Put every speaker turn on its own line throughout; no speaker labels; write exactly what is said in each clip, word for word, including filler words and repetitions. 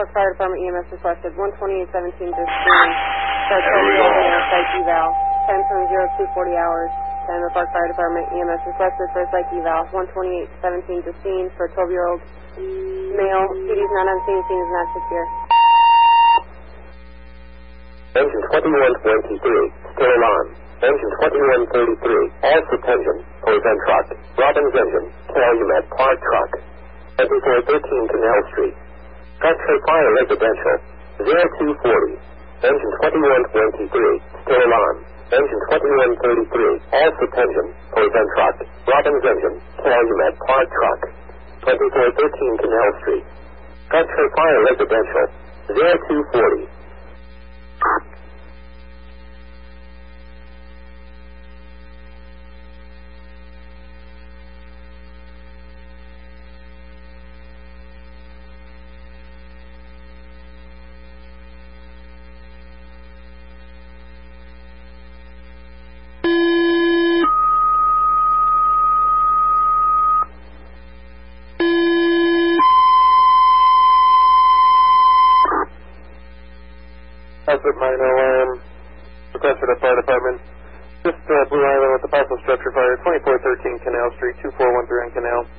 Park Fire Department E M S requested one twenty-eight seventeen to screen for a twelve-year-old male psych eval. Time from zero to forty hours. Menlo Park Fire Department E M S requested for a psych eval. one twenty-eight seventeen to scene for a twelve-year-old male. P D's not on scene. Scene is not secure.
Engine twenty-one twenty-three, still alarm. Engine twenty-one thirty-three, all attention, Posen truck. Robbins engine, Calumet Park truck. twenty-four thirteen Canal Street. Structure fire residential, zero two forty. Engine twenty-one twenty-three, still alarm. Engine twenty-one thirty-three, all attention, Posen truck. Robbins engine, Calumet Park truck. twenty-four thirteen Canal Street. Structure fire residential, zero two forty.
Alpha Minor Alarm, request for the fire department. Just uh, Blue Island with the possible structure fire, twenty-four thirteen Canal Street, two four one three on Canal.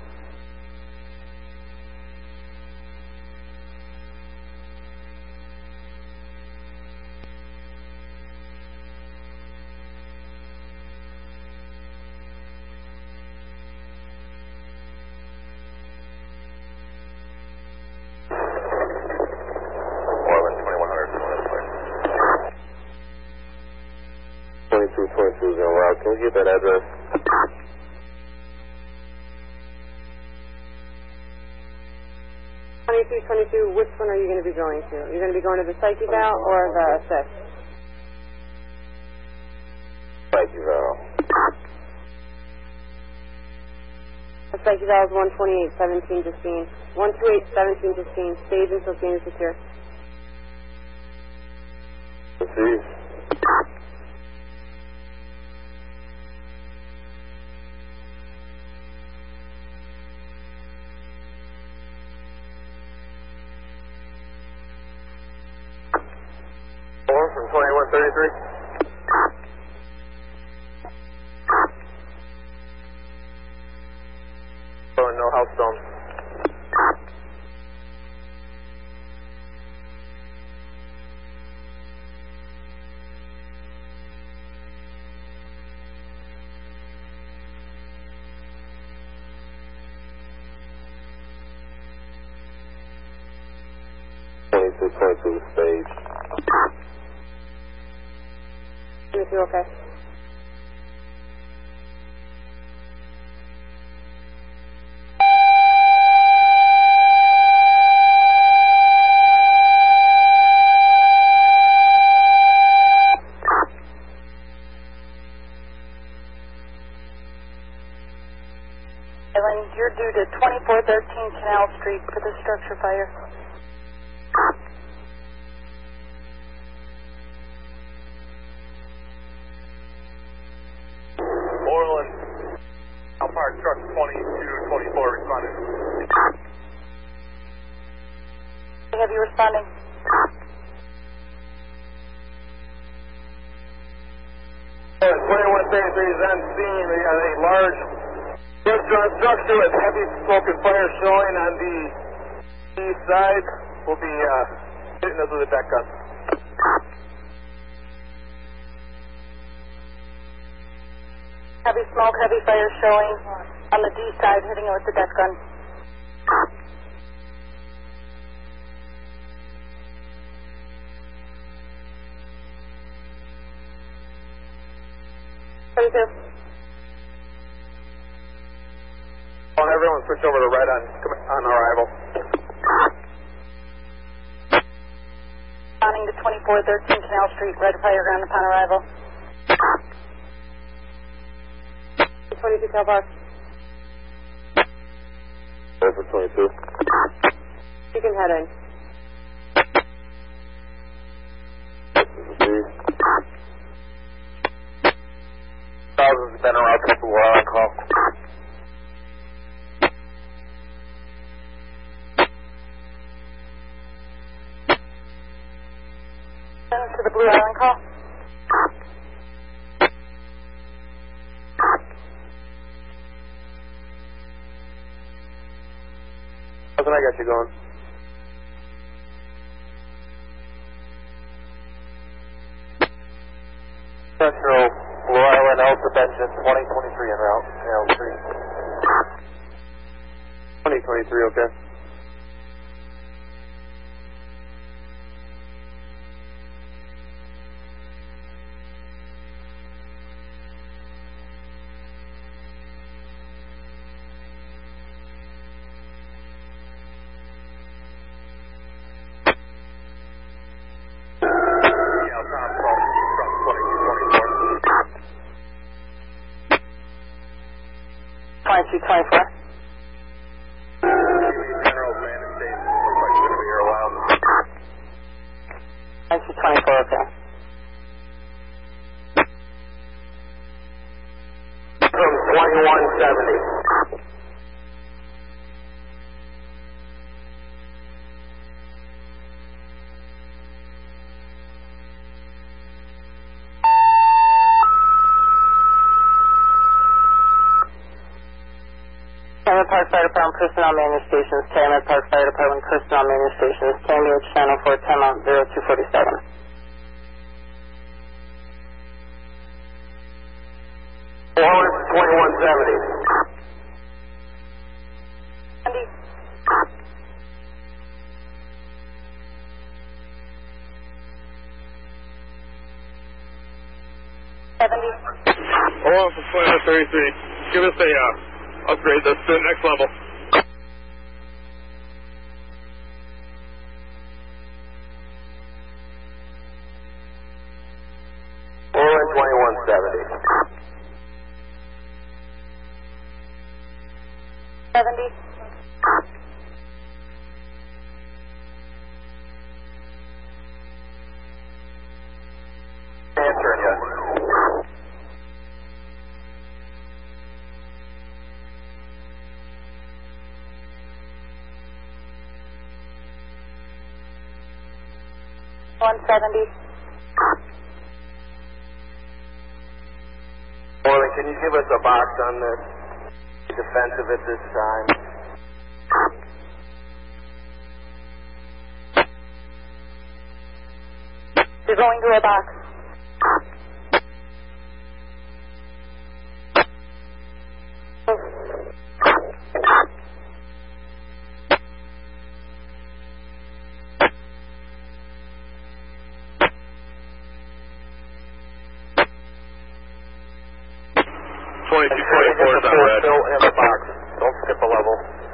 twenty-two twenty-two is in route. Can we get that address?
twenty-two twenty-two, which one are you going to be going to? You're going to be going to the psych eval or the assess?
Psych eval.
The psych eval is one twenty-eight seventeen to scene. one twenty-eight seventeen to scene. Stage until scene is secure.
Let's see.
From twenty-one thirty-three. Oh, no house stone.
twenty-two twenty-two stage.
If you're okay.
Ellen, you're due to twenty-four thirteen Canal Street for the structure fire.
Park truck twenty-two twenty-four responding.
Have you responding?
twenty-one thirty-three is on scene. We got a large restaurant structure with heavy smoke and fire showing on the east side. We'll be uh, hitting us with a deck gun.
Heavy smoke, heavy fire showing on the D side, hitting it with the deck gun.
twenty-two.
On everyone, switch over to red on, on arrival.
Responding to twenty-four thirteen Canal Street, red fire ground upon arrival.
twenty-two Cal Park.
Over twenty-two.
You can head in.
Thousands have been around people who are on call.
To the Blue Island call.
How's I got you going? Central Blue Island Alpha Benjamin twenty twenty-three en route, L three. twenty twenty-three, okay.
twenty-two twenty-four.
General Brandon State, looks like it's going to be here a while.
twenty-two twenty-four, okay.
From twenty-one seventy.
Calumet Park Fire Department personnel manu stations, Calumet Park Fire Department personnel manu stations, K M H Channel four ten out zero two forty-seven.
Forward twenty-one seventy.
Andy. seventy.
Hold on from twenty-one thirty-three. Give us a uh, upgrade this to the next level.
Forward twenty-one seventy.
seventy.
Answering you.
one seventy.
Orlin, can you give us a box on this defensive at this time?
You're going to a box.
twenty-two twenty-four is on red.
Still in the box. Don't skip a level.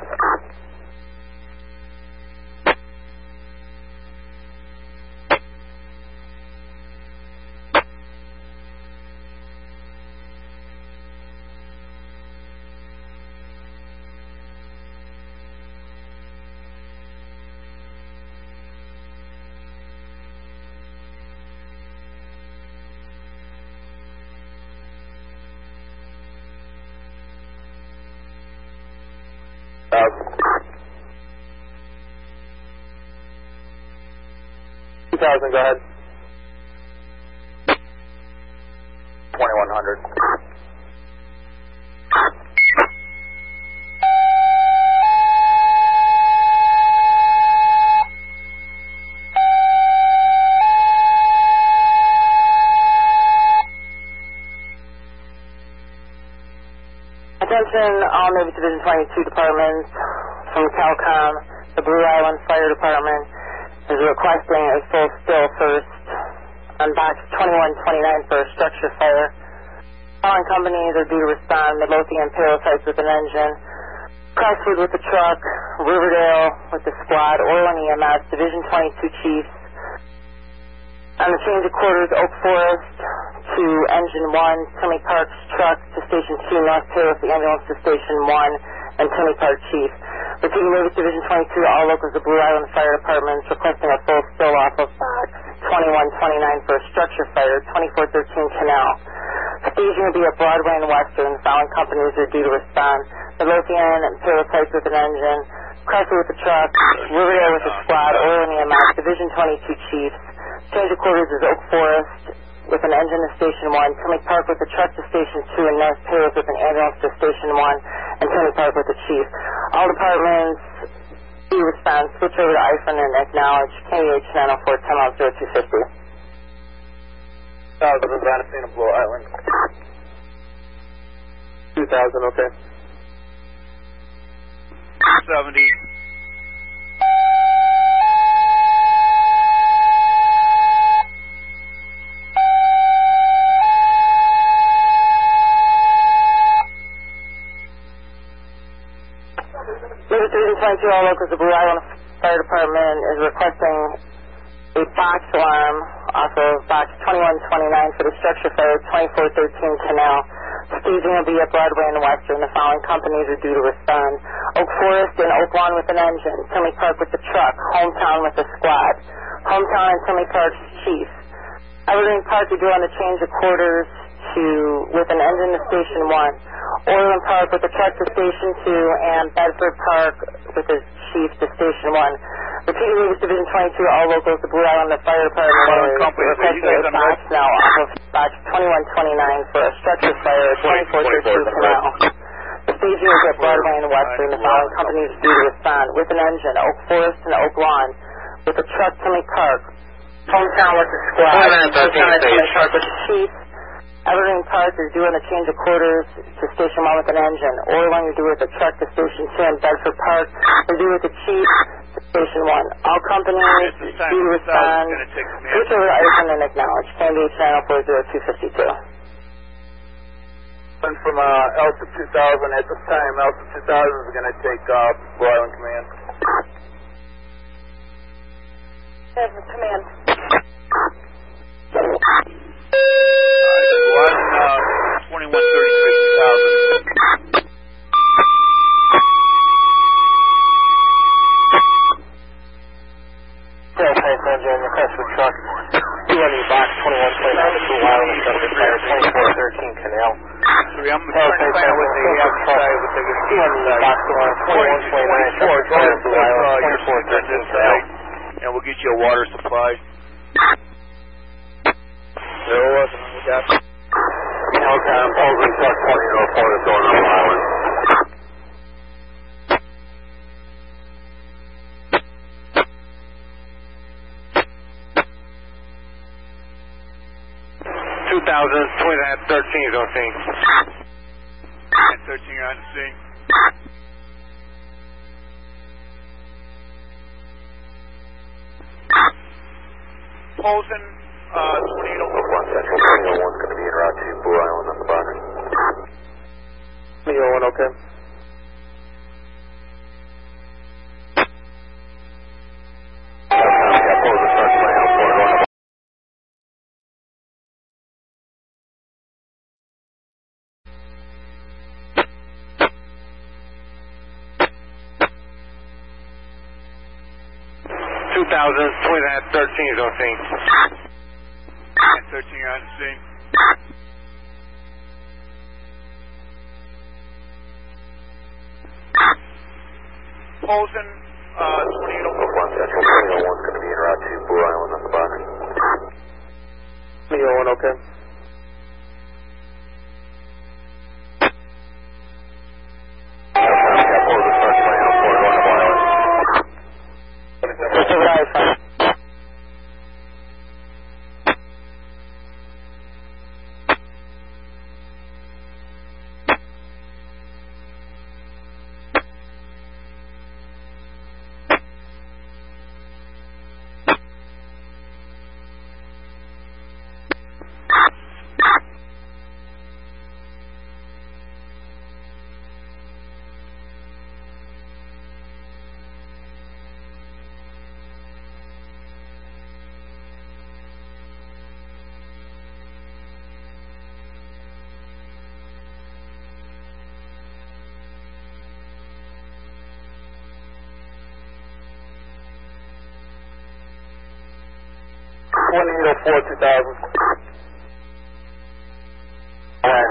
two thousand, go ahead. twenty-one hundred.
Attention all Navy Division twenty-two departments from CALCOM. The Blue Island Fire Department is requesting a full still first on box twenty-one twenty-nine for a structure fire. Following companies are due to respond: Midlothian Parasites with an engine, Crestwood with the truck, Riverdale with the squad, Orland E M S, Division twenty-two chiefs. On the change of quarters, Oak Forest to Engine one, Tony Park's truck to Station two, North Paris, the ambulance to Station one, and Tony Park Chief. Repeating Navy Division twenty-two, all locals of Blue Island Fire Departments requesting a full still off of box twenty-one twenty-nine for a structure fire, twenty-four thirteen Canal. Staging will be at Broadway and Western. Following companies are due to respond: Midlothian and Parasites with an engine, Crestwood with the truck, Riverdale with the squad, Orland E M S, Division twenty-two chiefs. Change of quarters is Oak Forest with an engine to Station one, Tillman Park with a truck to Station two, and North Palos with an ambulance to Station one, and Tillman Park with the chief. All departments do respond. Switch over to I F N and acknowledge K H nine oh four, ten out zero two fifty.
one thousand, Vanesina, Blue Island. two thousand, okay.
seventy.
Unit three twenty-two, all locals, the Blue Island Fire Department is requesting a box alarm off of box twenty-one twenty-nine for the structure fire twenty-four thirteen Canal. Staging will be at Broadway and Western. The following companies are due to respond: Oak Forest and Oak Lawn with an engine, Tillman Park with the truck, Hometown with the squad, Hometown and Tillman Park's chief. Evergreen Park is doing the change of quarters to with an engine to Station one, Orland Park with the truck to Station two, and Bedford Park with his chief to Station one. Repeating News Division twenty-two, all locals, the Blue Island, the Fire Department is requesting a box now off of box twenty-one twenty-nine for a structure fire at twenty-four thirteen Canal. The staging is at Broadway and Western. The following companies are due to respond with an engine, Oak Forest and Oak Lawn, with a truck to Park, Hometown with the squad, Hometown and Tillman Park with the chief. Evergreen Park is doing a change of quarters to Station one with an engine. Orland is due with a truck to Station two, and Bedford Park is due with the chief to Station one. All companies due to respond. Switch over to I F N and acknowledge. K B H nine oh four, zero two five two.
From uh, Elsa two thousand, at this time, Elsa two thousand is going to take uh, Blue Island Command.
Command.
One, uh, twenty-one thirty-three, two thousand.
Tail tank engine, request for truck. two hundred box twenty-one twenty-nine to Blue Island, subject fire twenty-four thirteen Canal.
Sorry, I'm trying to find out what they have decided what they're going to do.
two hundred box twenty-one twenty-nine, subject fire Blue Island, twenty-four thirteen Canal.
And we'll get you a water supply.
There wasn't on the desk.
Okay, I'm posing truck twenty oh four to Blue Island. two thousand, twenty-nine thirteen is on scene.
thirteen on the scene. Polson, uh, twenty-eight oh one.
one Central, twenty oh one is going to be en route to Blue Island on the box.
twenty oh one, okay.
two thousand, twenty-nine thirteen is on scene.
thirteen on the scene. Polson, uh, twenty-eight oh one.
one Central, twenty oh one is going to be en route to Blue Island on the box.
twenty oh one, okay. twenty-eight oh four, two thousand.
Alright.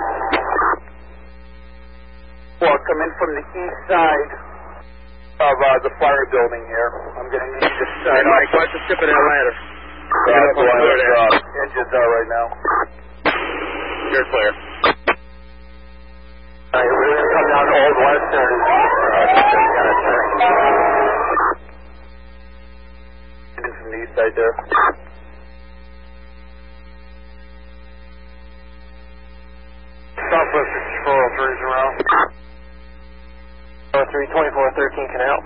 Well, come in from the east side of uh, the fire building here. I'm going to need you to start.
Mike, watch the tip of that ladder.
That's why uh, engines are right now.
You're clear.
All right, we're going to come down to Old Western.
Uh, from the east side there. Southwestern four oh three is around.
four oh three, twenty-four thirteen Canal.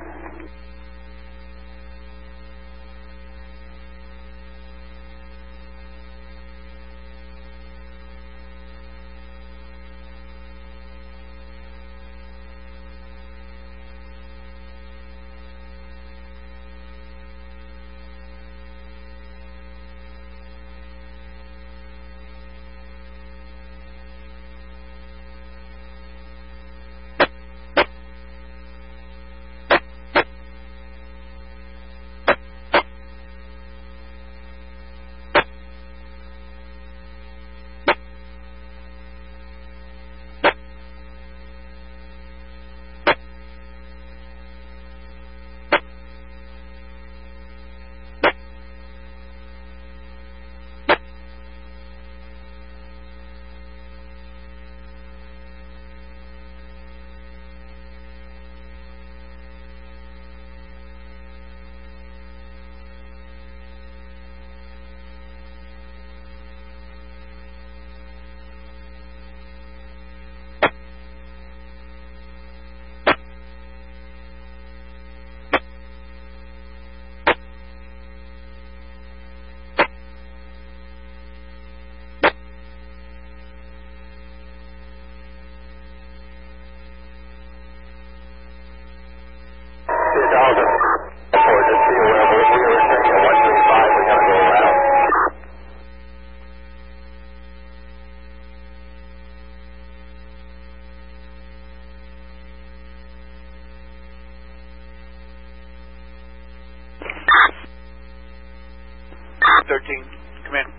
thirteen, come in.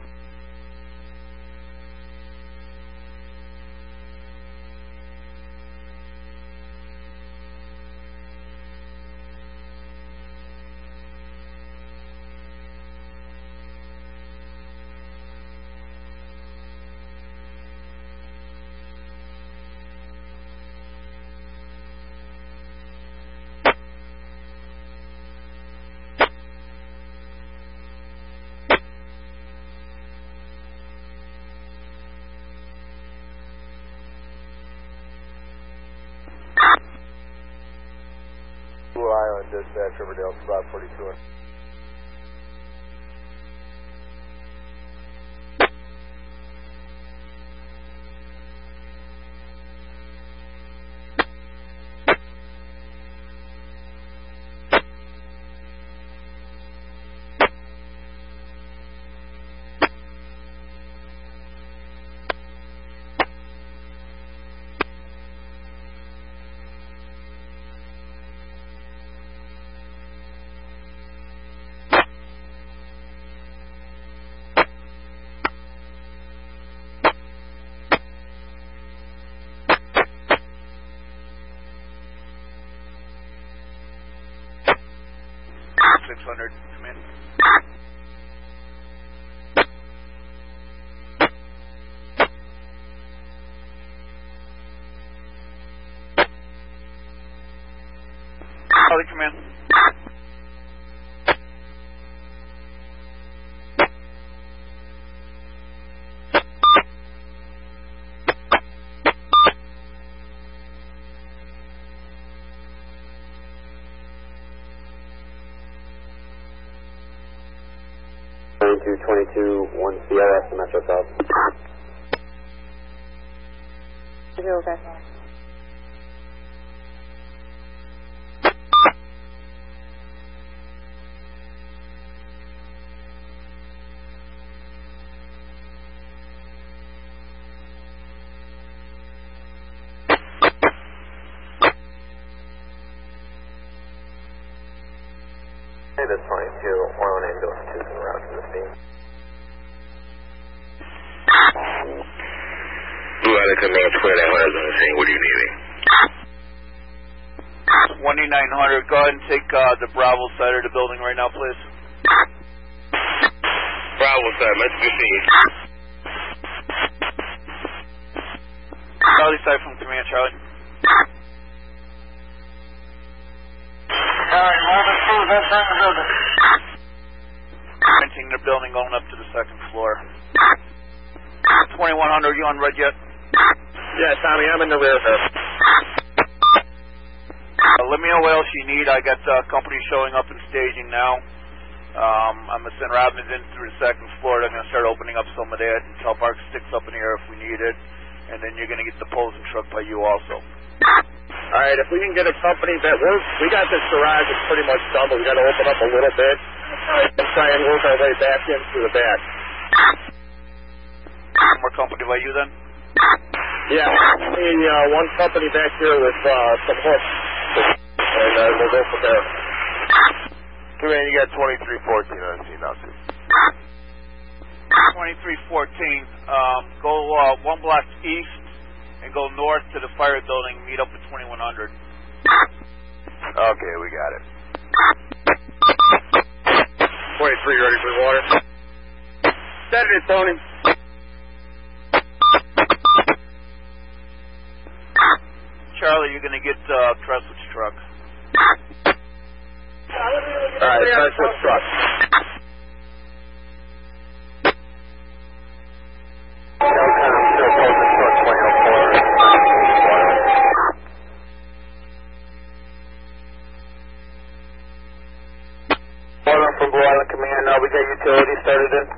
Blue Island, dispatch, Riverdale, spot forty-two.
six hundred, come in. Charlie, come in.
two twenty-two, one C R S, Metro South.
Zero, okay.
Hey, that's twenty-two, Orland ambulance two can route to the scene.
Blue Island Command, twenty-nine hundred on the scene. What are you needing?
twenty-nine hundred, go ahead and take uh, the Bravo side of the building right now, please.
what's up? Nice to see you.
Charlie side from command, Charlie.
Alright, Marvin two, that's in the building.
Renting the building going up to the second floor. twenty-one hundred, you on red yet?
Yeah, Tommy, I'm in the rear here.
Uh, let me know what else you need. I got uh, company showing up and staging now. Um, I'm going to send Robbins in through the second floor. They're going to start opening up some of that and tell Park sticks up in the air if we need it. And then you're going to get the posing truck by you also.
All right, if we can get a company that works, we got this garage that's pretty much done, but we got to open up a little bit and try and work our way back in through the back.
One more company by you then?
Yeah, we, uh, one company back here with uh, some hooks, and uh, we'll go from there.
Command, you got twenty-three fourteen on scene now, too.
twenty-three fourteen, um, go uh, one block east and go north to the fire building. Meet up at twenty-one hundred.
Okay, we got it.
twenty-three ready for water. Set it, Tony.
Charlie, you're going to get uh, Tresswood's truck.
All right, Tresswood's truck.
Water from Blue Island Command, now we got utility started in.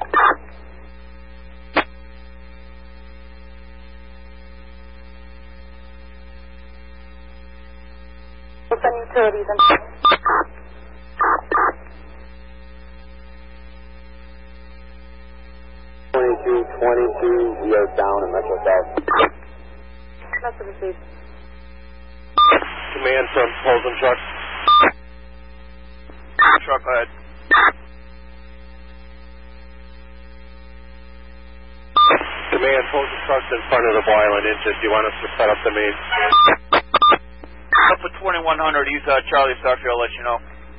We'll send utilities in.
twenty-two twenty-two, we are down in Metro South.
Message received.
Command from Polson truck.
Truck ahead.
Command, Polson truck's in front of the Blue Island engine. Do you want us to set up the main?
Up at twenty-one hundred, he's uh, Charlie Starfield, I'll let you know.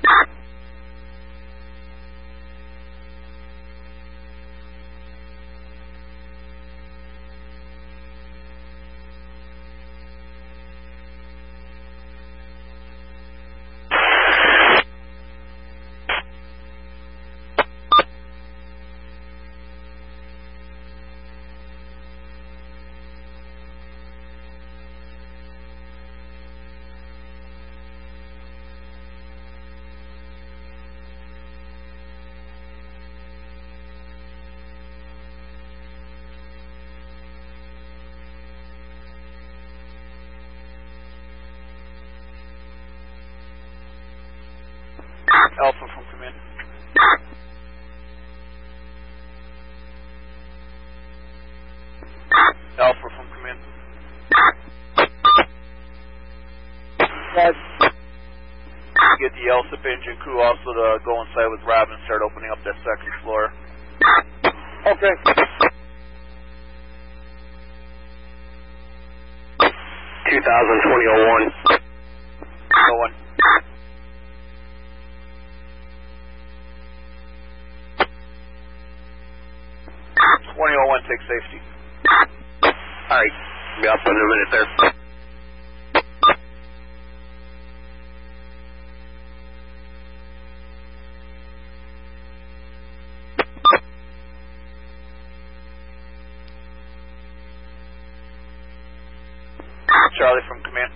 Alpha from command. Alpha from command. Get the L S I P engine crew also to go inside with Rob and start opening up that second floor.
Okay. two thousand twenty oh one.
No one. twenty oh one, take safety.
Alright, be up in a minute there.
Charlie from command.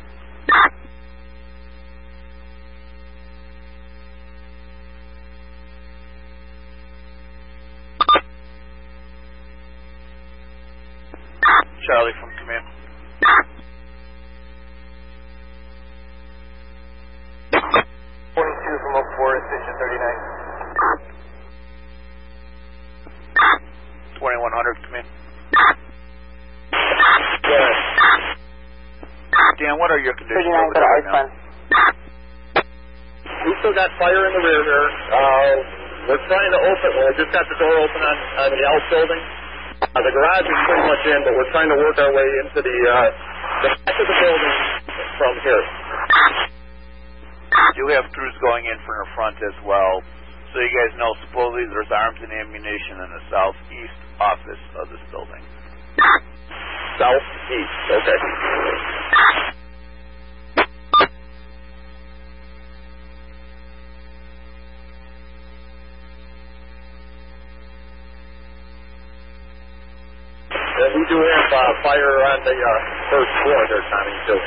Charlie from command.
twenty-two from oh four, station thirty-nine.
twenty-one hundred, command. Dan, what are your conditions
thirty-nine,
over
go to
there right now?
Iceland.
We still got fire in the rear here. Uh, we're trying to open, well, we just got the door open on, on the L building. Uh, the garage is pretty much in, but we're trying to work our way into the, uh, the back of the building from here.
Do have crews going in from the front as well, so you guys know, supposedly there's arms and ammunition in the southeast office of this building.
Southeast, okay. And we do have uh, fire on the uh, first floor there, Tommy, too.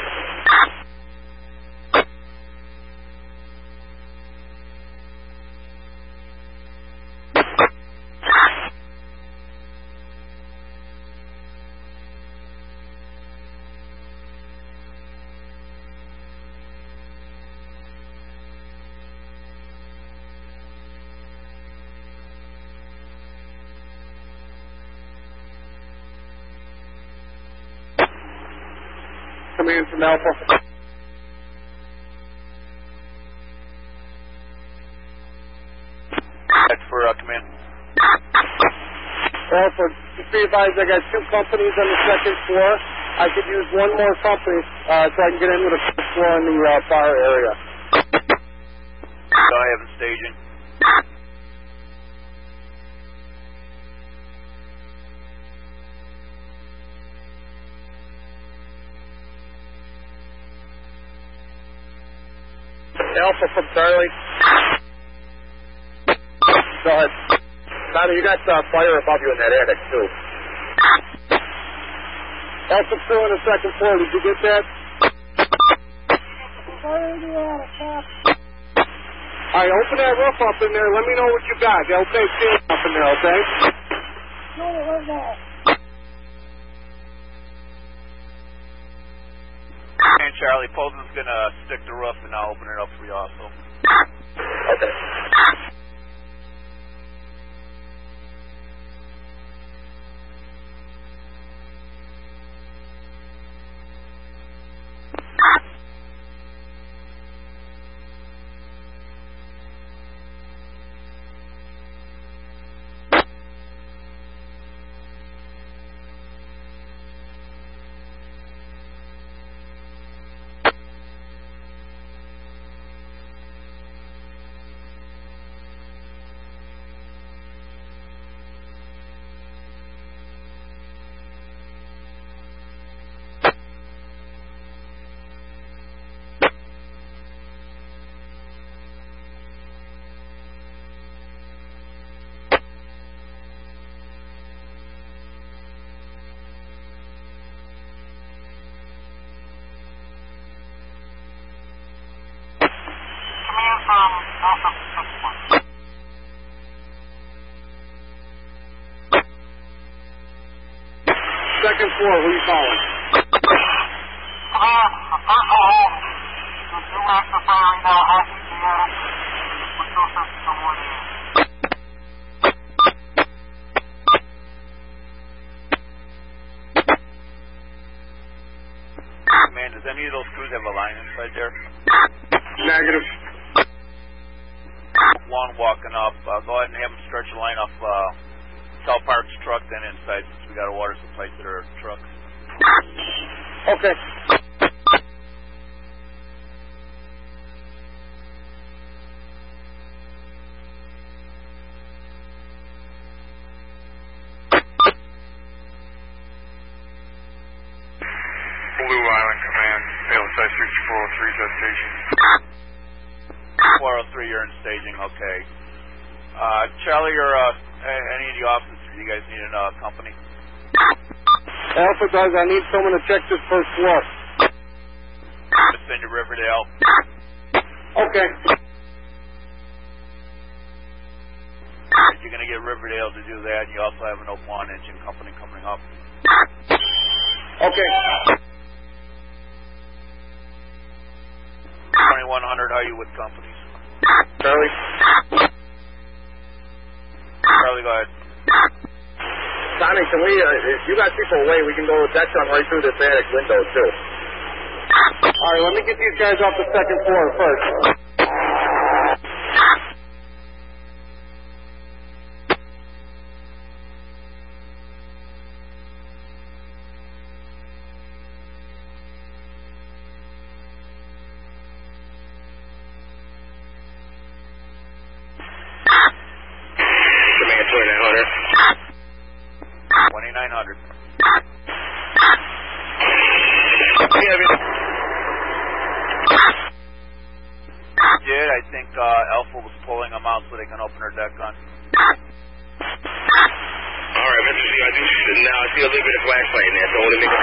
Command from Alpha.
That's for uh, command.
Alpha, just be advised I got two companies on the second floor. I could use one more company uh, so I can get into the first floor in the uh, bar area.
So I have a staging.
Alpha from Charlie. Go ahead. Tommy, you got uh, fire above you in that attic, too.
Alpha two on the second floor. Did you get that?
Fire in the attic, Cap.
All right, open that roof up in there. Let me know what you got. They'll take care up in there, okay?
No, where's that?
And Charlie, Polden's going to stick the roof, and I'll open it up for you also.
Okay.
From Alpha six one.
Second floor, who you calling?
Command, the first hole. The two active firing now off the attic. We're still searching for more names.
Man, does any of those crews have a line inside there?
Negative.
One walking up. Uh, go ahead and have them stretch a line off uh, South Park's truck, then inside, since we got a water supply to their truck.
Okay.
Blue Island Command, L S I sixty-four oh three, test station.
four oh three, you're in staging, okay. Uh, Charlie, or uh, any of the officers, do you guys need a uh, company?
Alpha does. I need someone to check this first floor.
Send to Riverdale.
Okay.
You're going to get Riverdale to do that, and you also have an Oak Lawn engine company coming up.
Okay.
twenty-one hundred, how are you with companies?
Charlie?
Charlie, go ahead.
Tommy, can we, uh, if you got people away, we can go with that gun right through this attic window, too.
All right, let me get these guys off the second floor first.
twenty-nine hundred. Did I think uh, Alpha was pulling them out so they can open their deck gun?
All right, Mister Z, I do now I see a little bit of flashlight in there, so I want to make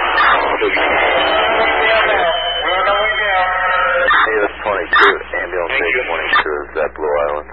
it.
Davis twenty-two, ambulance eight twenty-two, is that Blue Island?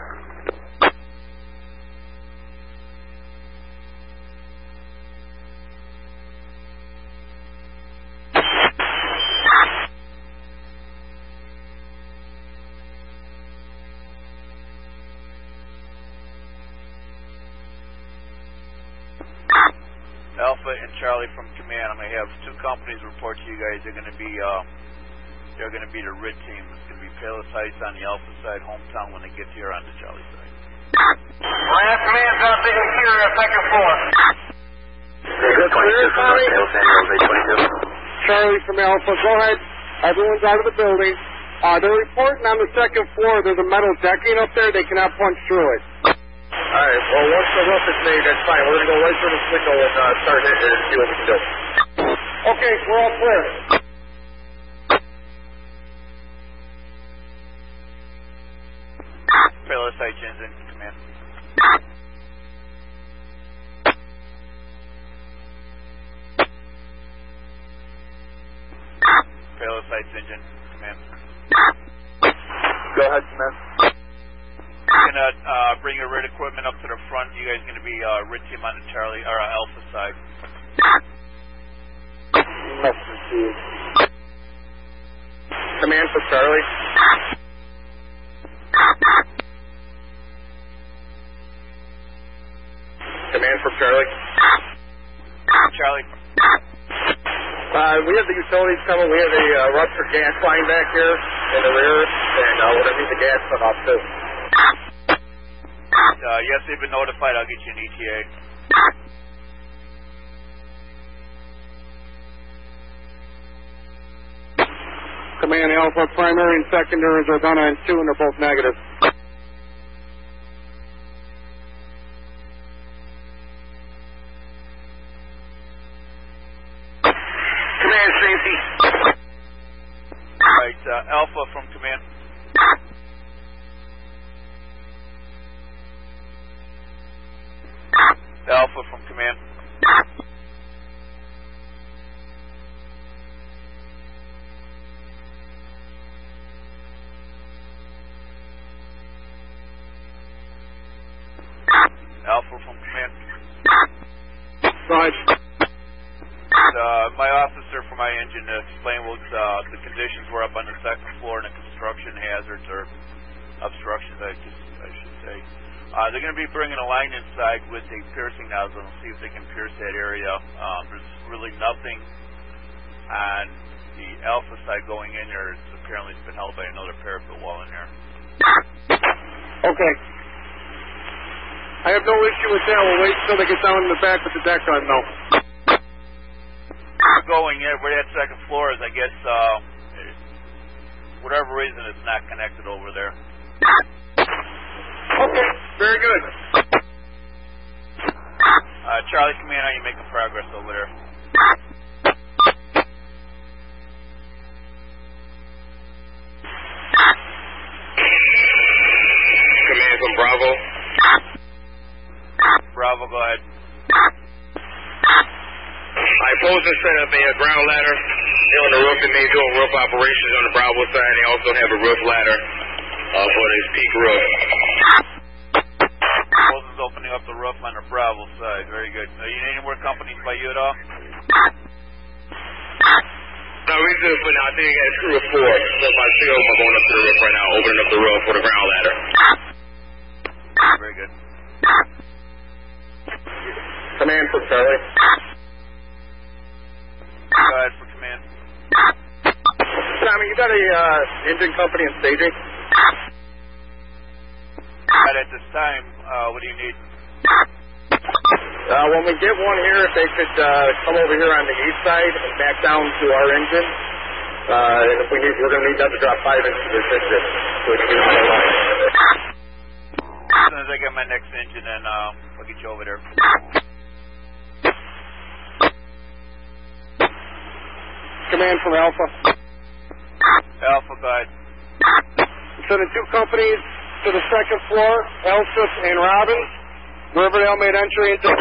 Alpha and Charlie from command. I'm going to have two companies report to you guys. They're going to be uh, they're going to be the R I T team. It's going to be Palos Heights on the Alpha side, hometown when they get here on the Charlie side.
Last command's out the interior, second floor.
Davis twenty-two from North Hills, ambulance eight twenty-two.
Charlie from Alpha, go ahead. Everyone's out of the building. Uh, they're reporting on the second floor. There's a metal decking up there. They cannot punch through it. All right, well, once the roof is made, that's fine. We're going to go right through the window and uh, start it and see what we can do. Okay, we're all clear.
Palos Heights engine command. Palos Heights engine command.
Go ahead, Smith.
You're going to uh, bring your R I T equipment up to the front. You guys are going to be uh, R I T team on the Charlie or uh, Alpha side.
Command for Charlie. Command for Charlie.
Charlie.
Uh, we have the utilities coming. We have a uh, ruptured gas line back here in the rear, and uh, we're going to need the gas cut off too.
Uh, yes, they've been notified. I'll get you an E T A.
Command Alpha, primary and secondaries are done on two, and they're both negative.
Command safety.
All right, uh, Alpha from command. Alpha from command. Alpha from command.
Go ahead.
Uh, my officer for my engine to explain what uh, the conditions were up on the second floor and the construction hazards or obstructions, I, just, I should say. Uh, they're going to be bringing a line inside with a piercing nozzle and see if they can pierce that area. Um, there's really nothing on the Alpha side going in there. It's apparently it's been held by another parapet wall in there.
Okay. I have no issue with that. We'll wait until they get down in the back with the deck on, though.
Going in where that second floor is, I guess, uh, whatever reason, it's not connected over there.
Okay, very good.
Uh, Charlie, command, how are you making progress over there?
Command from Bravo.
Bravo, go ahead.
I pose to set up a, a ground ladder on the roof, and they do roof operations on the Bravo side. They also have a roof ladder uh, for this peak roof.
Both is opening up the roof on the Bravo side. Very good. Are you any more companies by you at all?
No, we do for now. I think I got a crew of four. So my three of them are going up to the roof right now, opening up the roof for the ground ladder.
Very good.
Command for Charlie.
Go ahead for command.
Tommy, you got a uh, engine company in staging?
But at this time, uh, what do you need?
Uh, when we get one here, if they could uh, come over here on the east side and back down to our engine. Uh, if we need, we're going to need them to drop five inches of engine. So we can get on the line.
As soon as I get my next engine, then uh, I'll get you over there.
Command from Alpha.
Alpha, go ahead.
I'm sending two companies to the second floor, Elsif and Robbins. Riverdale made entry into...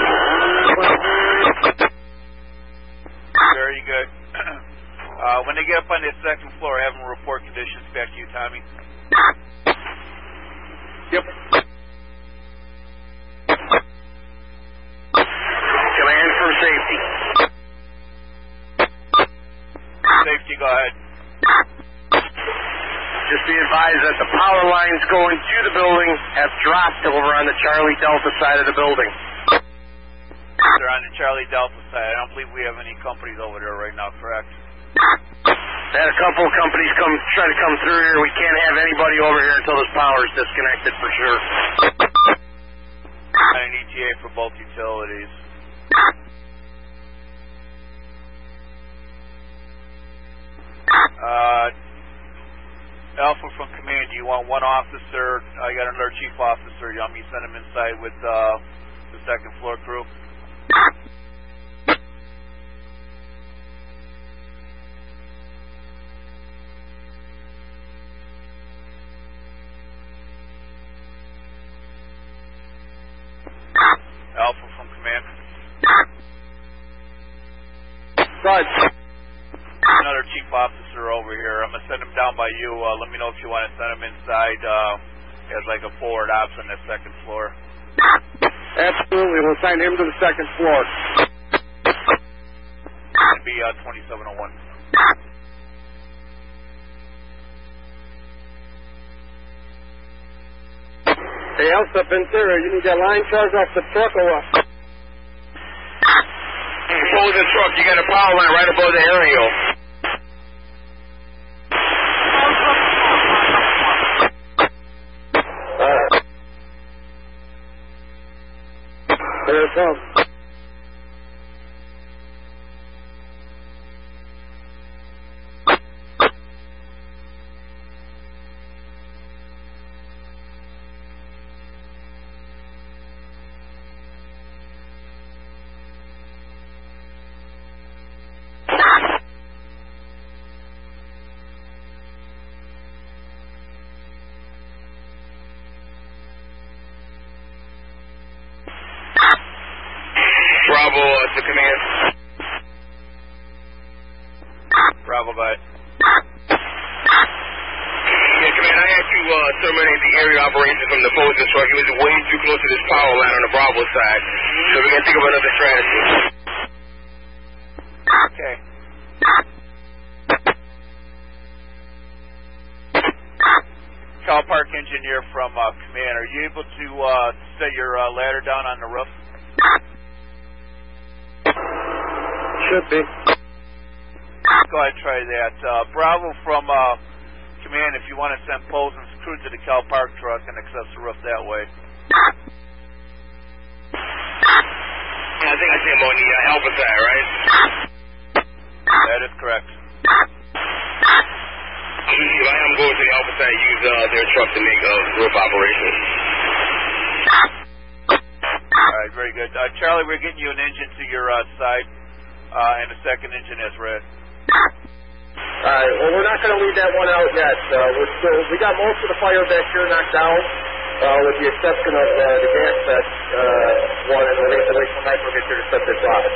Very good. Uh, when they get up on the second floor, have them report conditions back to you, Tommy.
Yep.
Command for safety.
Safety, go ahead.
Just be advised that the power lines going to the building have dropped over on the Charlie Delta side of the building.
They're on the Charlie Delta side. I don't believe we have any companies over there right now, correct?
Had a couple of companies come try to come through here. We can't have anybody over here until this power is disconnected for sure.
And an E T A for both utilities. Uh, Alpha from Command, do you want one officer? I got another chief officer. You want me to send him inside with uh, the second floor crew? Alpha from Command.
Right.
Another chief officer over here. I'm going to send him down by you. Uh, let me know if you want to send him inside uh, as like a forward ops on the second floor.
Absolutely. We'll assign him to the second floor.
It'll be uh, twenty-seven oh one.
Hey, Elsa, Ventura, you need that line charge off the truck or what?
Hold the truck. You got a power line right above the aerial.
Alright. There it comes.
Bravo uh, to Command.
Bravo, go ahead.
Yeah, Command, I had to uh, terminate the area operations from the opposing truck. He was way too close to this power line on the Bravo side. So we're going to think of another strategy.
Okay. Cal Park engineer from uh, Command, are you able to uh, set your uh, ladder down on the roof?
Should be.
Go ahead, try that. Uh, Bravo from uh, Command, if you want to send poles and crew to the Cal Park truck and access the roof that way.
Yeah, I think I see him on the uh, Alpha side, right?
That is correct.
Usually, if I am going to the Alpha side, use uh, their truck to make uh, roof operations.
All right, very good. Uh, Charlie, we're getting you an engine to your uh, side, uh, and the second engine is red.
All right. Well, we're not going to leave that one out yet. Uh, we're still we got most of the fire back here knocked down, uh, with the exception of uh, the gas set uh, one, and we'll wait till night we'll get here to set this off.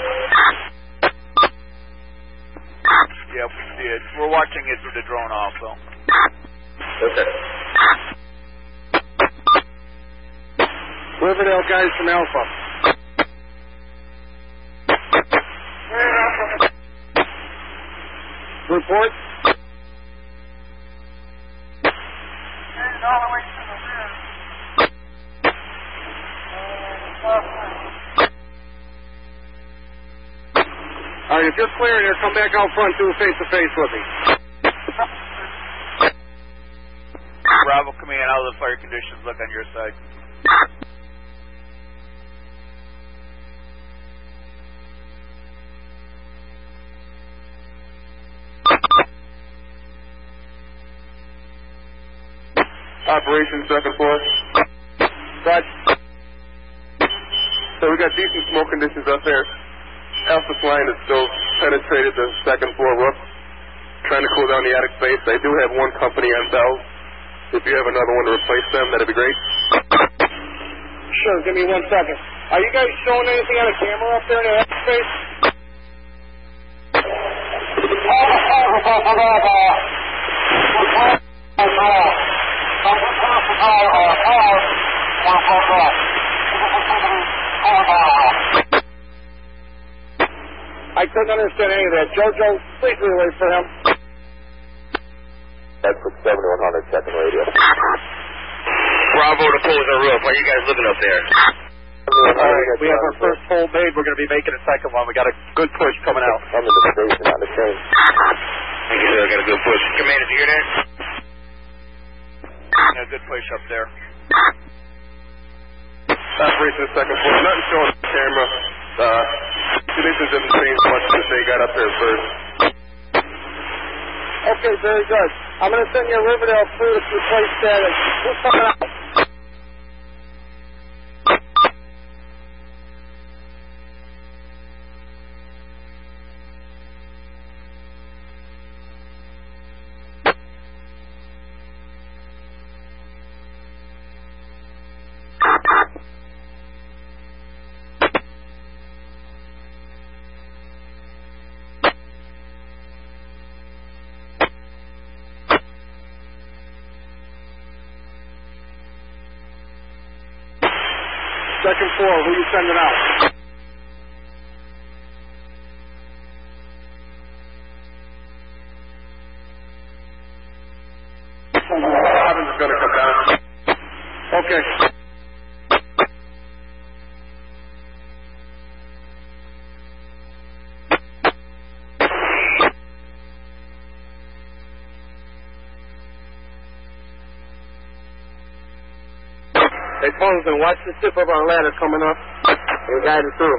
Yeah, we see it. We're watching it through the drone also.
Okay.
Riverdale guys from Alpha. Report.
all the way to the rear.
All right, if you're clear here, come back out front, do a face-to-face with me.
Bravo, Command, how do the fire conditions look on your side?
Operation second floor.
But
So we got decent smoke conditions up there. Alpha's line is still penetrated the second floor roof. trying to cool down the attic space. I do have one company on bells. If you have another one to replace them, that'd be great.
Sure, give me one second. Are you guys showing anything on a camera up there in the attic space? I couldn't understand any of that. Jojo, please relay for him.
That's for seventy-one hundred, checking radio.
Bravo to Posen Roof. How you guys living up there?
All right, we have our first full made. We're going to be making a second one. We got a good push coming out.
I'm in the station on the train.
Thank you, sir. I got a good push. Commander, did you hear that?
Yeah, good push up there.
Operation second floor. Nothing showing on the camera. Uh, conditions didn't change much since they got up there first.
Okay, very good. I'm going to send you a Riverdale crew to replace status. Who's coming out? Second floor, who you sending out?
Robin's going to come down.
Okay. Hey, Posen, watch the tip of our ladder coming up. We're guiding through.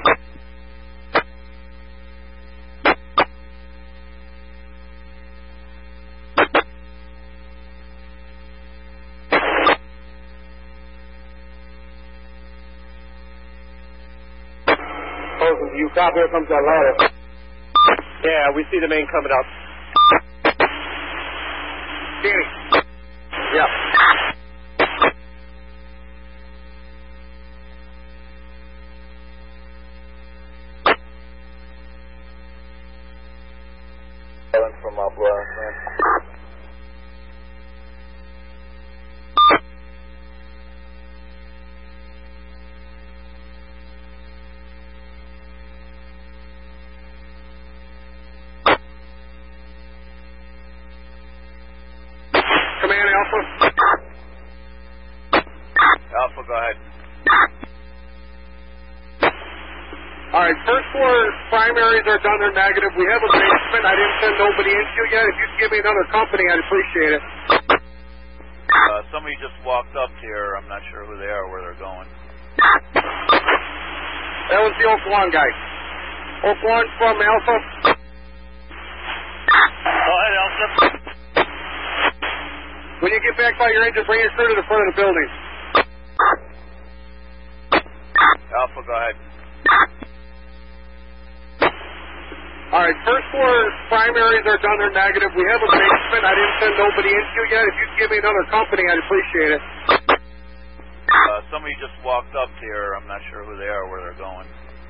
Posen, do you copy? Here comes our ladder. Yeah, we see the main coming up. Danny. Yeah.
From up west, man.
Command Alpha.
Alpha, go ahead.
All right, first floor primaries are done. They're negative. We have a basement. I didn't send nobody into yet. If you could give me another company, I'd appreciate it.
Uh, somebody just walked up here. I'm not sure who they are or where they're going.
That was the Oak Lawn guy. Oak Lawn from Alpha.
Go ahead, Alpha.
When you get back by your engine, bring your crew to the front of the building.
Alpha, go ahead.
All right, first floor primaries are done. They're negative. We have a basement. I didn't send nobody into yet. If you could give me another company, I'd appreciate it.
Uh, somebody just walked up here. I'm not sure who they are or where they're going.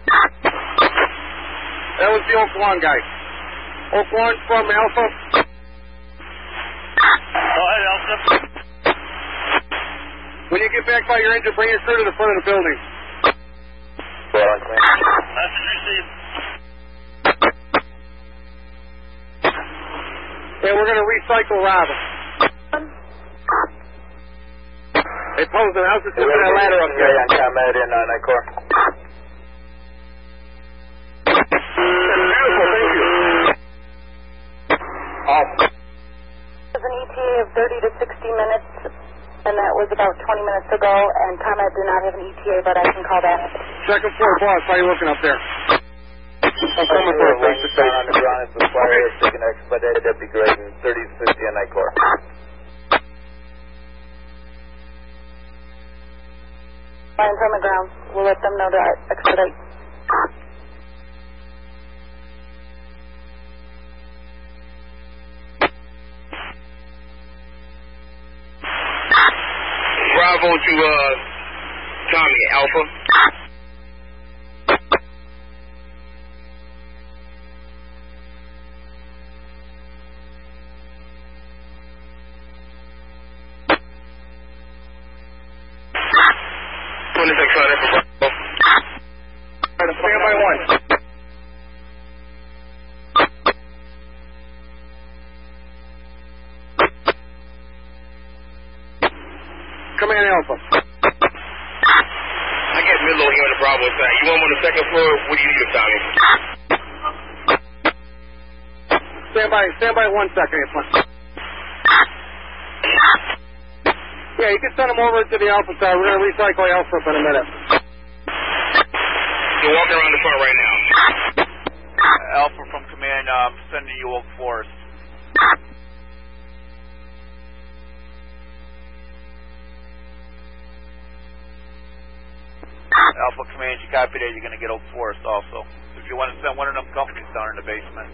That was the Oak Lawn guy. Oak Lawn from Alpha.
Go ahead, Alpha.
When you get back by your engine, bring your crew to the front of the building.
Well, I can.
Message received.
Okay, we're going to recycle Robin. Hey, Posen, how's the tip of that ladder up there?
Yeah, on ComEd in uh, Night Corps.
Beautiful, thank you.
Awesome.
It was an E T A of thirty to sixty minutes, and that was about twenty minutes ago, and ComEd did not have an E T A, but I can call back.
Second floor boss, how you looking up there? I'm coming for a face to face.
On the ground, if the fire is taken expedited, that'd be great. And thirty to fifty on Night Corps.
Lions on the ground. We'll let them know to expedite.
hold to uh, Tommy, Alpha. twenty-six hundred for Bravo.
Stand by one. Command Alpha.
I get Midlow here on the Bravo side. You want him on the second floor? What do you need of Tommy?
Stand by, stand by one second. Yeah, you can send him over to the Alpha side. We're going to recycle Alpha in a minute.
You're walking around the front right now.
Alpha from command, I'm sending you Oak Forest. Alpha command, you copy that, you're going to get Oak Forest also. If you want to send one of them companies down in the basement.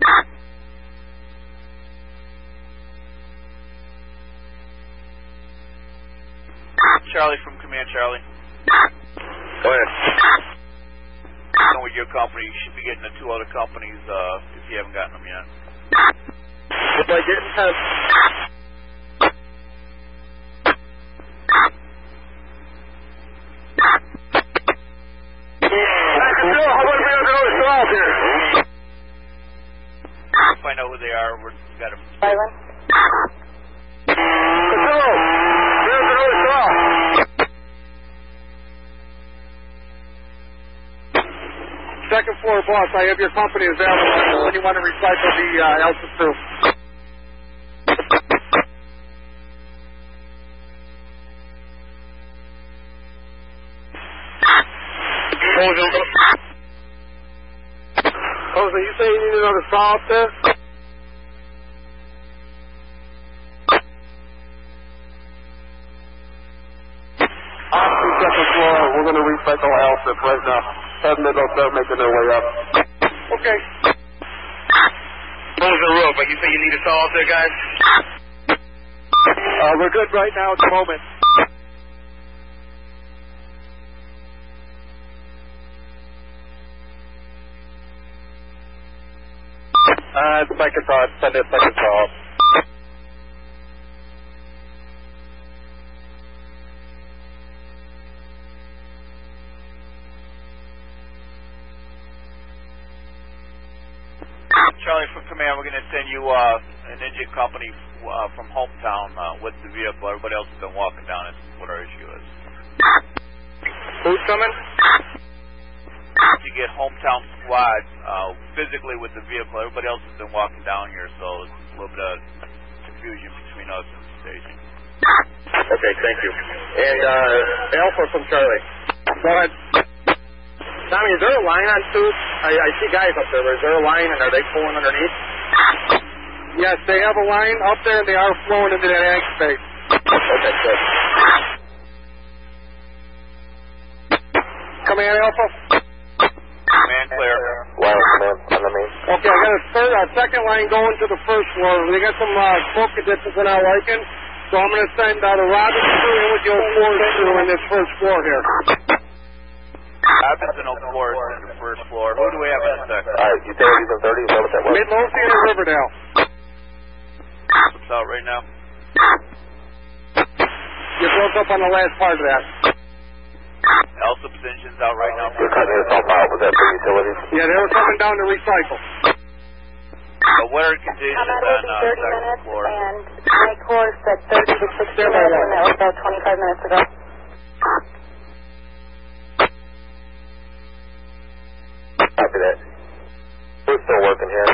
Charlie from command, Charlie.
Go ahead.
With your company, you should be getting the two other companies uh, if you haven't gotten them yet.
If I get in touch.
Find out who they are. We're got them.
Silent.
Second floor, boss. I have your company available when you want to recycle the uh, Alpha through. Jose, you say you need another saw up there? Second floor, we're going to recycle Alpha right now. Have them start making their way up. Okay.
Close the roof, but you say you need a saw out there, guys?
Uh, we're good right now at the moment. Uh, second saw, send it second saw.
Charlie from command, we're going to send you uh, an engine company uh, from Hometown uh, with the vehicle. Everybody else has been walking down. It's what our issue is.
Who's coming?
To get Hometown squad uh, physically with the vehicle. Everybody else has been walking down here, so it's a little bit of confusion between us and the station.
Okay, thank you.
And uh, Alpha from Charlie. Go ahead. Tommy, is there a line on two? I, I see guys up there, but is there a line and are they pulling underneath? Yes, they have a line up there and they are flowing into that ag space.
Okay, good.
Command Alpha?
Command clear.
Well, command, on the main.
Okay, I got a third, a second line going to the first floor. We got some uh, smoke conditions we're not liking, so I'm going to send uh, the Robinson crew in with your force crew in this first floor here.
Robinson, Oak Forest in the first floor. Who do we have in the second?
All right, utilities and thirty, is that what that was?
Midlothian and Riverdale.
What's out right now?
You broke up on the last part of that.
Elsip's engine's out right now.
You're cutting yourself out, was that for utilities?
Yeah, they were coming down to recycle.
So what are conditions
I'm
on
at
uh,
thirty
second
minutes,
floor?
and my course at thirty to sixty minutes, and that was about twenty-five minutes ago.
Copy that. We're still working here.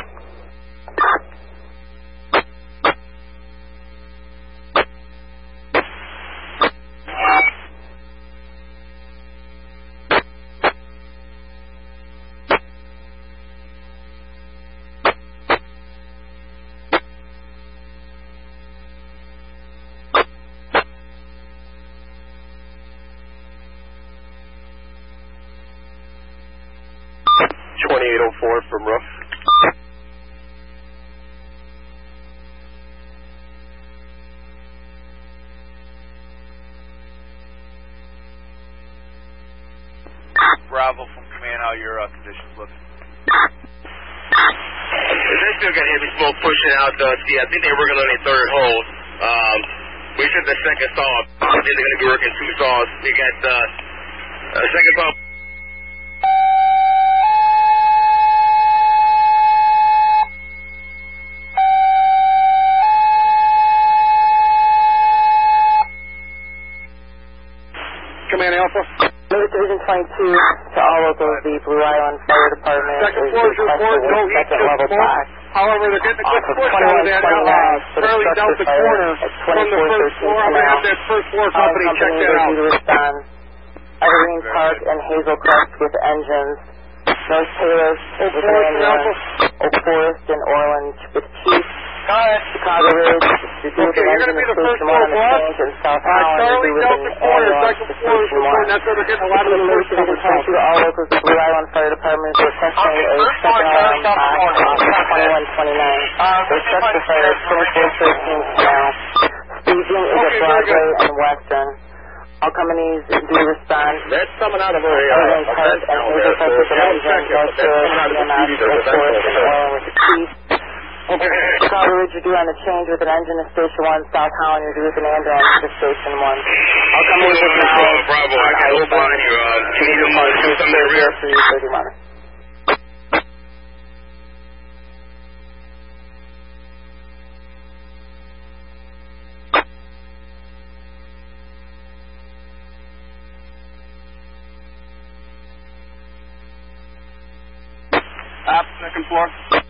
twenty-eight oh four from Roof.
They still got heavy smoke pushing out. Uh, see, I think they're working on their third hole. Um, we said the second saw. I think they're going to be working two saws. We got uh, a second saw.
Command Alpha.
Louis Division twenty-two to all locals, the Blue Island Fire Department
Second
is
floor is report,
requesting
no
a
heat,
second
just
level
smoke.
pack
However, they're getting a
off
good
of
push out of that uh,
twenty-one twenty-nine for the
fairly down
structure
the
fire
corner
at
from the
twenty-four
first
thirteen
floor. I'm going to
Canal.
have that first floor
All
company check
companies
that
are
out.
due to respond. Evergreen Park and Hazel Crest with engines. North Taylor with an ambulance. Oak Forest and Orland with Chief. Chicago Ridge to do with
Okay,
an
you're
engine
going to be the
to
first
station
floor
one on the
boss.
change, and South
Uh,
Holland to do
Charlie
with
Delta
an
Corner,
ambulance
second
to
floor is
station one.
reporting. That's where they're getting a lot of the
Louis
first
Division
coming
twenty-two
from.
to all locals, the Blue Island Fire Department is requesting
Okay,
a
first
second
floor,
alarm
Charlie
pack
Delta
off
Corner.
twenty-one twenty-nine. The structure fire at twenty-four thirteen Canal. Staging is at
Okay, very
Broadway
good.
and Western. All companies do respond.
That's coming out of a, uh,
Evergreen
a
Park
vent
and
down
Hazel
there, so
Crest with an
I'll
engine.
check it, but
North
that's
Taylor,
coming out of the
E M S,
T V, there's a
Oak
vent
Forest
over
and
there.
Orland with the Chief. Chicago Ridge, you're due on the change with an engine to Station one. South Holland, you're due with an ambulance to Station one. All companies
Hold on,
acknowledge
Bravo, I
on
got
ice
open on you. Uh, you need to uh, do something in the rear.
three thirty-one.
Up, second floor.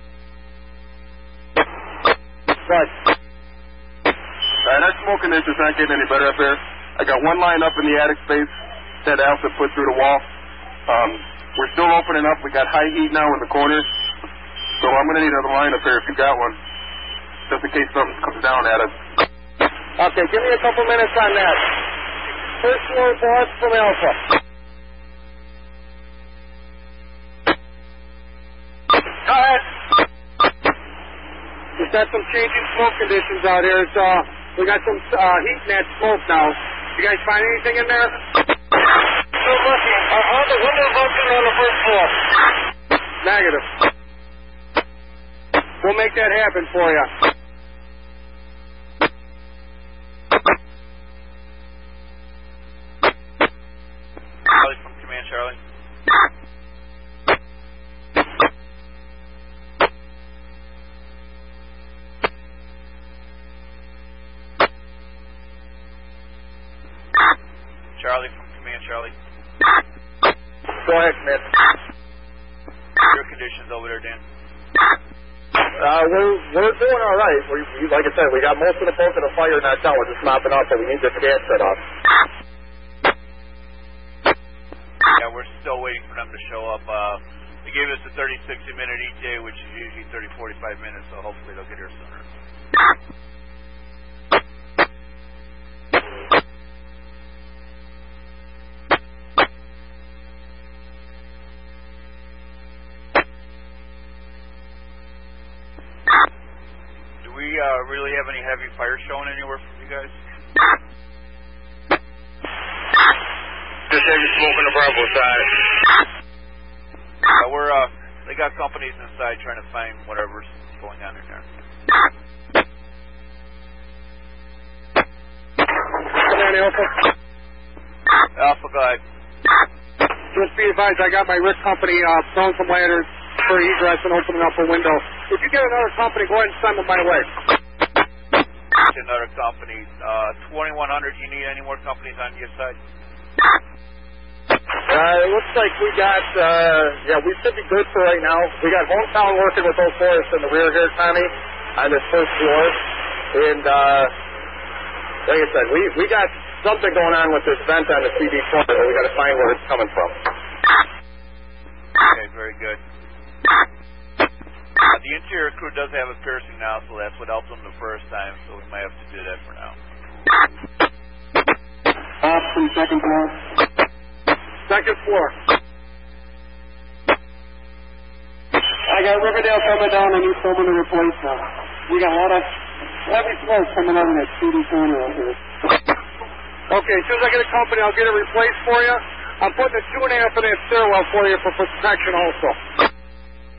Right. Uh, that smoke condition's not getting any better up here. I got one line up in the attic space that Alpha put through the wall. Um, we're still opening up. We got high heat now in the corners. So I'm going to need another line up here if you got one. Just in case something comes down at us.
Okay, give me a couple minutes on that. First floor boss from Alpha. Go ahead. Just got some changing smoke conditions out here. So we got some uh, heat in that smoke now. You guys find anything in there? Still looking. Uh-huh, the window's open on the first floor. Negative. We'll make that happen for you.
Charlie from Command Charlie. Charlie from Command Charlie.
Go ahead, Smith.
Your conditions over there, Dan.
Uh, we're, we're doing all right. We, we, like I said, we got most of the bulk of the fire knocked out. We're just mopping up, so we need this gas shut off.
Yeah, we're still waiting for them to show up. Uh, they gave us a thirty, sixty minute E T A, which is usually thirty, forty-five minutes, so hopefully they'll get here sooner. Do we uh, really have any heavy fire showing anywhere from you guys?
Just heavy smoke on the Bravo side.
Uh, we're, uh, they got companies inside trying to find whatever's going on in there.
Command Alpha.
Alpha, go ahead.
Just be advised, I got my Rick company uh, throwing some ladders for egress and opening up a window. If you get another company, go ahead and send them my way.
Another company. Uh, twenty-one hundred, you need any more companies on your side?
Uh, it looks like we got, uh, yeah, we should be good for right now. We got Hometown working with Oak Forest in the rear here, Tommy, on this first floor. And, uh, like I said, we, we got something going on with this vent on the C D corner, but we got to find where it's coming from.
Okay, very good. Uh, the interior crew does have a piercing now, so that's what helped them the first time, so we might have to do that for now.
Off from second floor. Second floor. I got Riverdale coming down. I need someone to replace now. We got a lot of heavy smoke coming out of that C D corner out here. Okay, as soon as I get a company, I'll get it replaced for you. I'm putting a two and a half in that stairwell for you for protection also.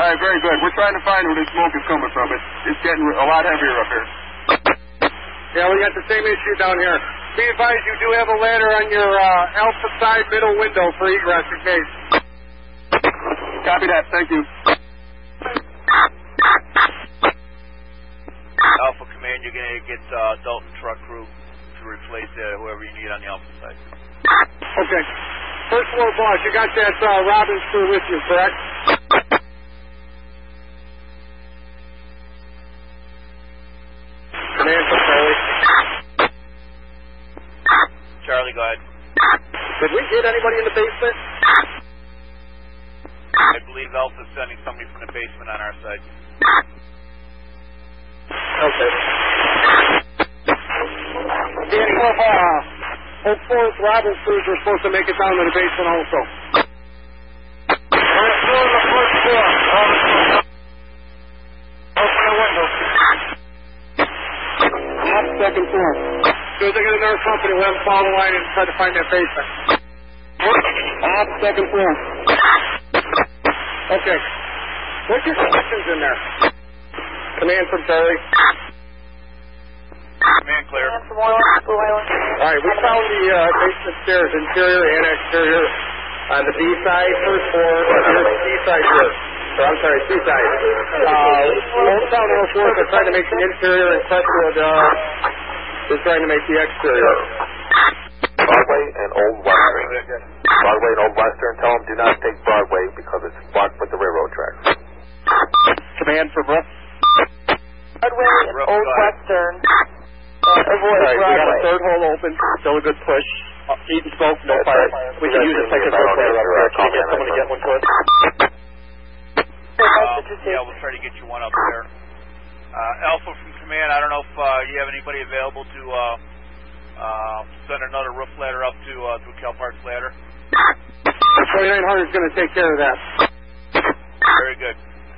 right, very good. We're trying to find where the smoke is coming from. It's, it's getting a lot heavier up here.
Yeah, we got the same issue down here. Be advised, you do have a ladder on your uh, alpha side middle window for egress in case.
Copy that. Thank you.
Alpha Command, you're going to get uh, Dalton truck crew to replace uh, whoever you need on the alpha side.
Okay. First floor boss, you got that uh, Robbins crew with you, correct? Command for Charlie.
Charlie, go ahead.
Did we get anybody in the basement?
I believe Alpha's sending somebody from the basement on our side.
Okay. Danny, uh, Oak Forest Robbins crews are supposed to make it down to the basement also. We're still on the first floor. Open the window. Up second floor. As soon as I get another company, we'll have to follow the line and try to find that basement. Up second floor. Okay. What's your questions in there? Command from Charlie.
Command clear.
All right, we found the uh, basement stairs, interior and exterior, on the B side, first floor, or the C side here. So I'm sorry, C side. Uh, Old Town Air Force are trying to make the interior, and Crestwood uh, is trying to make the exterior.
Broadway and Old Western. Broadway and Old Western. Tell them do not take Broadway because it's blocked with the railroad tracks.
Command for Brooke.
Broadway and Old Western. Uh, avoid
All right, we got a
Broadway.
third hole open. Still a good push. Uh, heat and smoke, no fire. We can use a second hole player up there. Can you get someone to get one to us?
Um, yeah, we'll try to get you one up there. Uh, Alpha from Command, I don't know if uh, you have anybody available to uh, uh, send another roof ladder up to uh, through Cal Park's ladder.
twenty-nine hundred is going to take care of that.
Very good.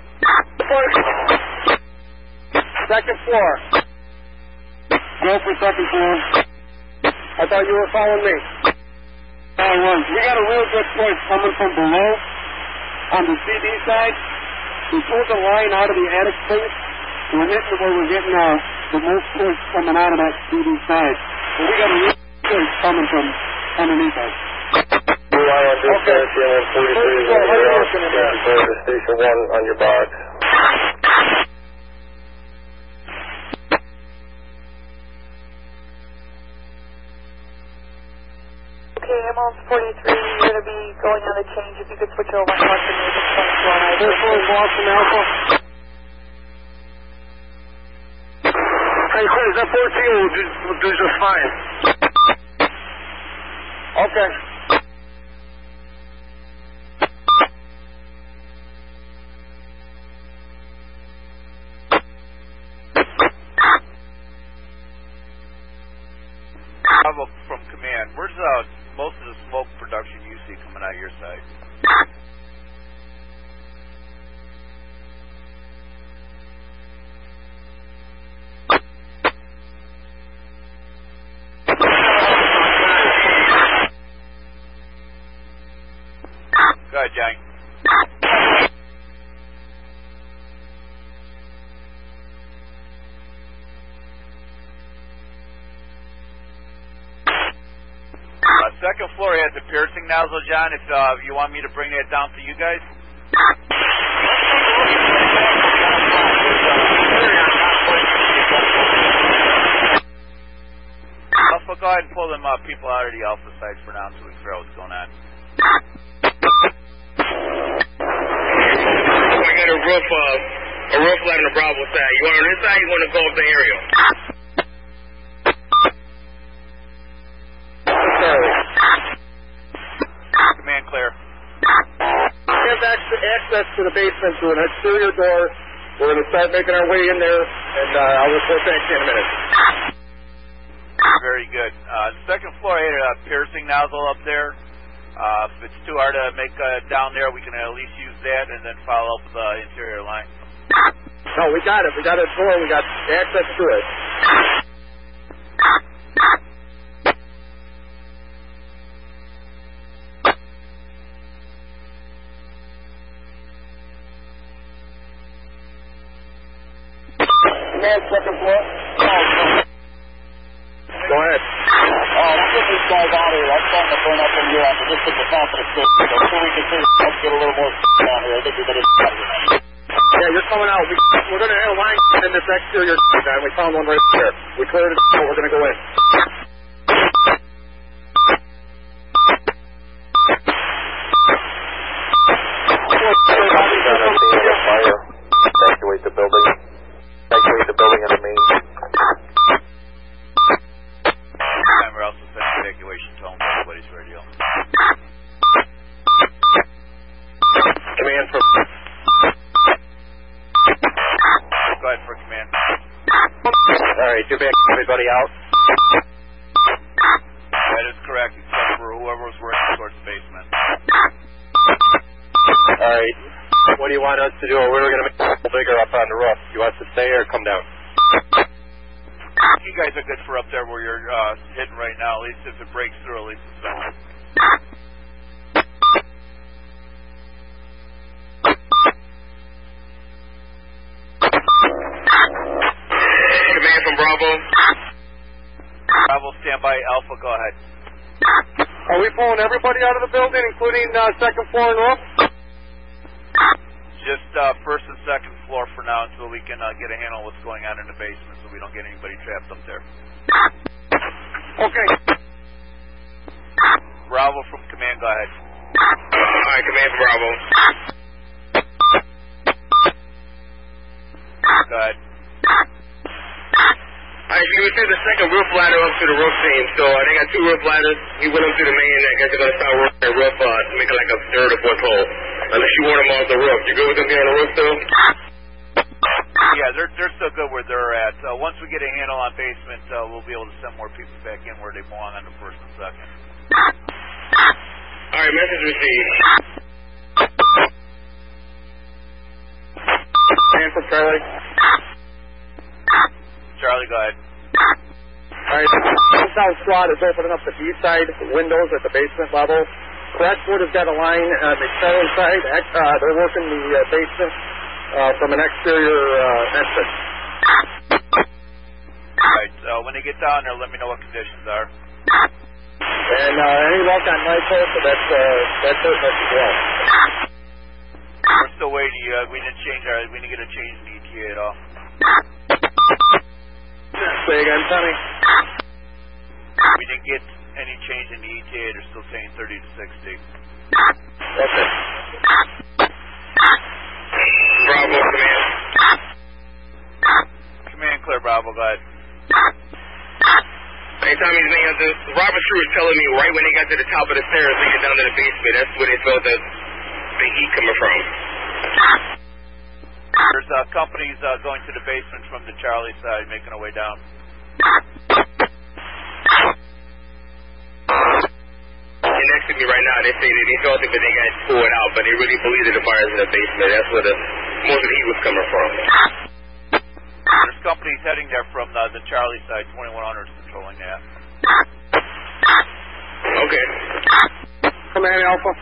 Second floor. Go for second floor. I thought you were following me. I was. We got a real good push coming from below on the C D side. We pulled the line out of the attic space. We're hitting where we're getting uh, the most push coming out of that C D side. So we got a real push coming from underneath us.
Blue Island dispatch,
Okay.
one forty-three,
First floor, how are you looking in there?
go to station one on your box.
Okay, Emerald forty-three, you're going to be going on the change. If you could switch over and watch the music second floor.
First floor, Boston Alpha. Hey, Chris, that fourteen will do, will do just fine. Okay.
Bravo from Command, where's uh, most of the smoke production you see coming out of your side? Go ahead, Johnny. Uh, second floor has the piercing nozzle, John. If uh, you want me to bring that down to you guys. Alpha, go ahead and pull them uh, people out of the Alpha side for now until we figure out what's going on.
We got a roof, uh, a roof ladder on the Bravo side. You want on this side? You want to go up the aerial?
Command clear.
We have ac- access to the basement through an exterior door. We're going to start making our way in there, and uh, I'll report back to you in a minute.
Very good. Uh, second floor had a piercing nozzle up there. Uh, if it's too hard to make uh, down there, we can at least use that and then follow up the interior line.
No, we got it. We got a door. We got access to it. command, second floor.
Go ahead.
Uh, let's get these guys out of here. I'm starting to burn up in here. I just took the confidence station. So until we can see, let's get a little more down here. I think we better get out of here.
Yeah, you're coming out. We, we're going to have a line in this exterior, guy. We found one right there. We cleared it, so we're going to go in.
Fire. Evacuate the building. Evacuate the building and the main.
We're also sending evacuation tone to everybody's radio.
Command from...
Go ahead for command.
All right, you're back. Everybody out.
That is correct, except for whoever was working towards the basement.
All right. What do you want us to do? We're going to make it bigger up on the roof. You want us to stay or come down?
You guys are good for up there where you're uh, hitting right now. At least if it breaks through, at least it's going.
Command from Bravo.
Bravo, stand by. Alpha, go ahead.
Are we pulling everybody out of the building, including uh, second floor and roof?
Just uh, first and second floor for now until we can uh, get a handle on what's going on in the basement so we don't get anybody trapped up there.
Okay.
Bravo from command, go ahead.
All right, command from Bravo.
Go ahead.
All right, so we sent the second roof ladder up to the roof team. So uh, they got two roof ladders. We went up to the main. I guess they're going to start working the roof, uh, to make it like a third or fourth hole. Unless you want them off the roof. You good with them being on the roof still?
Yeah, they're they're still good where they're at. Uh, once we get a handle on basement, uh, we'll be able to send more people back in where they belong on the first and second.
All right, message received.
Command from Charlie.
Charlie, go ahead.
All right. South SWAT is opening up the B-side windows at the basement level. Crestwood has got a line on the Charlie side. Uh, they're working the uh, basement uh, from an exterior uh, entrance.
All right, uh, when they get down there, let me know what conditions are.
And uh, any luck on Michael, so that's, uh, that's hurting us as well.
We're still waiting. Uh, we didn't change our, we didn't get a change in E T A at all.
Say again, Tommy.
We didn't get any change in the E T A. They're still saying thirty to sixty.
Okay.
Bravo, command.
Command clear, Bravo, go ahead.
Hey, Tommy's name, the Robert Shrew was telling me right when they got to the top of the stairs, they get down to the basement, that's where they felt the, the heat coming from.
There's uh, companies uh, going to the basement from the Charlie side, making their way down.
They're next to me right now, they say that they felt it, but they got pulled out, but they really believe that the fire's in the basement. That's where the most of the heat was coming from.
There's companies heading there from uh, the Charlie side, twenty-one hundred is controlling that.
Okay.
Command Alpha.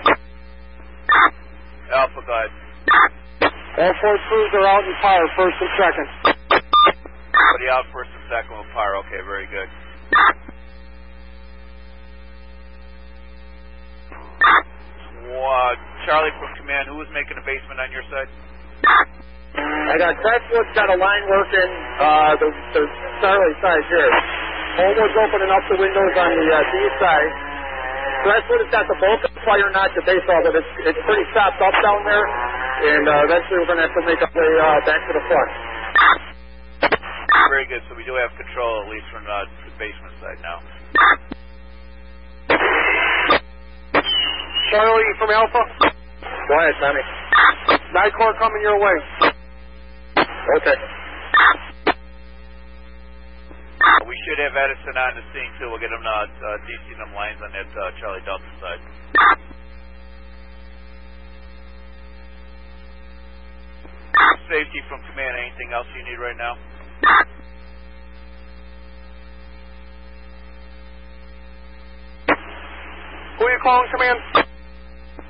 Alpha, go ahead.
All four crews are out in fire, first and second.
Everybody out first and second with fire. Okay, very good. Uh, Charlie from command, who was making the basement on your side?
I got Crestwood's got a line working, uh, the, the Charlie side here. Homewood's opening up the windows on the uh, D side. Crestwood has got the bulk of the fire, not the base of it. It's, it's pretty chopped up down there, and uh, eventually we're going to have to make our way uh, back to the front.
Very good, so we do have control, at least from uh, the basement side now.
Charlie from Alpha. Go ahead, Tommy. Night Corps coming your way. Okay.
We should have Edison on the scene, too. We'll get him uh, uh, D C them lines on that uh, Charlie Delta side. Safety from command. Anything else you need right now?
Who are you calling, command?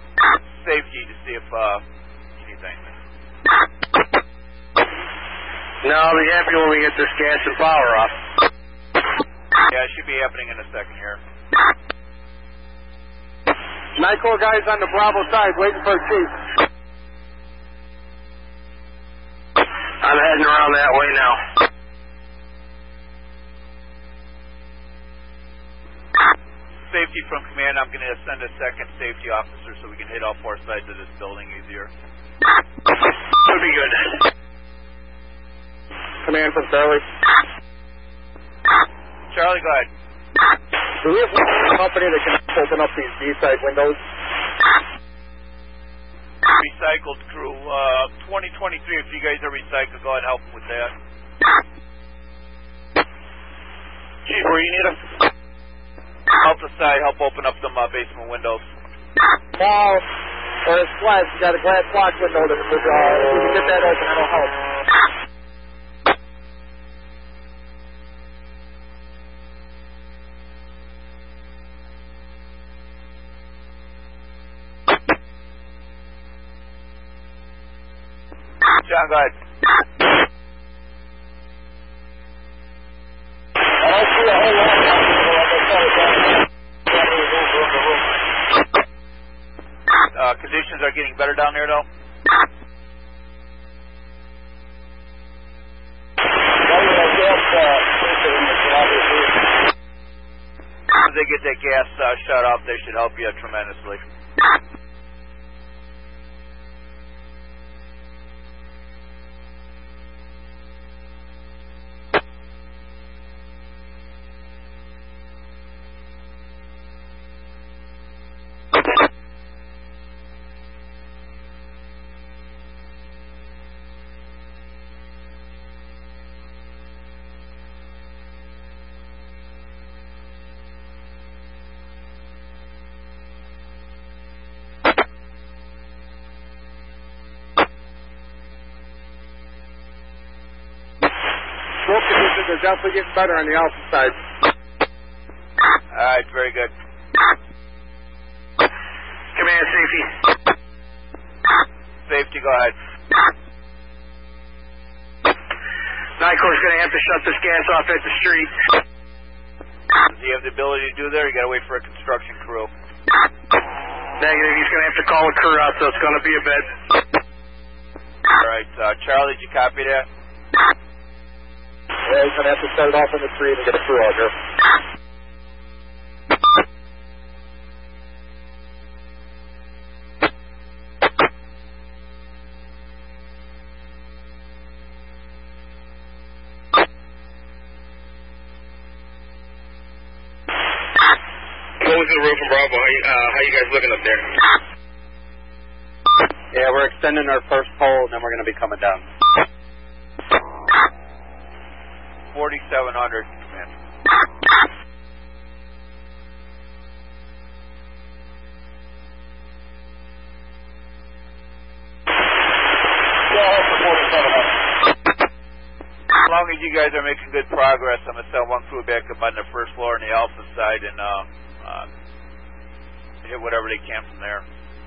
Safety to see if uh, you need anything.
No, I'll be happy when we get this gas and power off.
Yeah, it should be happening in a second here.
Nycor guys on the Bravo side waiting for a chief.
I'm heading around that way now.
Safety from command, I'm going to send a second safety officer so we can hit all four sides of this building easier.
Would be good.
Command from Charlie.
Charlie, go ahead.
Do we have one company that can open up these B-side windows?
Recycled crew, uh, twenty twenty-three, if you guys are recycled, go ahead and help them with that.
Chief, where you need them?
Out the side, help open up some uh, basement windows.
Wall, or it's glass, you got a glass block window that, uh, if you can get that open, that'll help.
John, go ahead.
I don't see a whole lot of
Uh, conditions are getting better down there, though? As they get that gas uh, shut off, they should help you tremendously.
Smoke conditions are definitely getting better on the alpha side.
Alright, very good.
Command safety.
Safety, go ahead.
Nycor's going to have to shut this gas off at the street.
Does he have the ability to do that, or you got to wait for a construction crew?
Negative, he's going to have to call a crew out, so it's going to be a bit.
Alright, uh, Charlie, did you copy that?
Yeah, he's going to have to start off in the street and get a crew out here.
Going to the roof from Bravo. How you, uh, how you guys looking up there?
Yeah, we're extending our first pole, and then we're going to be coming down.
forty-seven hundred, man. As long as you guys are making good progress, I'm going to send one crew back up on the first floor on the alpha side and uh, uh, hit whatever they can from there.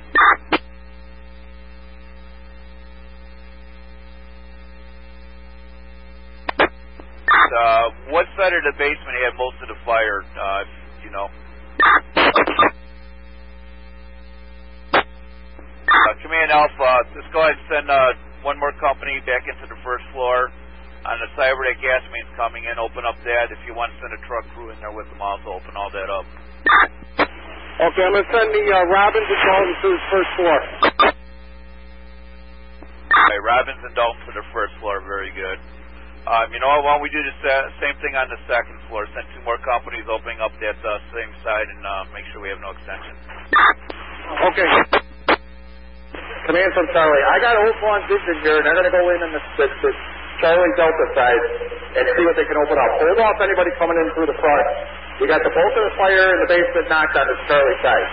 Uh, what side of the basement had most of the fire, uh, you know? Uh, Command Alpha, let's go ahead and send uh, one more company back into the first floor. On the side where that gas main's coming in, open up that. If you want to send a truck crew in there with them, also open all that up.
Okay, I'm going to send the uh, Robbins and Dalton to the first floor.
Okay, Robbins and Dalton to the first floor, very good. Um, you know what, why don't we do the sa- same thing on the second floor, send two more companies opening up that uh, same side and uh, make sure we have no extension.
Okay. Command from Charlie. I got Oakland Vision here, and they're going to go in on the, the, the Charlie Delta side and see what they can open up. Hold off anybody coming in through the front. We got the bolt of the fire and the basement knocked on the Charlie side.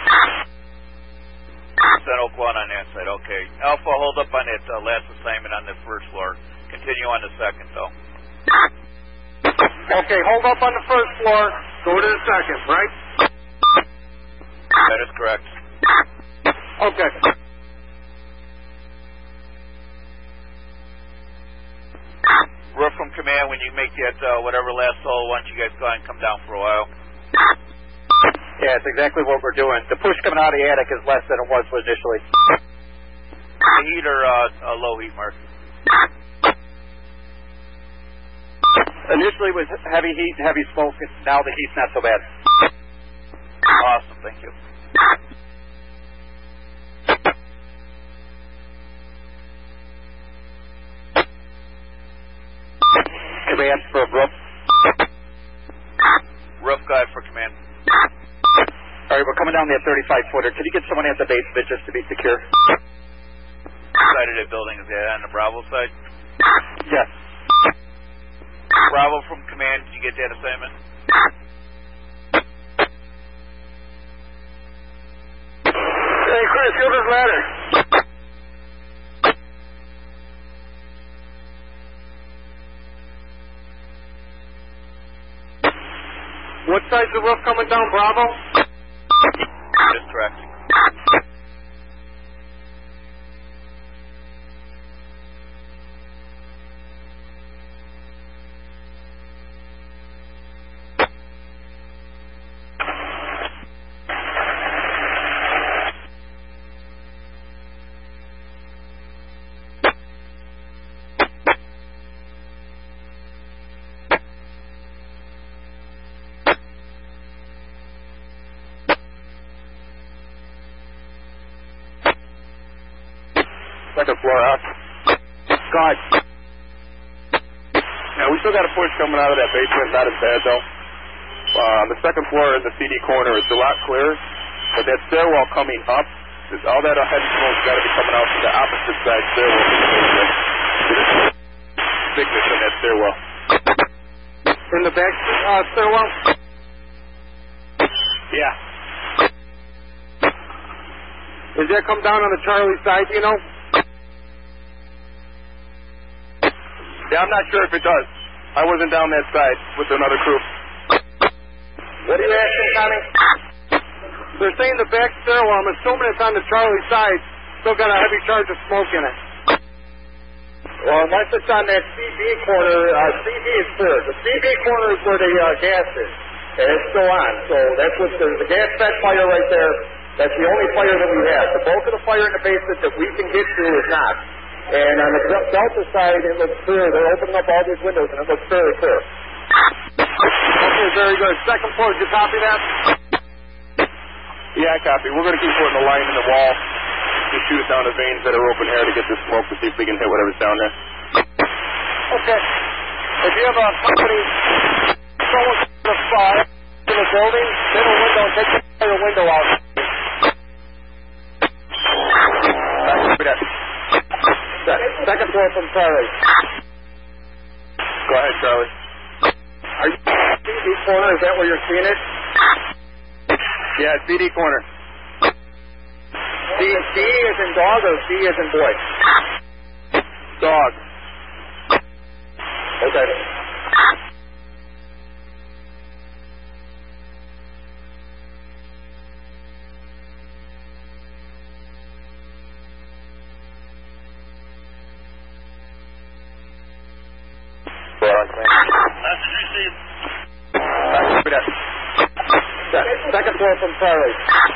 Send Oak One on that side, okay. Alpha, hold up on that uh, last assignment on the first floor. Continue on the second, though.
Okay, hold up on the first floor. Go to the second, right?
That is correct.
Okay.
command, when you make that uh, whatever last hole, why don't you guys go ahead and come down for a while?
Yeah, it's exactly what we're doing. The push coming out of the attic is less than it was initially.
The heat or uh, a low heat, Mark?
Initially was heavy heat and heavy smoke, and now the heat's not so bad.
Awesome, thank you.
Command for a roof.
Roof guy for command.
All right, we're coming down that thirty-five footer. Can you get someone at the base of it just to be secure?
Side of that building, is that on the Bravo side?
Yes.
Bravo from command, did you get that assignment?
Hey, Chris, field this ladder. What side's the roof coming down, Bravo?
Just correct.
Second floor out. God. Yeah, we still got a push coming out of that basement. Not as bad, though. Uh, the second floor in the C D corner is a lot clearer, but that stairwell coming up, is all that heavy smoke's got to be coming out from the opposite side stairwell. There's thickness in that stairwell.
In the back uh, stairwell?
Yeah.
Does that come down on the Charlie side, you know?
Yeah, I'm not sure if it does. I wasn't down that side with another crew.
What are you asking, Tommy? They're saying the back stairwell, I'm assuming it's on the Charlie side, still got a heavy charge of smoke in it. Well, unless it's on that C B corner, uh, C B is clear. The C B corner is where the uh, gas is, and it's still on. So that's what the, the gas vent fire right there. That's the only fire that we have. The bulk of the fire in the basement that we can get to is not. And on the Delta side, it looks clear. They're opening up all these windows, and it looks very clear. Okay, very good. Second floor, did you copy that?
Yeah, I copy. We're going to keep putting a line in the wall to shoot down the veins that are open here to get the smoke to see if we can hit whatever's down there.
Okay. If you have a company, someone's going to fire in the building, middle window, take the fire window out.
Copy that.
Second floor from Charlie.
Go ahead, Charlie.
Are you in C D corner? Is that where you're seeing it?
Yeah, C D corner.
D, D is in dog or C is in boy?
Dog.
Okay. Second floor from Charlie.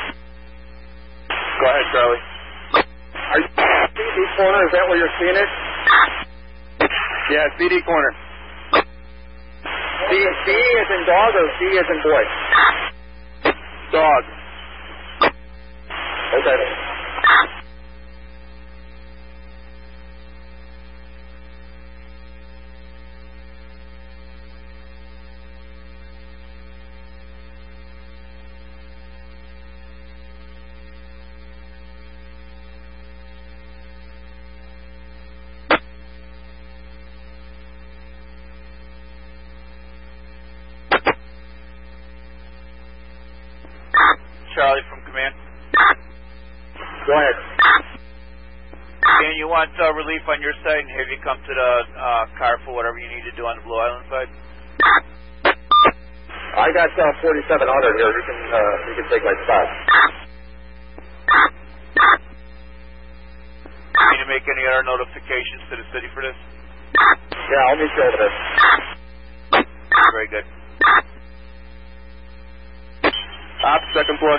Go ahead, Charlie.
Are you in C D corner? Is that where you're seeing it?
Yeah, C D corner.
D, D is in dog or C is in boy?
Dog.
Okay.
Charlie from command.
Go ahead.
And you want uh, relief on your side, and have you come to the uh, car for whatever you need to do on the Blue Island side?
I got uh, forty-seven hundred here. You can uh, you can take my spot.
Need to make any other notifications to the city for this?
Yeah, I'll meet you over there.
Very good.
Op, second floor.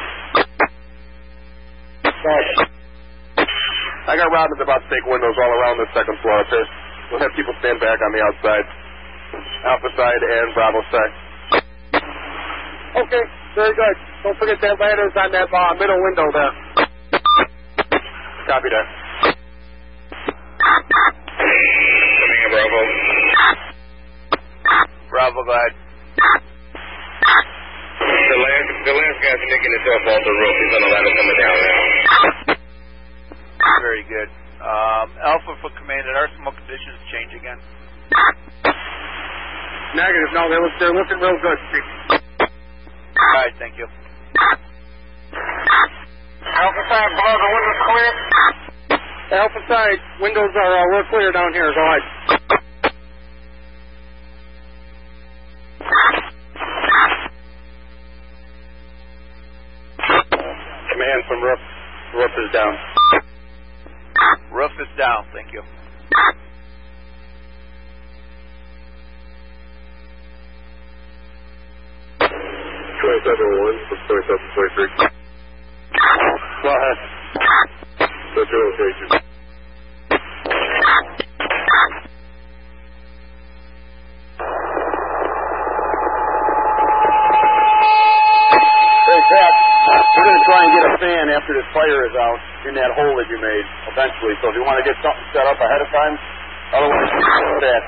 I got Robin's about to take windows all around the second floor up here. We'll have people stand back on the outside. Alpha side and Bravo side.
Okay, very good. Don't forget that ladder's on that uh, middle window there.
Copy that.
Coming in, Bravo.
Bravo, go ahead.
The last, the last guy's nicking himself off the roof. He's on the ladder coming down now.
Very good. Um, Alpha for command, did our smoke conditions change again?
Negative. No, they look, they're looking real good.
All right, thank you.
Alpha side below the windows clear.
Alpha side, windows are, uh, we're clear down here. Go ahead.
Command from roof. Roof is down.
Roof is down, thank you.
twenty-seven one from twenty-seven twenty-three.
Go ahead.
What's your location?
Hey, Pat, we're going to try and get a fan after this fire is out in that hole that you made eventually. So if you want to get something set up ahead of time, otherwise, do that.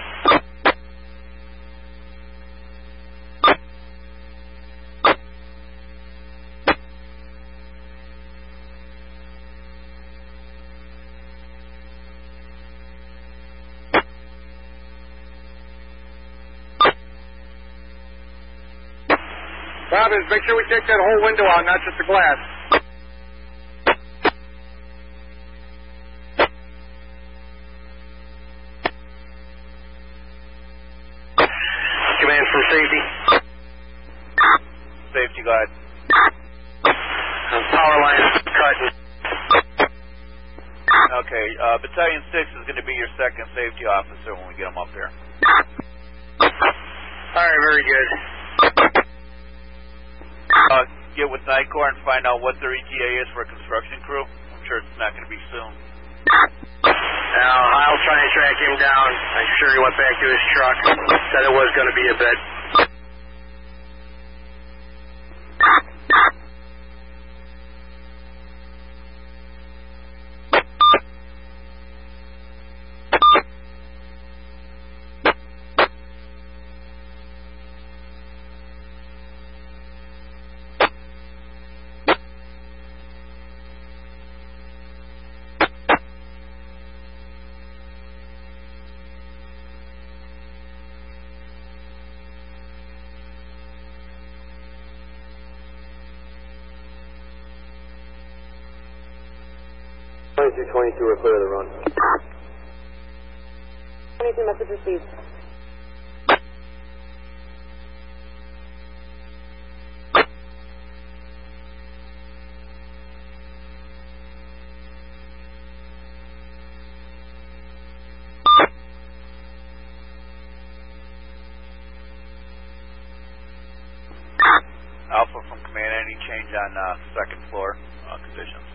Robbins, make sure we take that whole window out, not just the glass.
Command from safety.
Safety, go ahead.
Power line cut.
Okay, uh, Battalion six is going to be your second safety officer when we get him up here.
All right, very good.
Uh, get with NICOR and find out what their E T A is for a construction crew. I'm sure it's not going to be soon.
Now, I'll try and track him down. I'm sure he went back to his truck. Said it was going to be a bit.
twenty-two twenty-two, we're clear of the run.
twenty-two, message received.
Alpha from command, any change on uh, second floor uh, conditions?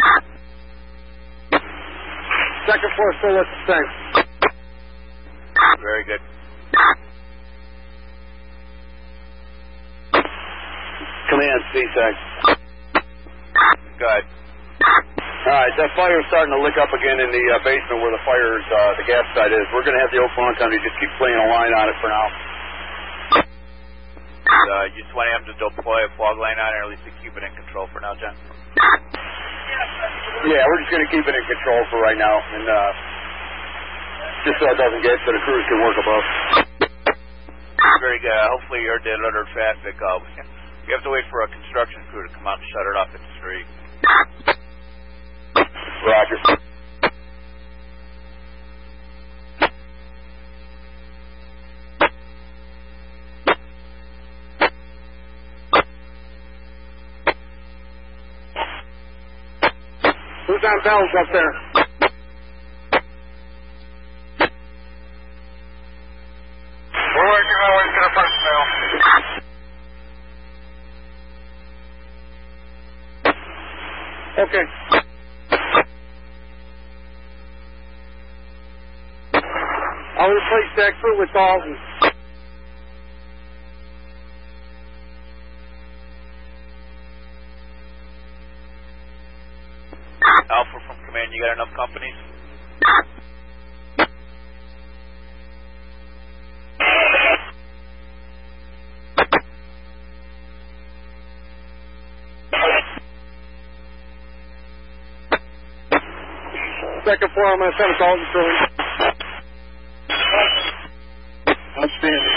Second floor still looks the same.
Very good.
Command, C-Sec.
Go ahead.
All right, that fire's starting to lick up again in the uh, basement where the fire's, uh, the gas side is. We're going to have the Oklahoma company just keep playing a line on it for now.
Uh, you just want him to deploy a fog line on it, or at least to keep it in control for now, John?
Yeah, we're just going to keep it in control for right now, and uh, just so it doesn't get so the crews can work above.
Very good. Hopefully you're dead under traffic. Uh, you have to wait for a construction crew to come out and shut it off at the street.
Roger.
Who's on bells up there? Okay. I'll replace that crew with Dalton.
Alpha from command, you got enough companies?
Second floor, I'm going to send a Dalton crew. Outstanding.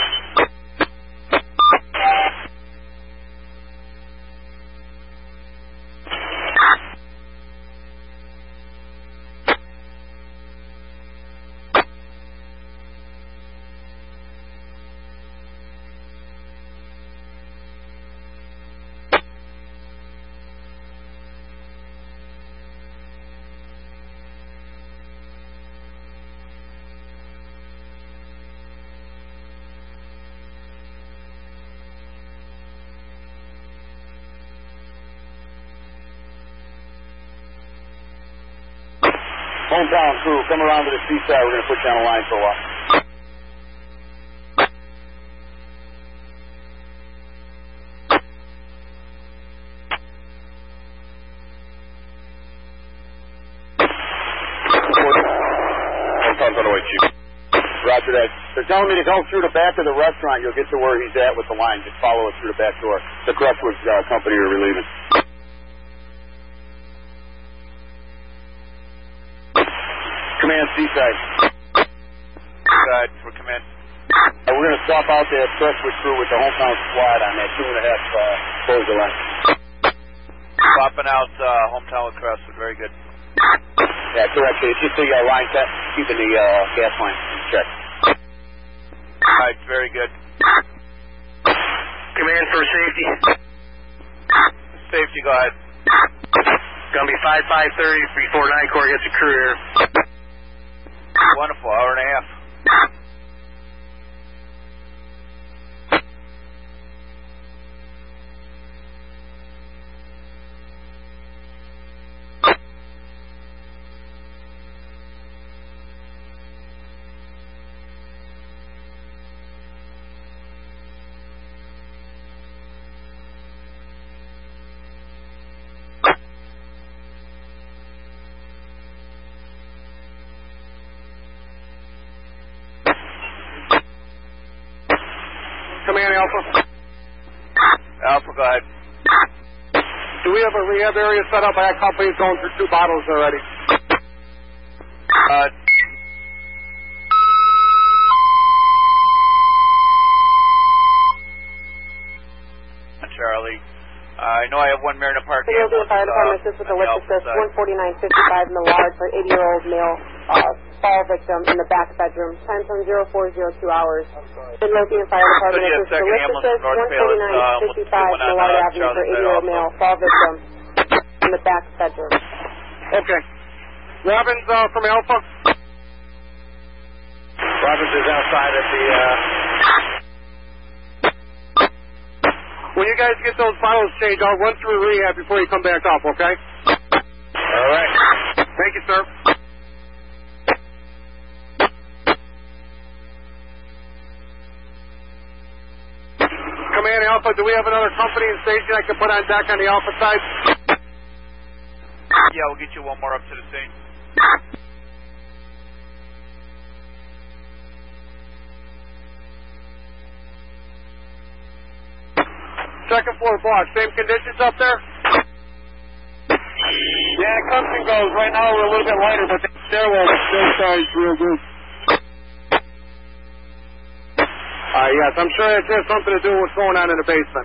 Hometown crew, come around to the seaside. We're going to put you on a line for a while. Hometown's on the way, Chief. Roger that. They're telling me to go through the back of the restaurant. You'll get to where he's at with the line. Just follow it through the back door. The Crestwood uh, company are relieving. Command Seaside.
Seaside for command.
Uh, we're going to swap out the Crestwood crew with the hometown squad on that two and a half uh, closure line.
Swapping out uh, hometown with Crestwood. Very good.
Yeah, correct. It's just the uh, line set, keeping the uh, gas line in check.
All right, very good.
Command for safety.
Safety, go ahead.
Gonna be five five thirty before nine Corps gets a crew here.
Wonderful, hour and a half.
Command Alpha.
Alpha, go ahead.
Do we have a rehab area set up? I got companies going through two bottles already.
Uh, Charlie. Uh, I know I have one Mariner Park.
The Oakland Fire Department assists with a lift assist one forty-nine fifty-five Millard for eighty-year-old male uh, fall victim in the back bedroom. Time from zero four zero two hours. Midlothian Fire Department assists with a lift assist one forty-nine fifty-five Millard Avenue for eighty-year-old male fall victim in the back bedroom.
Okay. Robbins uh, from Alpha.
Robbins is outside at the... Uh...
When you guys get those bottles changed, I'll run through rehab before you come back up, okay?
All right.
Thank you, sir. Command Alpha, do we have another company in station I can put on deck on the Alpha side?
Yeah, we'll get you one more up to the scene.
Second floor box, same conditions up there? Yeah, it comes and goes. Right now we're a little bit lighter, but the stairwell still starts real good. Uh, yes, I'm sure it has something to do with what's going on in the basement.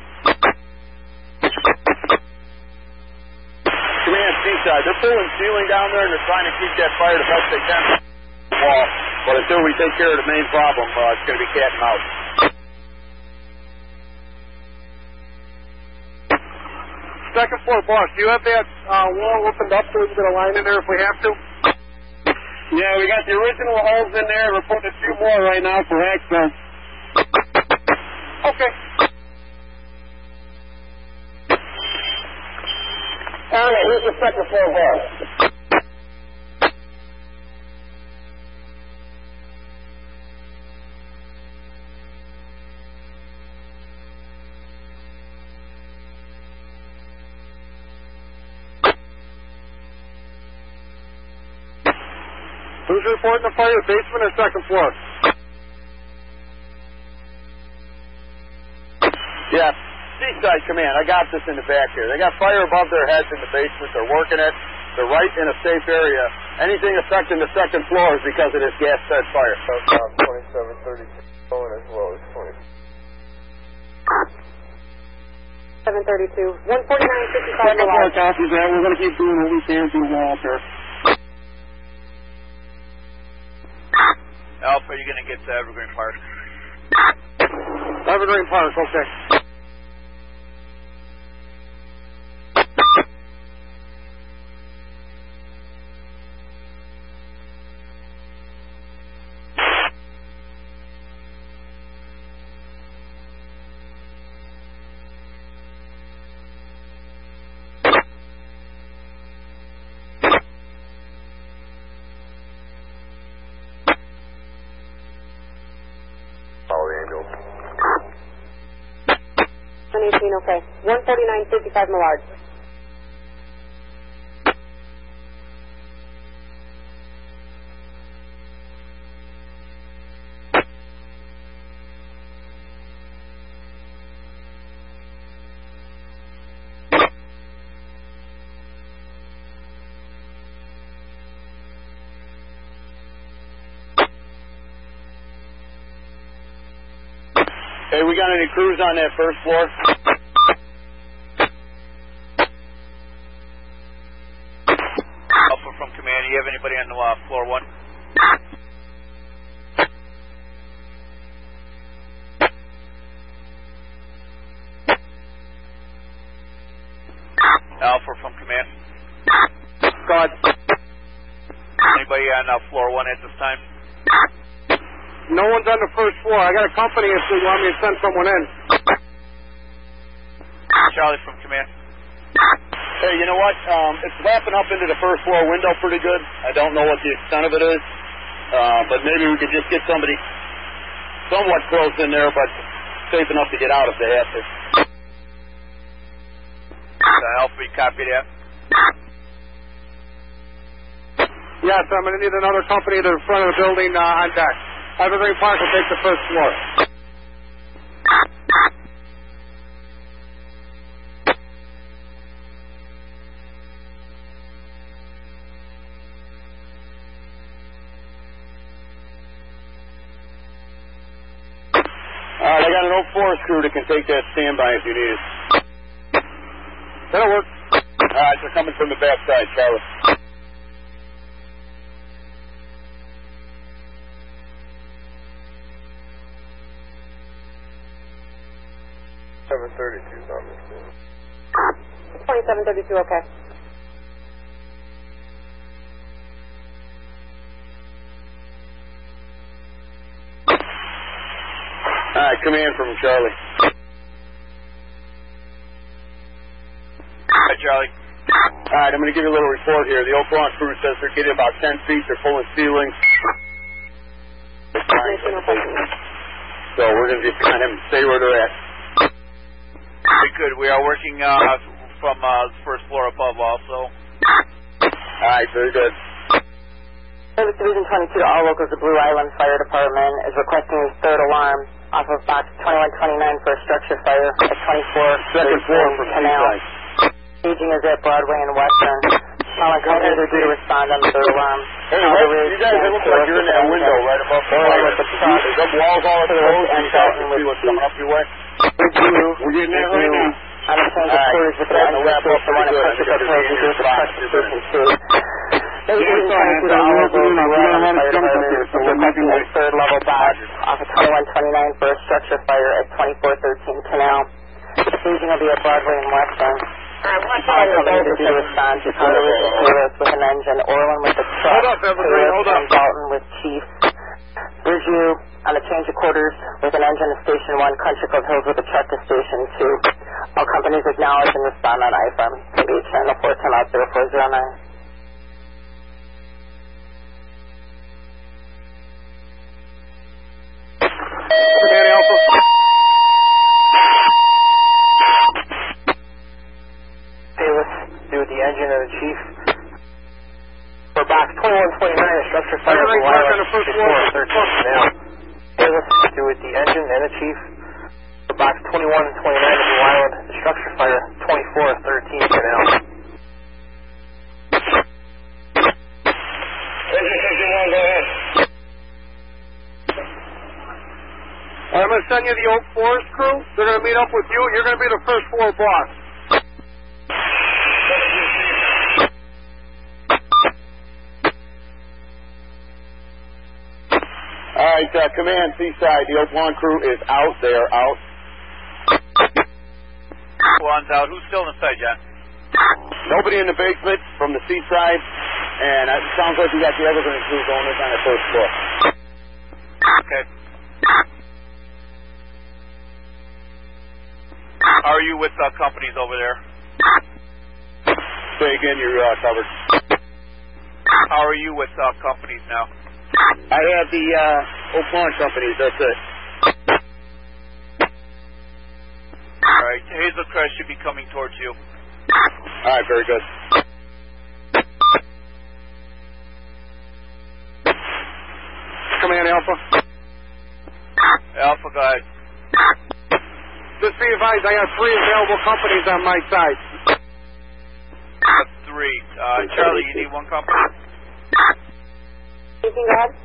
Command Seaside, they're pulling ceiling down there and they're trying to keep that fire the best they can wall. But until we take care of the main problem, uh, it's going to be cat and mouse.
Second floor boss, do you have that uh, wall opened up so we can get a line in there if we have to? Yeah, we got the original holes in there. We're putting a few more right now for access. Okay.
On it, who's the second floor boss?
Who's reporting the fire? Basement or second floor?
Yeah, Seaside Command, I got this in the back here. They got fire above their heads in the basement. They're working it. They're right in a safe area. Anything affecting the second floor is because of this gas-fed fire.
Southbound twenty-seven thirty-two, going as well as twenty.
seven thirty-two, one forty-nine fifty-five
Second floor,
Millard.
copy that. We're going to keep doing what we can through the wall here.
Alpha, you're going to get to Evergreen Park.
Evergreen Park, okay.
one eighteen, okay. one forty-nine fifty-five Millard.
Hey, we got any crews on that first floor?
Alpha from command, do you have anybody on the uh, floor one? Alpha from command.
Go ahead.
Anybody on uh, floor one at this time?
No one's on the first floor. I got a company if you want me to send someone in.
Charlie from command.
Hey, you know what? Um, it's lapping up into the first floor window pretty good. I don't know what the extent of it is, uh, but maybe we could just get somebody somewhat close in there, but safe enough to get out if they have to.
Uh, Alpha, you copy that?
Yes, I'm going to need another company to the front of the building uh, on deck. Evergreen Park will take the first floor.
All right, I got an Oak Forest crew that can take that standby if you need it.
That'll work.
All right, they're coming from the backside, Charlie.
seven thirty-two, on this thing.
twenty-seven thirty-two, okay.
All right, command from Charlie.
Hi, Charlie.
All right, I'm going to give you a little report here. The Oak Lawn crew says they're getting about ten feet. They're pulling ceilings. So we're going to just kind of stay where they're at.
Very good. We are working uh, from uh, the first floor above also.
All right, very good.
Service Division twenty-two to all locals, the Blue Island Fire Department is requesting a third alarm off of box twenty-one twenty-nine for a structure fire at twenty-four
Second floor from
Canal.
Seaside.
Staging is at Broadway and Western. Calling companies are due to respond on the third alarm.
Hey, what, you guys, it looks like you're in that window right above the fire. There's up walls all exposed. You guys can see what's coming up your way.
We're getting that right now.
On a change of quarters with the engine station one and pressure control to do with the pressure station two. Service Division twenty-two to all locals, the Blue Island Fire Department is requesting a third level box off of twenty-one twenty-nine for a structure fire at twenty-four thirteen Canal. Staging will be at Broadway and Western. Calling companies are due to respond to Taylor with an engine, Orland with the truck,
Hold up, everybody, hold up.
and Dalton with Chief. Ridgeview on a change of quarters with an engine to Station one, Country Club Hills with a truck to Station two. All companies acknowledge and respond on I F M. K B channel four ten out zero four zero nine.
Command Alpha.
Hey, let's do the engine and the chief. For box twenty-one twenty-nine, a structure fire for wireless before thirteen now. Hey, let's do with the engine and the chief. For box twenty-one twenty-nine, of the wireless, the structure fire twenty-four thirteen now.
Engine section one, go ahead.
I'm going to send you the Oak Forest crew. They're going to meet up with you. You're going to be the first floor boss.
All right, uh, Command, Seaside, the Oak Lawn crew is out. They are out.
One's out. Who's still inside, John?
Nobody in the basement from the Seaside, and it sounds like we got the Evergreen crew going in on the first floor.
Okay. How are you with uh, companies over there?
Say again, you're uh, covered.
How are you with uh, companies now?
I have the uh, Oak Lawn companies, that's it.
All right. Hazel Crest should be coming towards you.
All right, very good.
Command Alpha.
Alpha, go ahead.
Just be advised, I have three available companies on my side.
That's three. Uh, Charlie, you need one company?
You can go ahead.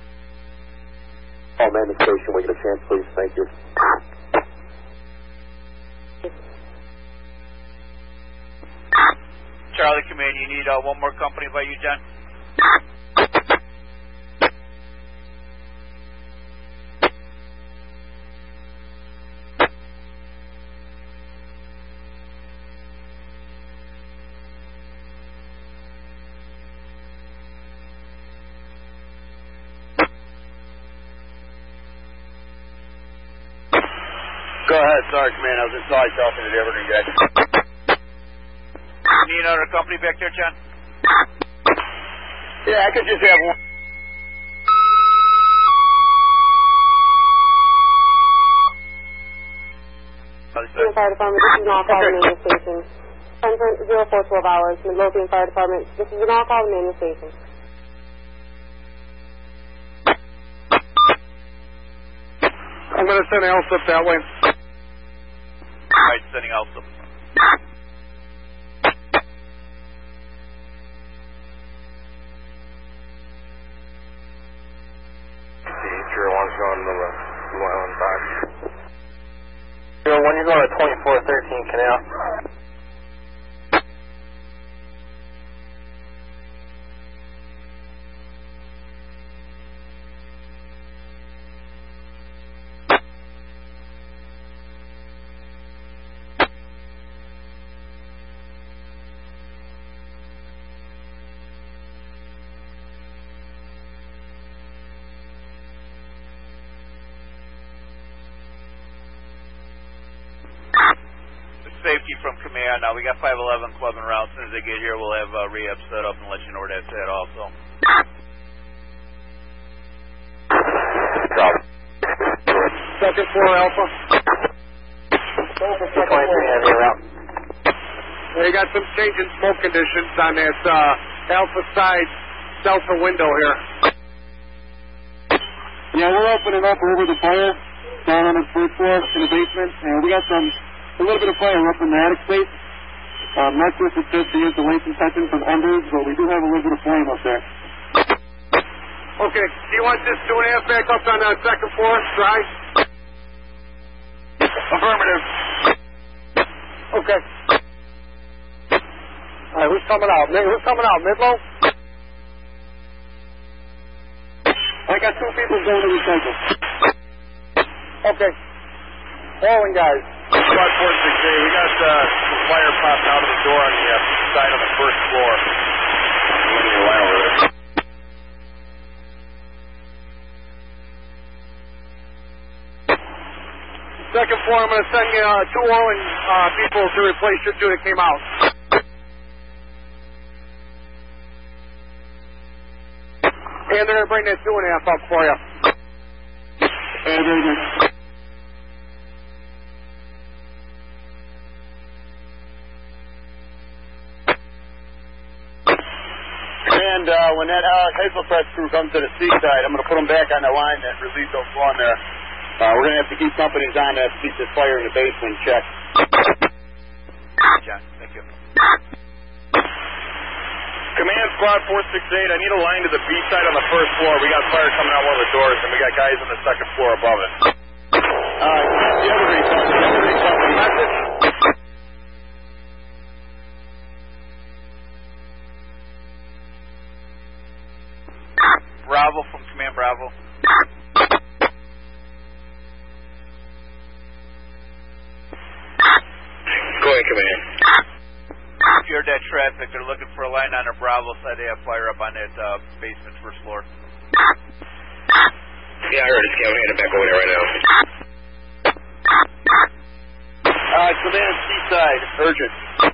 All man the station, we get a chance, please. Thank you.
Charlie, Command, you need uh, one more company by you, John?
Go ahead, sorry, Command. I was inside talking to the Evergreen guy.
Need another company back there, John?
Yeah, I could just have one.
Midlothian Fire Department, this is an all-call
Okay.
main station. ten zero four twelve hours, Midlothian Fire Department, this is an all-call main station.
I'm going to send Elsa up that way.
All right, sending Elsa.
Zero one's going to the Blue Island box. Zero one, you're going to twenty-four thirteen Canal.
Safety from Command. Now, we got five eleven clubbing around. As soon as they get here, we'll have uh, rehab set up and let you know where that's at also.
Second floor Alpha.
two twenty-three heavy route.
They got some change in smoke conditions on that uh, Alpha side Delta window here.
Yeah, we're opening up over the fire down on the first floor in the basement, and we got some a little bit of fire up in the attic space. I'm not sure if it's just to use the latent section from embers, but we do have a little bit of flame up there.
Okay, do you want this two and a half back up on the second floor, dry?
Affirmative.
Okay. All right, who's coming out? Who's coming out? Midlow?
I got two people going to recycle.
Okay. Falling guys.
Squad four six eight, we got uh, some fire popping out of the door on the uh, side of the first floor. Moving your line over there.
Second floor, I'm going to send you uh, two Orland uh, people to replace your two that came out. And they're going to bring that two and a half up for you.
And very good.
And uh, when that uh, Hazelcrest crew comes to the seaside, I'm going to put them back on the line and release those on there. Uh, we're going to have to keep companies on that to keep this fire in the basement checked.
John, thank you.
Command Squad four six eight, I need a line to the B side on the first floor. We got fire coming out one of the doors, and we got guys on the second floor above it.
Uh, the Evergreen Company, the Evergreen Company message.
Bravo from Command Bravo.
Go ahead, Command.
If you heard that traffic, they're looking for a line on their Bravo side. They have fire up on that uh, basement first floor.
Yeah, I heard it, Scout. We're heading back over there right now.
Uh, Command Seaside, urgent.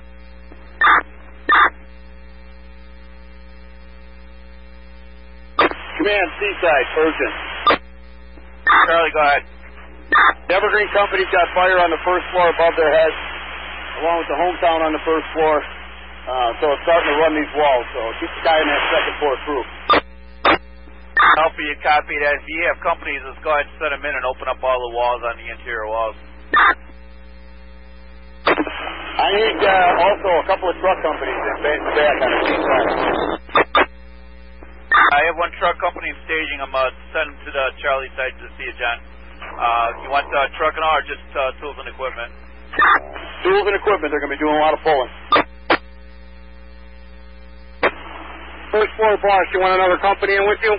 Command Seaside, urgent.
Charlie, go ahead.
The Evergreen Company's got fire on the first floor above their heads, along with the hometown on the first floor. Uh, so it's starting to run these walls. So keep the guy in that second floor crew.
Alpha, you copy that. If you have companies, let's go ahead and set them in and open up all the walls on the interior walls.
I need uh, also a couple of truck companies in the back on the seaside.
I have one truck company staging. I'm uh, sending them to the Charlie side to see you, John. Uh, you want uh, truck and all, or just uh, tools and equipment?
Tools and equipment. They're going to be doing a lot of pulling. First floor boss, you want another company in with you?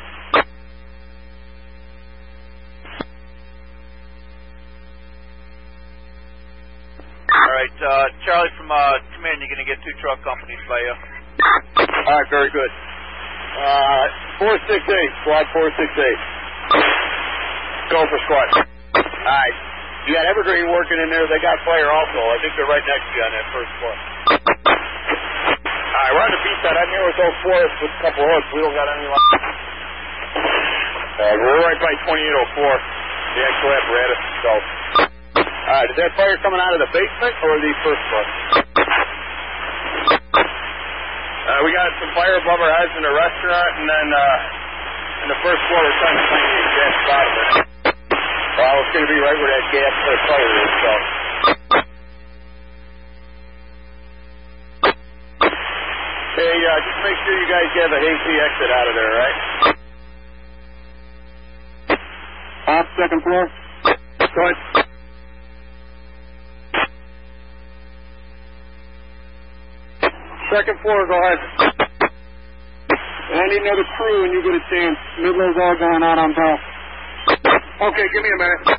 All right, uh, Charlie from uh, Command, you're going to get two truck companies by you.
All right, very good. Uh, four six eight, squad four six eight. Go for squad. All right. You got Evergreen working in there. They got fire also. I think they're right next to you on that first floor. All right, we're on the B side. I'm here with those forests with a couple hooks. We don't got any line. Uh, we're right by twenty-eight oh four, the actual apparatus itself. All right, is that fire coming out of the basement or the first floor?
Uh, we got some fire above our heads in the restaurant, and then uh, in the first floor we're trying to find the exact spot of it. Well, it's going to be right where that gas for the fire is, so. Hey, uh, just make sure you guys have a hasty exit out of there, right?
Off, second floor.
Go ahead. Second floor, go ahead.
And I need another crew when you get a chance. Midlow's all going on on top.
Okay, give me a minute.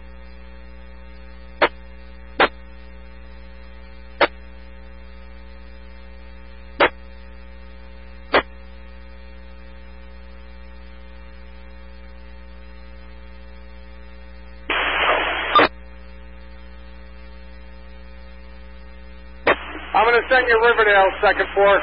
I'm going to send you Riverdale, second floor.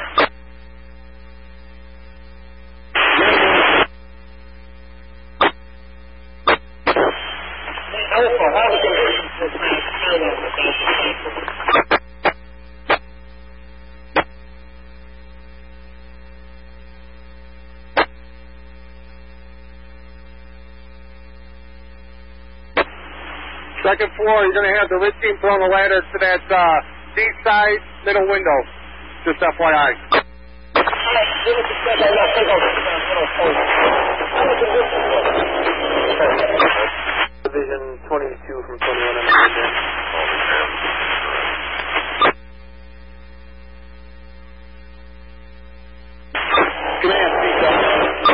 Second floor, you're going to have the red team throwing a ladder to that uh, east side middle window. Just F Y I.
Division twenty-two from twenty-one on the window.
Command, speak up.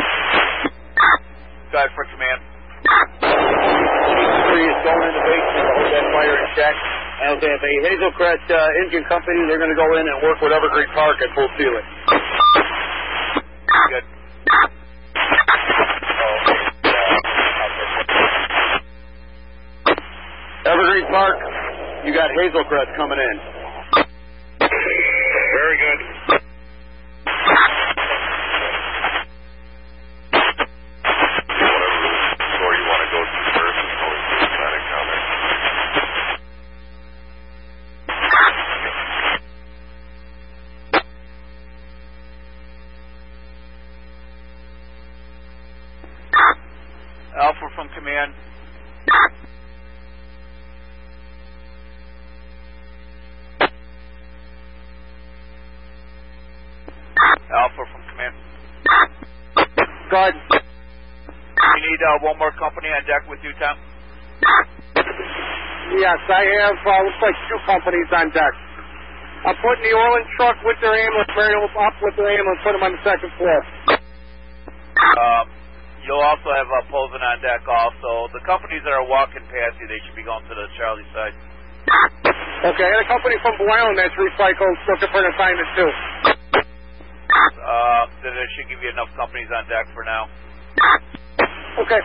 Guy for command.
Three is going in the basement to hold that fire in check. And if they have a Hazelcrest uh, engine company, they're going to go in and work with Evergreen Park at full ceiling.
Good.
Evergreen Park, you got Hazelcrest coming in.
Very good.
Or you want to go to first and always do static comment.
Alpha from command. Alpha from command.
Go ahead.
You need uh, one more company on deck with you, Tom?
Yes, I have, uh, looks like two companies on deck. I'm putting the Orland truck with their ambulance, bringing them up with their ambulance, put them on the second floor.
Um, you'll also have uh, Posen on deck also. The companies that are walking past you, they should be going to the Charlie side.
Okay, and a company from Blue Island that's recycled, looking for an assignment too.
Uh, then it should give you enough companies on deck for now.
Okay.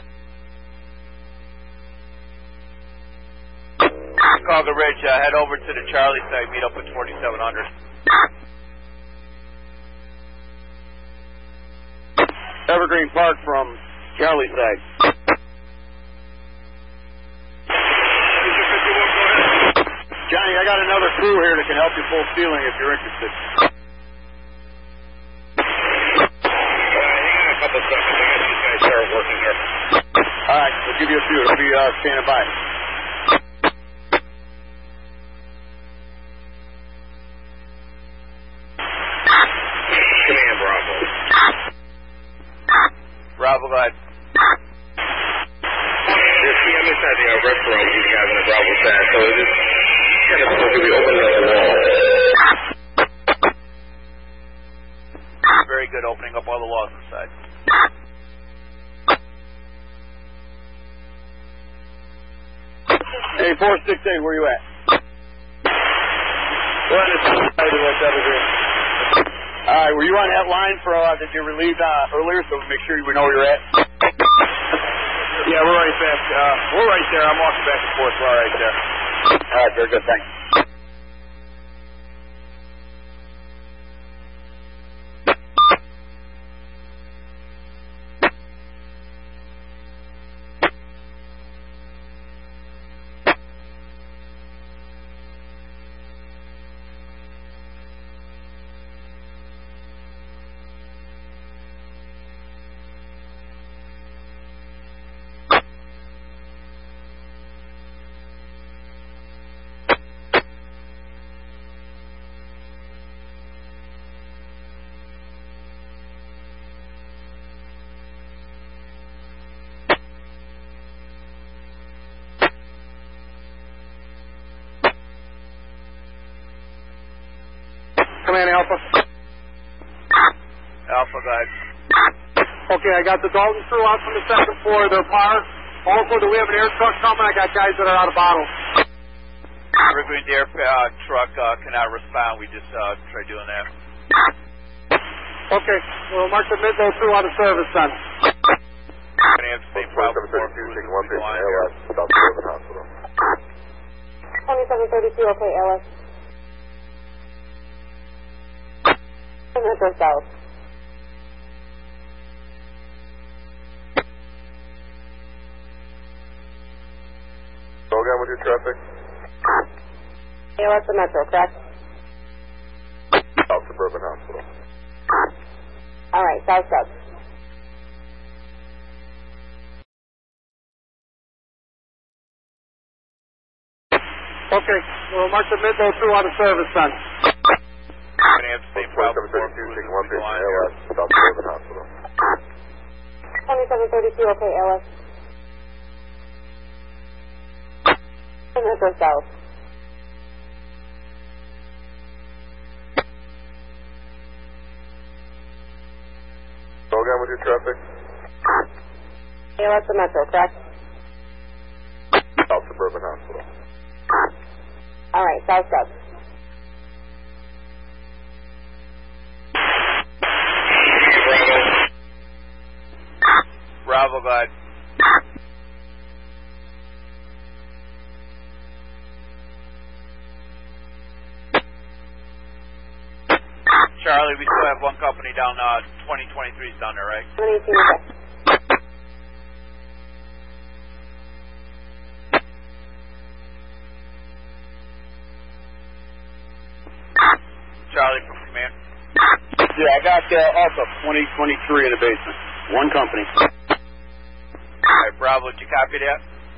Chicago Ridge, uh, head over to the Charlie site, meet up at twenty-seven hundred.
Evergreen Park from Charlie side. Johnny, I got another crew here that can help you pull ceiling if you're interested.
Couple seconds. I got these guys start working here.
All right, we'll give you a few. It'll be uh, standing by.
Command Bravo.
Bravo, go ahead.
There's see, I'm inside the uh, restaurant with these guys on the Bravo side, so it's just kind of supposed to be opening up the wall.
Very good, opening up all the walls inside.
Hey, four six eight, where you at? We're on the side of West Evergreen. All right, were you on that line for uh, that you relieved uh, earlier, so make sure we know where you're at?
Yeah, we're right back. Uh, we're right there. I'm walking back and forth. We're right there.
All right, very good, thanks.
Command Alpha.
Alpha, go ahead.
Okay, I got the Dalton crew out from the second floor. They're parked. Also, do we have an air truck coming? I got guys that are out of bottles.
Evergreen Air uh, truck uh, cannot respond. We just uh, tried doing that.
Okay, well, mark the Midlow crew out of service then.
Going to have the same problem.
twenty-seven thirty-two, okay, L S. Metro South.
Go again with your traffic.
A L S to Metro, correct?
South Suburban Hospital.
All right, South Sub.
Okay, well, mark the Midlow crew out of service then.
Going to have the same problem.
South Suburban Hospital.
twenty-seven thirty-two, okay, L S. Metro South.
Go again with your traffic.
A L S to Metro, correct?
South Suburban Hospital.
All right, South Sub.
Bravo, go ahead. company down, uh, twenty twenty-three's down there, right?
one eighteen, okay.
Charlie from command.
Yeah, I got uh, also twenty twenty-three in the basement. One company.
All right, Bravo, did you copy that?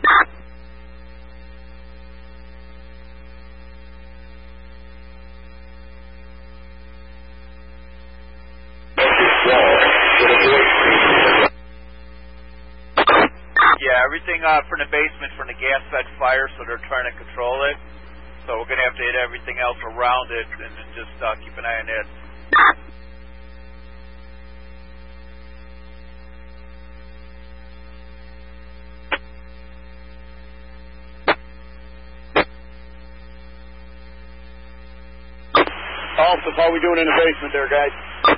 Yeah, everything uh, from the basement from the gas fed fire, so they're trying to control it. So we're going to have to hit everything else around it and then just uh, keep an eye on it.
Also, how we doing in the basement there, guys?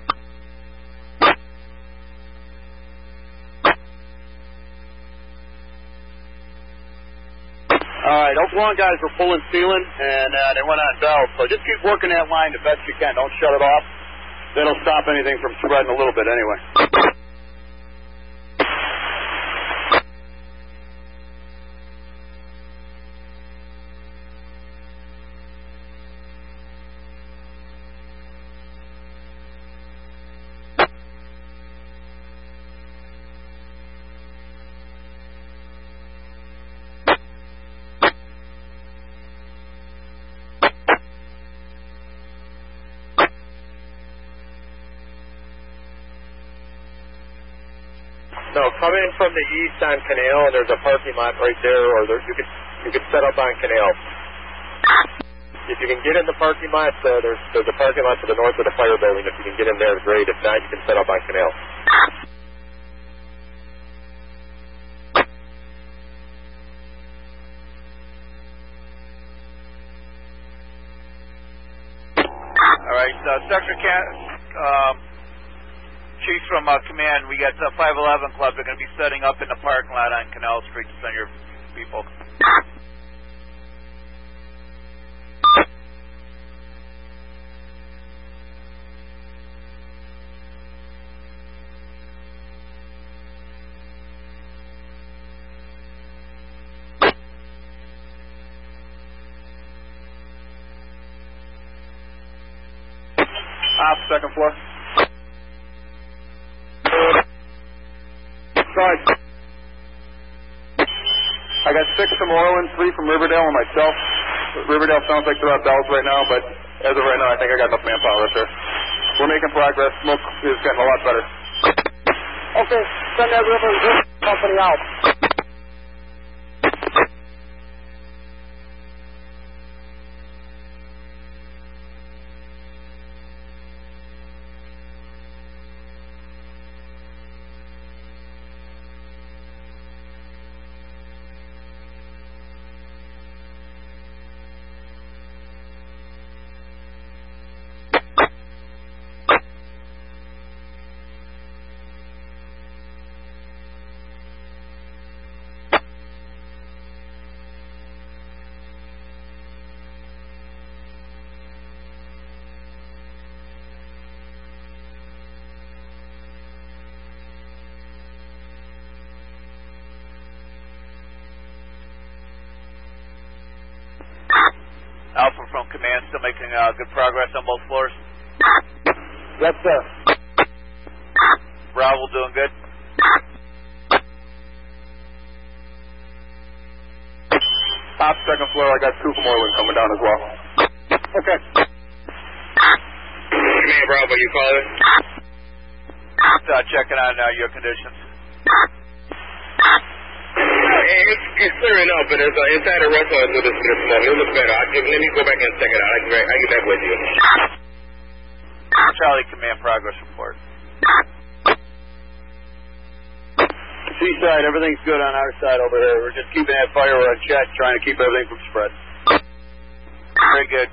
All right, those long guys were pulling sealing, and uh, they went on valve. So just keep working that line the best you can. Don't shut it off. That'll stop anything from spreading a little bit anyway.
No, come in from the east on Canal, and there's a parking lot right there, or there, you could you could set up on Canal. If you can get in the parking lot, uh, there's there's a parking lot to the north of the fire building. If you can get in there, great. If not, you can set up on Canal.
All right, uh, Sector Cat, um, Chief from uh, Command, we got uh, five eleven Club. They're going to be setting up in the parking lot on Canal Street to send your people.
Off, second floor. Sorry. I got six from Orland, three from Riverdale, and myself. Riverdale sounds like they're at bells right now, but as of right now, I think I got enough manpower up there. We're making progress. Smoke is getting a lot better.
Okay, send that river company out.
Alpha from Command, still making uh, good progress on both floors.
Yes, sir.
Bravo doing good.
Top, second floor. I got two from Orland coming down as well. Okay.
Command Bravo, you calling?
Uh, checking on uh, your conditions.
It's, it's clearing up, but there's uh, inside the restaurant with this this morning. It looks better. I can, let me go back and check it out. I can, I can get back with you.
Charlie Command progress report.
Seaside, everything's good on our side over here. We're just keeping that fire on check, trying to keep everything from spread.
Very good.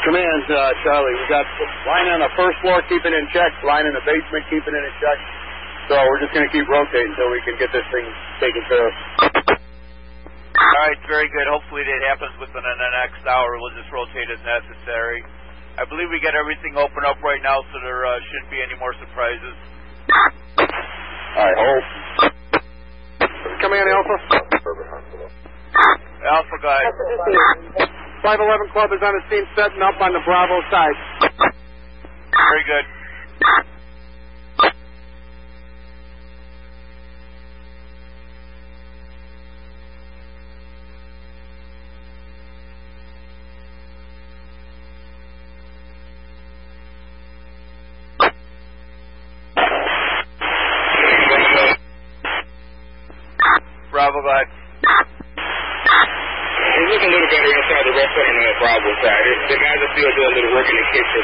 Command, uh, Charlie, we got line on the first floor, keeping in check, line in the basement, keeping it in check. So we're just going to keep rotating until we can get this thing taken care of.
All right, very good. Hopefully that happens within the next hour. We'll just rotate as necessary. I believe we got everything open up right now, so there uh, shouldn't be any more surprises.
I hope.
Command Alpha.
Alpha, go ahead.
five eleven Club is on the scene, setting up on the Bravo side.
Very good. Bravo, go ahead.
It's looking a little better inside the restaurant on the Bravo side. It, the guys are still doing a little work in the kitchen.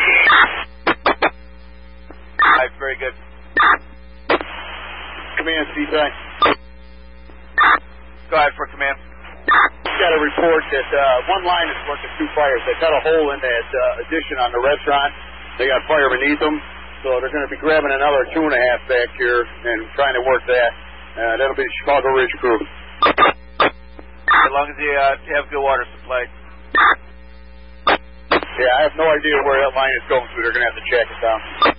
All right, very good.
Command, C-Time.
Go ahead for command.
Got a report that uh, one line is working two fires. They cut a hole in that uh, addition on the restaurant. They got fire beneath them, so they're going to be grabbing another two and a half back here and trying to work that. Uh, that'll be the Chicago Ridge crew.
As long as you uh, have good water supply.
Yeah, I have no idea where that line is going through. They're going to have to check it down.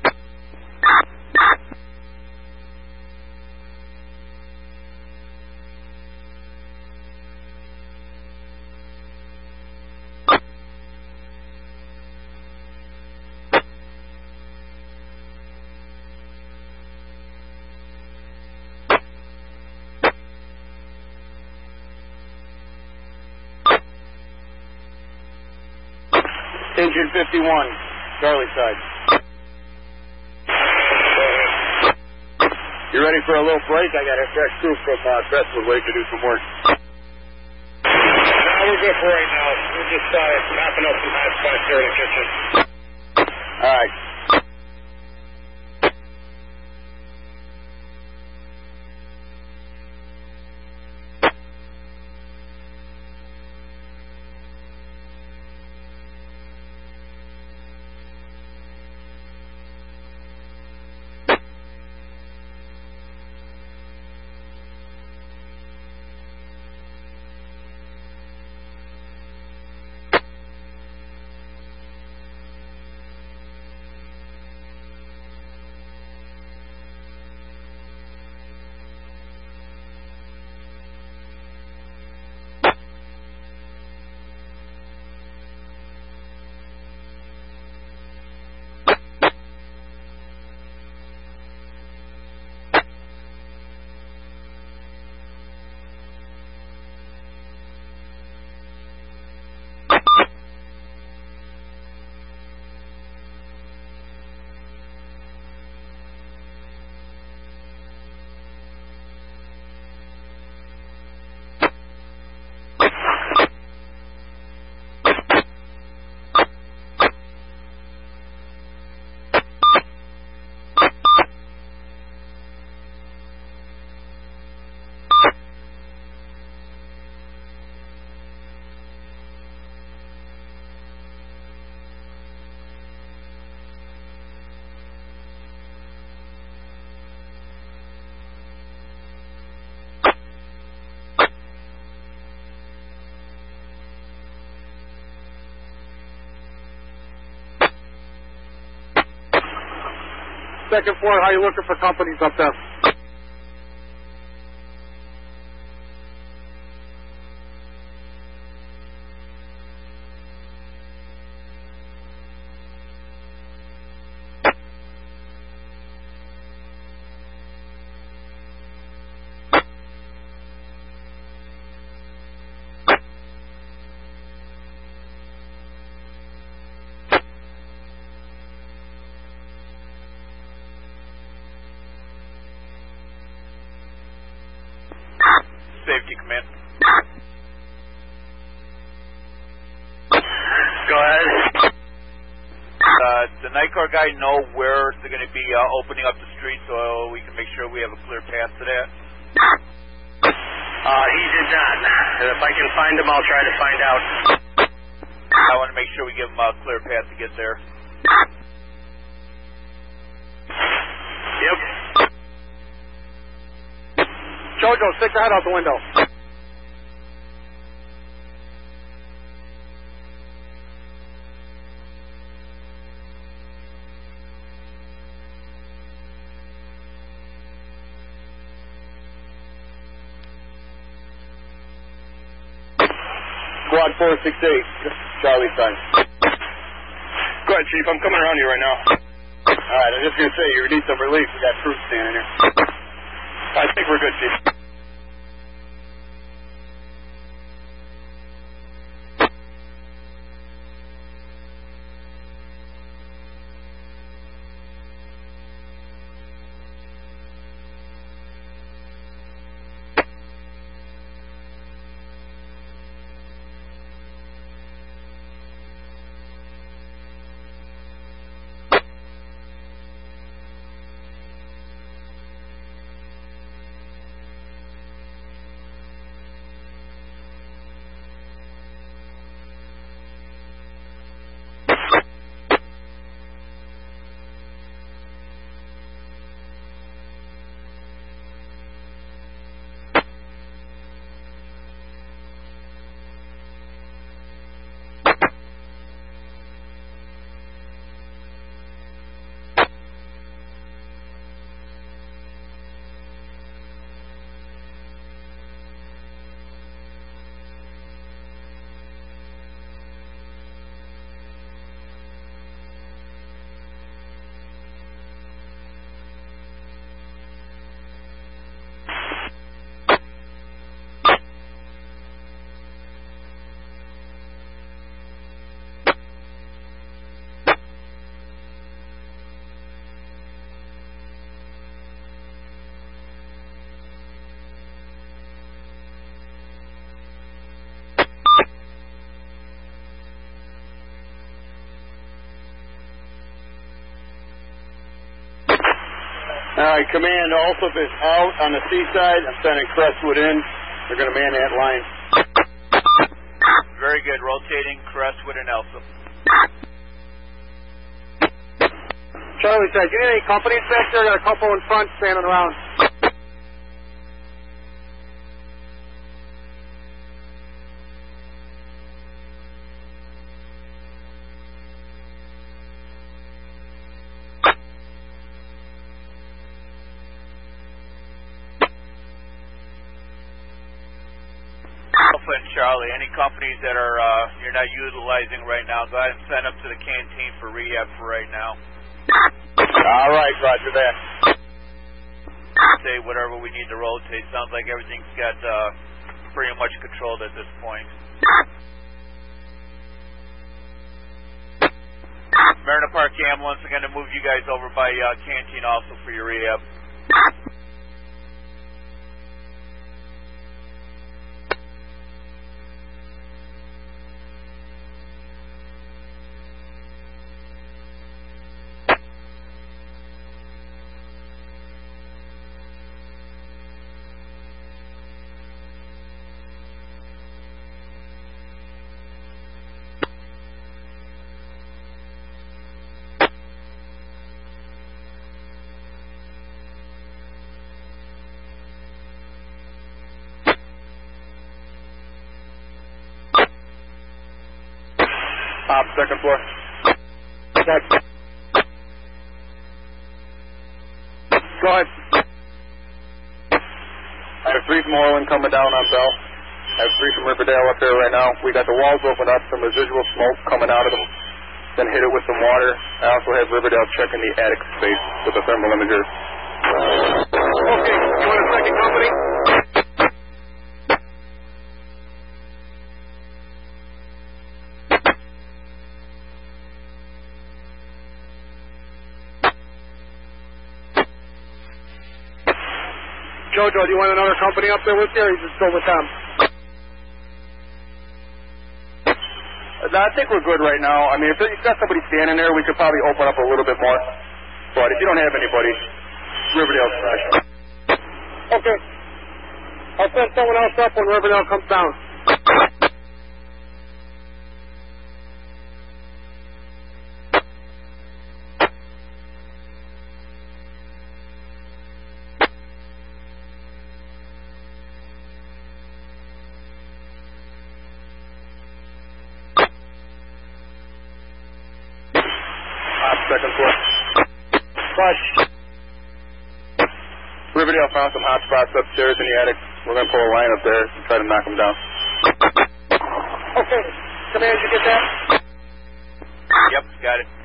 Engine fifty-one, Charlie side. You ready for a little break? I got a fresh crew from uh, Crestwood waiting to do some work.
No, we're good for right now. We're just uh, mapping up some hot spots here in the kitchen.
All right.
Second floor, how you looking for companies up there?
Safety command.
Go ahead.
Uh, the night car guy know where they're going to be uh, opening up the street so we can make sure we have a clear path to that?
Uh, he did not. If I can find him, I'll try to find out.
I want to make sure we give them a clear path to get there.
Yep. Jojo, stick your head out the window. Squad four six eight, Charlie sign.
Go ahead, Chief. I'm coming around you right now.
All right, I'm just going to say, you need some relief. We got troops standing here.
I think we're good, Chief.
All right, command, Alsop is out on the seaside. I'm sending Crestwood in. They're going to man that line.
Very good. Rotating Crestwood and Alsop.
Charlie said, you need any companies back there? Got a couple in front standing around.
Alpha and Charlie, any companies that are uh, you're not utilizing right now, go ahead and send them to the canteen for rehab for right now.
All right, roger that.
Say whatever we need to rotate. Sounds like everything's got uh, pretty much controlled at this point. Mariner Park ambulance, I'm going to move you guys over by uh, canteen also for your rehab.
Top, second floor.
Check. Go ahead.
I have three from Orland coming down on Bell. I have three from Riverdale up there right now. We got the walls open up, some residual smoke coming out of them. Then hit it with some water. I also have Riverdale checking the attic space with a thermal imager.
Okay, you want a second company? Jojo, do you want another company up there with you, or you just go with them?
I think we're good right now. I mean, if you've got somebody standing there, we could probably open up a little bit more. But if you don't have anybody, Riverdale's fresh.
Okay. I'll send someone else up when Riverdale comes down.
second floor.
Flush.
Riverdale found some hot spots upstairs in the attic. We're going to pull a line up there and try to knock them down.
Okay. Command, you get that?
Yep, got it.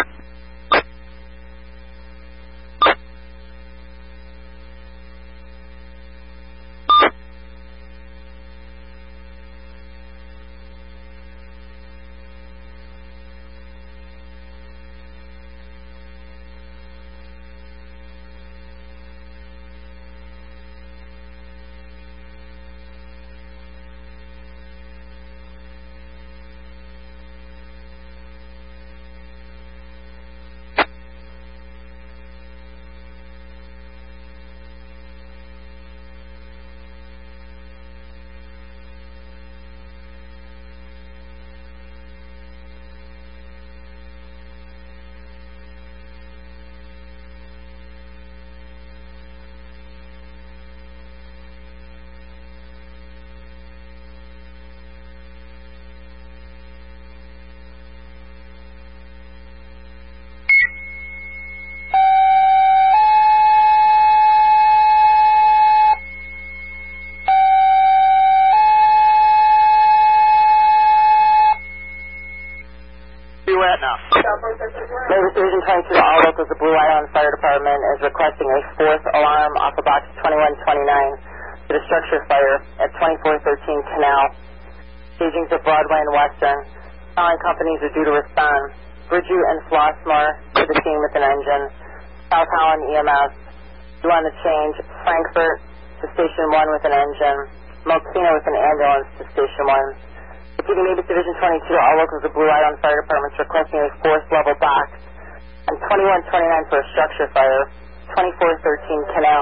Davis Division twenty-two to all locals, the Blue Island Fire Department is requesting a fourth alarm off of box twenty-one twenty-nine to the structure fire at twenty-four thirteen Canal. Stagings at Broadway and Western. Calling companies are due to respond. Bridgeview and Flossmoor to the scene with an engine. South Holland E M S. Due on the change. Frankfurt to Station one with an engine. Mokina with an ambulance to Station one. Repeating Davis Division twenty-two to all locals of Blue Island Fire Department is requesting a fourth level box on twenty-one twenty-nine for a structure fire, twenty-four thirteen Canal.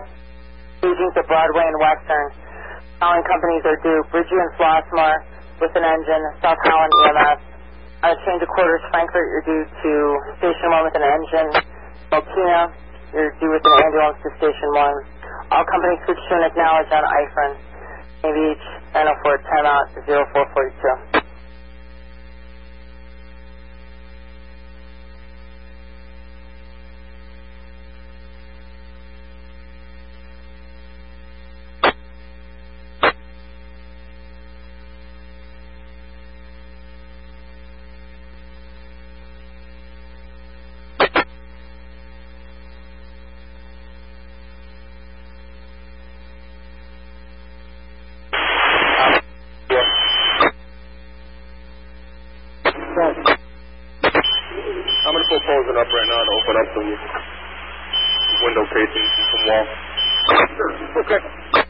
Stagings at Broadway and Western. Calling companies are due. Bridgeview and Flossmoor with an engine. South Holland E M S. On a change of quarters, Frankfurt, you're due to Station one with an engine. Mokina, you're due with an ambulance to Station one. All companies switch to an acknowledge on Ifrin. Navy Beach, nine oh four, ten out, zero four forty-two.
I'm going to put posing up right now to open up some window casings and some wall.
Okay.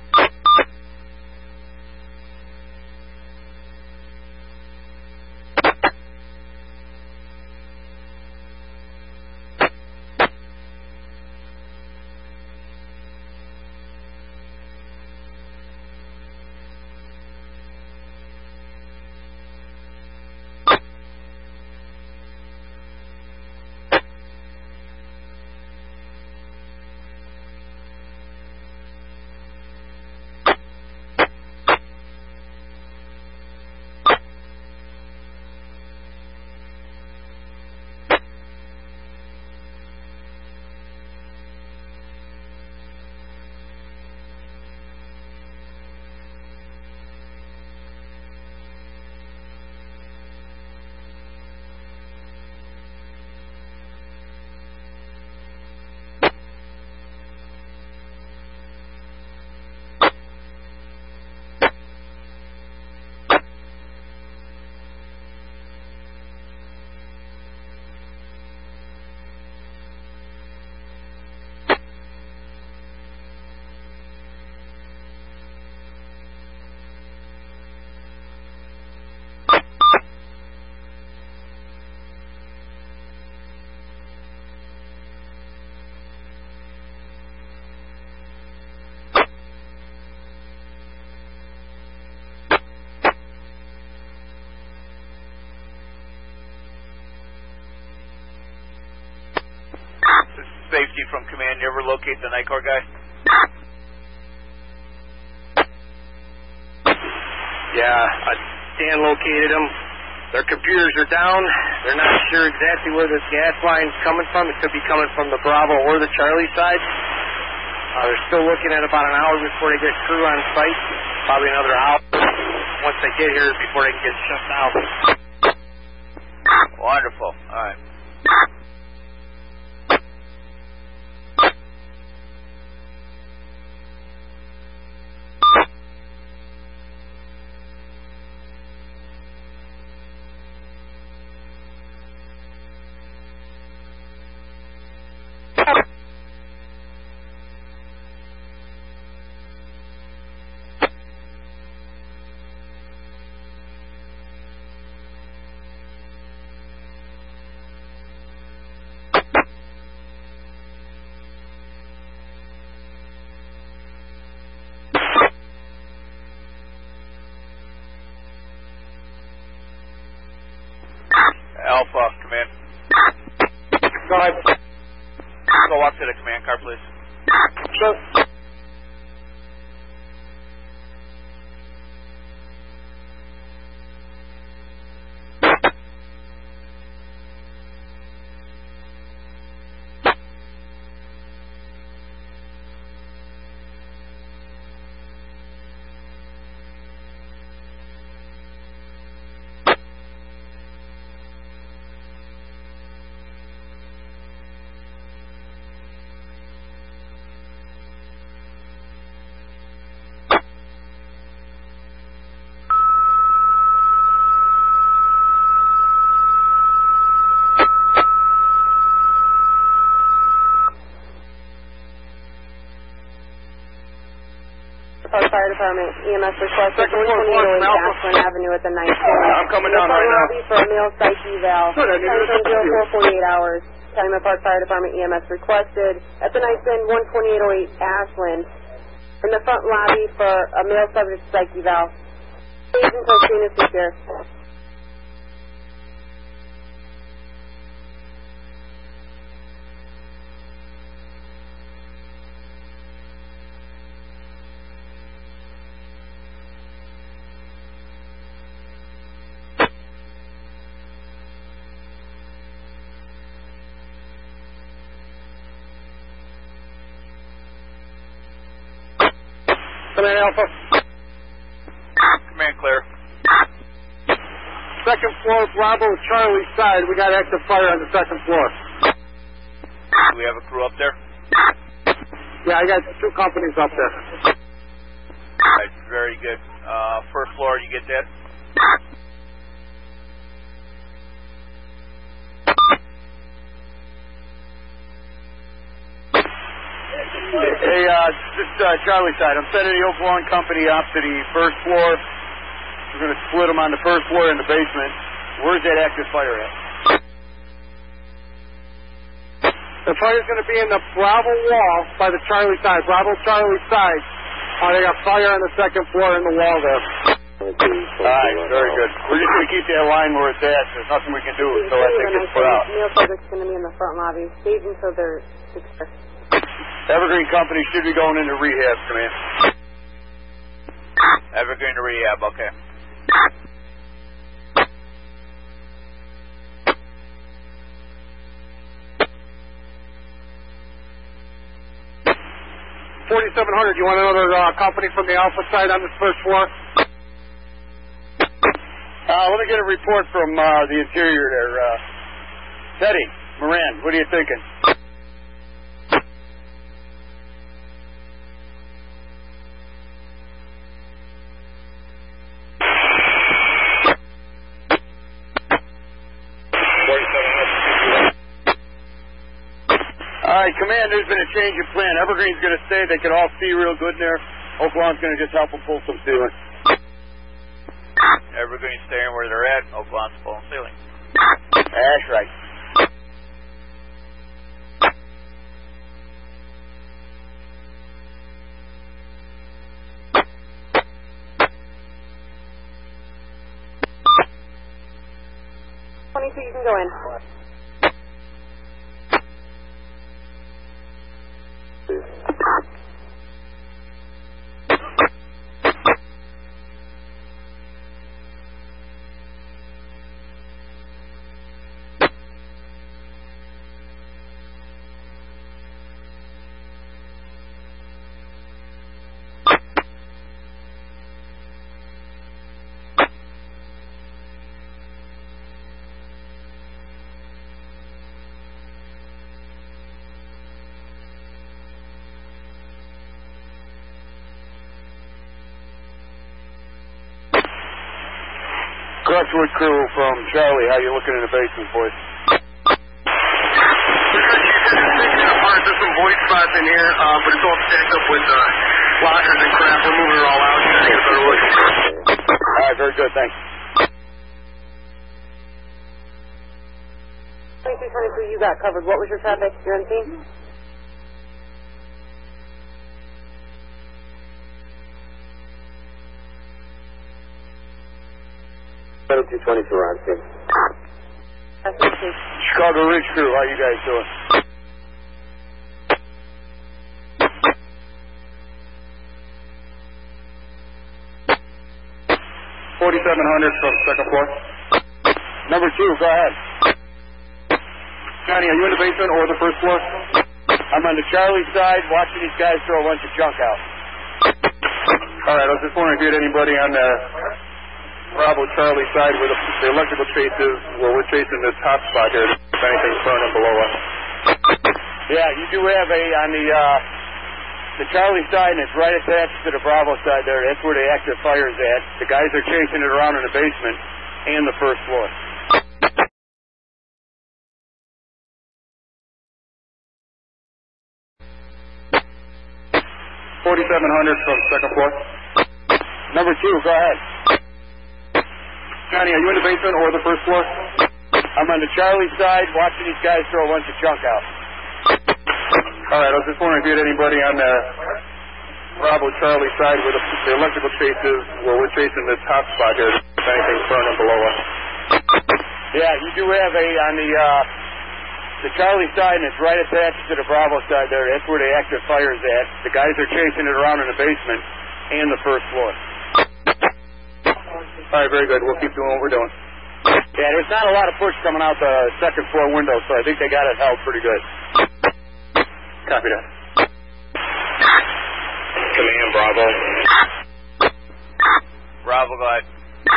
Safety from command. You ever locate the night court guy?
Yeah, uh, Dan located him.
Their computers are down. They're not sure exactly where this gas line's coming from. It could be coming from the Bravo or the Charlie side. Uh, they're still looking at about an hour before they get crew on site. Probably another hour once they get here before they can get shut down.
Wonderful. All right. Alpha, come in.
Go ahead.
Go walk to the command car, please.
Sure.
Fire Department, E M S request at one twenty-eight Ashland Avenue at the ninth floor.
I'm coming down right now.
Lobby for a male psych eval. Time from zero four forty-eight hours. Calumet Park Fire Department E M S requested at the ninth end one twenty-eight oh eight Ashland. In the front lobby for a male subject psych eval. Please until soon as secure.
Command Alpha.
Command clear.
Second floor, Bravo, Charlie side. We got active fire on the second floor.
Do we have a crew up there?
Yeah, I got two companies up there.
All right, very good. Uh, first floor, you get that?
Hey, uh, just uh, Charlie side. I'm sending the Oak company up to the first floor. We're going to split them on the first floor and the basement. Where's that active fire at?
The fire's going to be in the Bravo wall by the Charlie side. Bravo, Charlie side. Uh, they got fire on the second floor in the wall there.
All right, very good. We're just going to keep that line where it's at. There's nothing we can do until that thing gets put out.
Male subject's going to be in the front lobby. Stage until they're secure.
Evergreen Company should be going into rehab, command.
Evergreen to rehab, okay.
forty-seven hundred, you want another uh, company from the Alpha side on this first floor?
Uh, let me get a report from uh, the interior there. Uh, Teddy, Moran, what are you thinking? All right, command, there's been a change of plan. Evergreen's going to stay. They can all see real good in there. Oaklawn's going to just help them pull some ceiling.
Evergreen's staying where they're at. Oaklawn's pulling ceiling.
That's right.
twenty-two, you can go in.
Crestwood crew from Charlie, how you looking in the basement, boys?
There's some void spots in here, uh, but it's all stacked up with uh, lockers and crap. We're moving it all out.
All right, very good, thanks.
twenty-two twenty-two, you got covered. What was your traffic? You're on scene?
twenty-two twenty-two, we're on scene.
Chicago Ridge crew, how you guys doing?
forty-seven hundred from second floor.
Number two, go ahead.
Johnny, are you in the basement or the first floor?
I'm on the Charlie side watching these guys throw a bunch of junk out.
All right, I was just wondering if you had anybody on the Bravo Charlie side where the, the electrical chase is, where we're chasing this hot spot here, if anything's burning below us.
Yeah, you do have a, on the, uh, the Charlie side, and it's right attached to the Bravo side there. That's where the active fire's at. The guys are chasing it around in the basement and the first floor.
forty-seven hundred from second floor.
Number two, go ahead.
Johnny, are you in the basement or the first floor?
I'm on the Charlie side watching these guys throw a bunch of junk out.
All right, I was just wondering if you had anybody on the Bravo Charlie side where the, the electrical chase is, where we're chasing this hot spot here, if anything's burning below us.
Yeah, you do have a, on the, uh, the Charlie side, and it's right attached to the Bravo side there. That's where the active fire's at. The guys are chasing it around in the basement and the first floor.
All right, very good. We'll keep doing what we're doing.
Yeah, there's not a lot of push coming out the second floor window, so I think they got it held pretty good.
Copy that.
Command, Bravo.
Bravo, go ahead.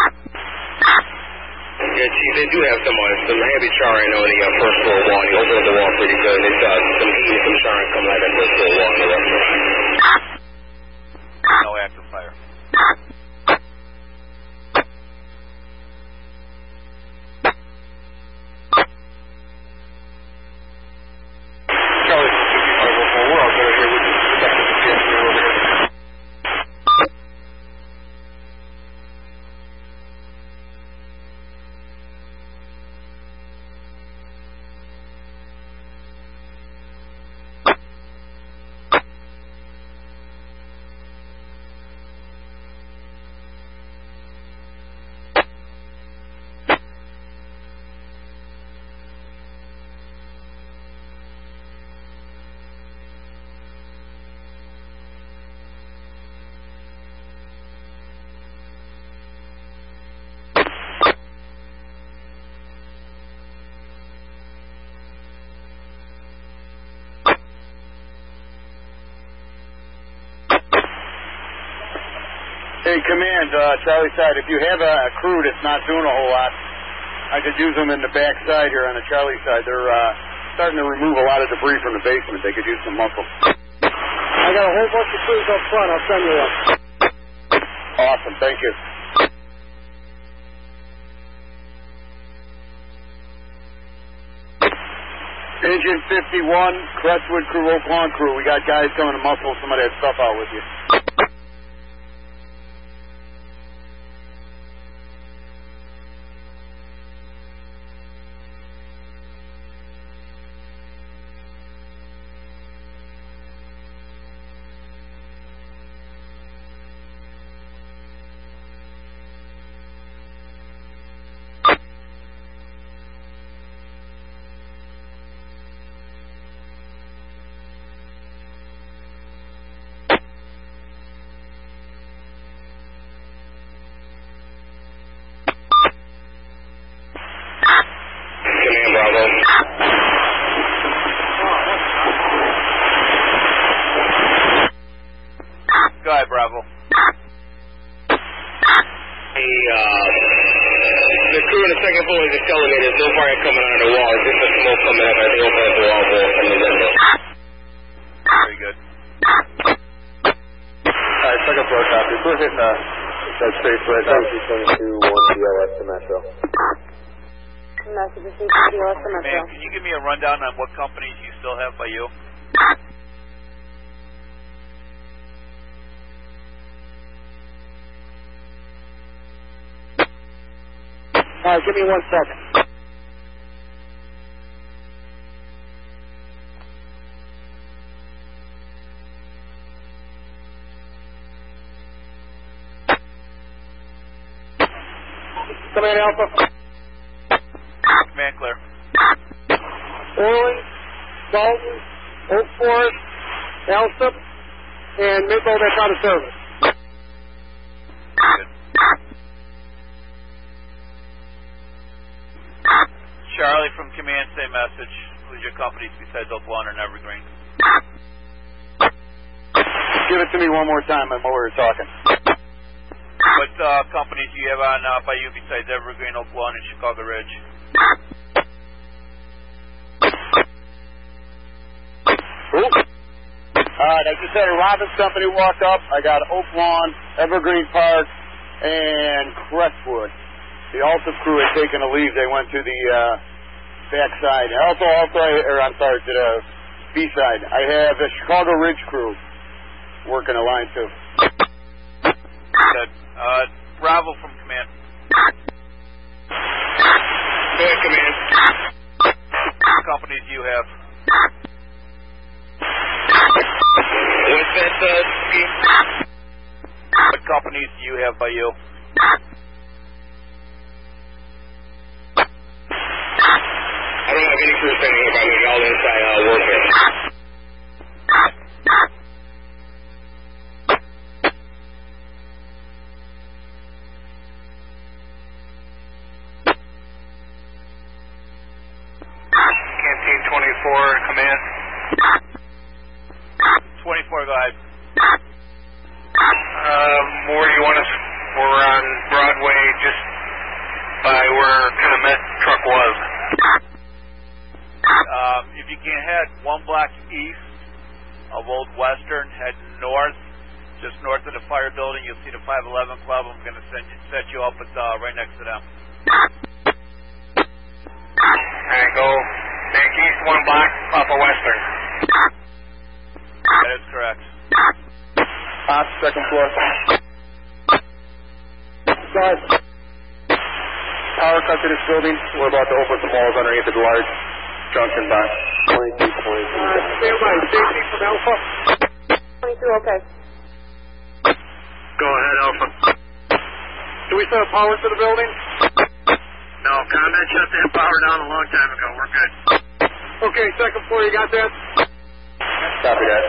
Yeah, Chief, they do have some, uh, some heavy charring on the uh, first floor wall. They opened up the wall pretty good. They saw some heat and some charring coming out of that first floor wall on the restaurant.
No active fire.
Hey, Command, uh, Charlie side, if you have a, a crew that's not doing a whole lot, I could use them in the back side here on the Charlie side. They're uh, starting to remove a lot of debris from the basement. They could use some muscle.
I got a whole bunch of crews up front. I'll send you one.
Awesome, thank you. Engine fifty-one, Crestwood crew, Oak Lawn crew. We got guys coming to muscle some of that stuff out with you.
Bravo.
Hey, uh, the crew in the second floor is just telling me there's no fire coming out of the wall. It's just a smoke coming up as they open up the wall from the window.
Very good.
All right, second floor copy. We're hitting uh, That's safe, right?
Southeast twenty-two, one B L S to Metro.
Message received from B L S to Metro.
Man, can you give me a rundown on what companies you still have by you?
All right, give me one second. Command Alpha.
Command clear.
Orland, Dalton, Oak Forest, Alsop, and Midbow that's out of service.
Good. Charlie from Command, same message. Who's your companies besides Oak Lawn and Evergreen?
Give it to me one more time. I'm over here talking.
What uh, companies do you have on uh, by you besides Evergreen, Oak Lawn, and Chicago Ridge?
Cool. Alright, I just had a Robbins company walk up. I got Oak Lawn, Evergreen Park, and Crestwood. The Alta crew had taken a leave. They went to the uh, back side. Also, also, or I'm sorry, to the B side. I have the Chicago Ridge crew working a line too.
Good. Uh, Bravo from Command.
Go ahead, Command.
What companies do you have?
What's that, uh, scheme?
What companies do you have by you?
I don't have any crew standing by me. All inside uh, warfare.
Canteen twenty-four, command.
twenty-four, go ahead.
Um, where do you want us? We're on Broadway, just by where Comet truck was.
Um, if you can head one block east of Old Western, head north, just north of the fire building, you'll see the five eleven Club. I'm going to send you, set you up with uh, right next to them.
Alright, go back east one block off of Western.
That is correct.
Top, second floor.
Guys,
Power cut to this building. We're about to open some walls underneath the large junction box.
twenty-two, twenty-two.
uh, stand by. Safety from Alpha.
twenty-two, okay.
Go ahead, Alpha.
Do we still have power to the building?
No, Comet shut that power down a long time ago. We're good.
Okay, second floor, you got that?
Copy that.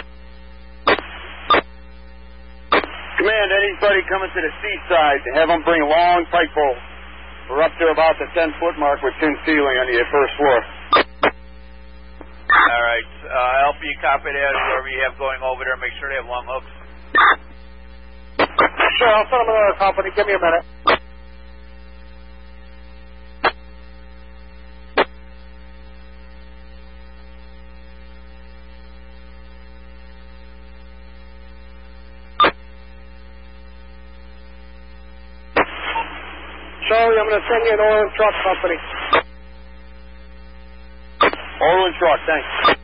Command, anybody coming to the seaside, have them bring long pipe poles. We're up to about the ten foot mark with tin ceiling on the first floor.
All right. Uh, Alpha, you copy that. Whoever you have going over there, make sure they have long hooks.
Sure, I'll send them another company. Give me a minute. Charlie, I'm going to send you an oil and truck company.
Oil and truck, thanks.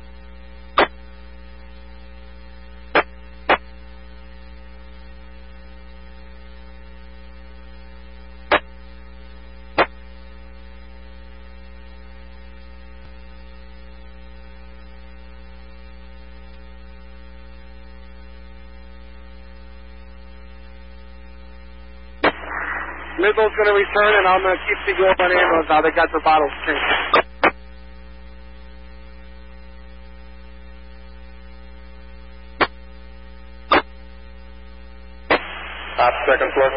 Midville's going to return, and I'm going to keep the oil on ambulance now. They got their bottles changed.
Top, second floor.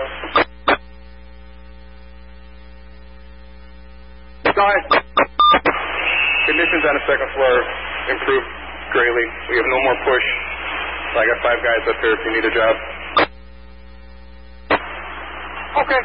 Go ahead.
Conditions on the second floor improved greatly. We have no more push. So I got five guys up there if you need a job.
Okay.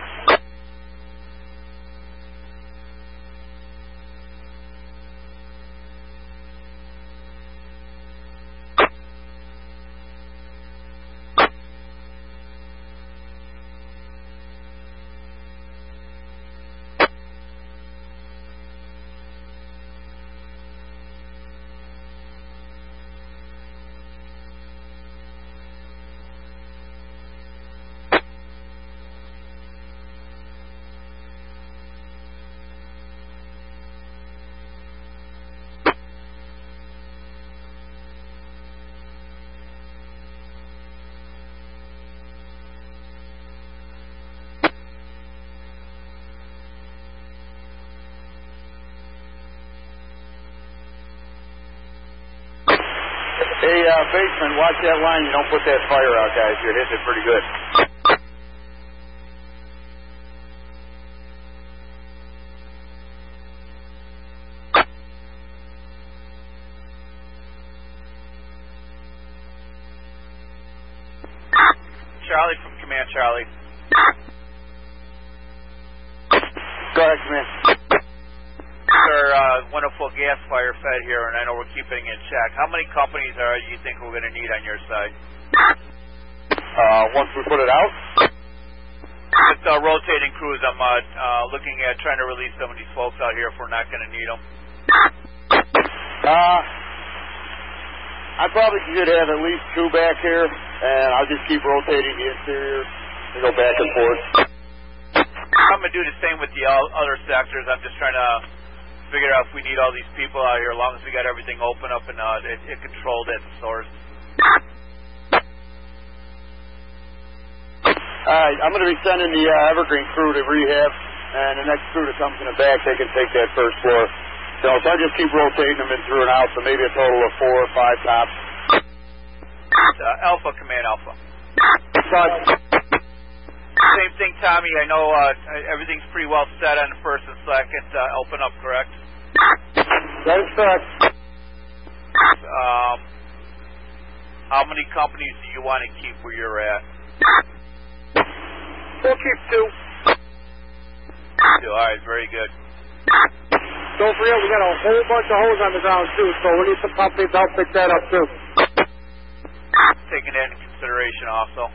Hey, uh, Baseman, watch that line. You don't put that fire out, guys. You're hitting it pretty good.
Charlie from Command Charlie.
Go ahead, Command.
Sir, uh, wonderful gas fire fed here, and I know we're keeping it in check. How many companies are you think we're going to need on your side?
Uh, once we put it out?
Just uh, rotating crews. I'm uh, uh, looking at trying to release some of these folks out here if we're not going to need them.
Uh, I probably should have at least two back here, and I'll just keep rotating the interior and go back and forth.
I'm going to do the same with the other sectors. I'm just trying to figure out if we need all these people out here, as long as we got everything open up and uh, it, it controlled at the source.
All right, I'm going to be sending the uh, Evergreen crew to rehab, and the next crew that comes in the back, they can take that first floor. So, so I just keep rotating them in through and out, so maybe a total of four or five tops.
Uh, Alpha, Command Alpha.
Sorry.
Same thing, Tommy. I know uh, everything's pretty well set on the first and second uh, open up, correct?
That is correct.
Um, how many companies do you want to keep where you're at?
We'll keep two.
Two. All right, very good.
Don't forget, we got a whole bunch of holes on the ground, too, so we need some companies to help pick that up, too.
Taking that into consideration also.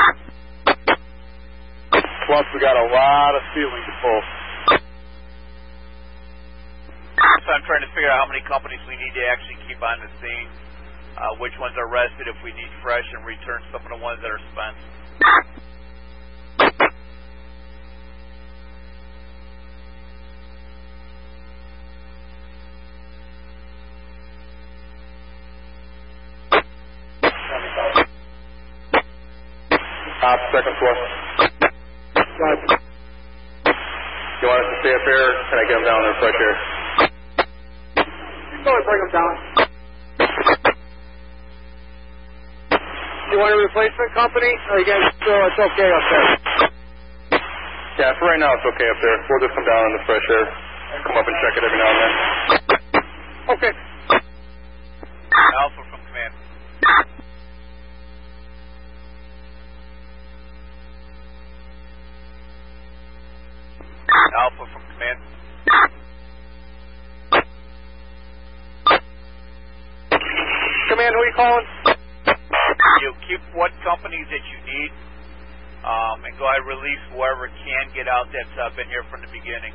Plus, we got a lot of ceiling to pull.
So I'm trying to figure out how many companies we need to actually keep on the scene, uh, which ones are rested if we need fresh, and return some of the ones that are spent.
Top, second floor.
Right.
You want us to stay up here? Can I get them down there fresh air?
Go and bring them down. You want a replacement company, or you guys feel it's okay up there?
Yeah, for right now it's okay up there. We'll just come down in the fresh air. Come up and check it every now and then.
Okay.
Alpha from Command. Alpha from Command.
Command, who are you calling?
You keep what companies that you need, um, and go ahead and release whoever can get out that's uh, been here from the beginning.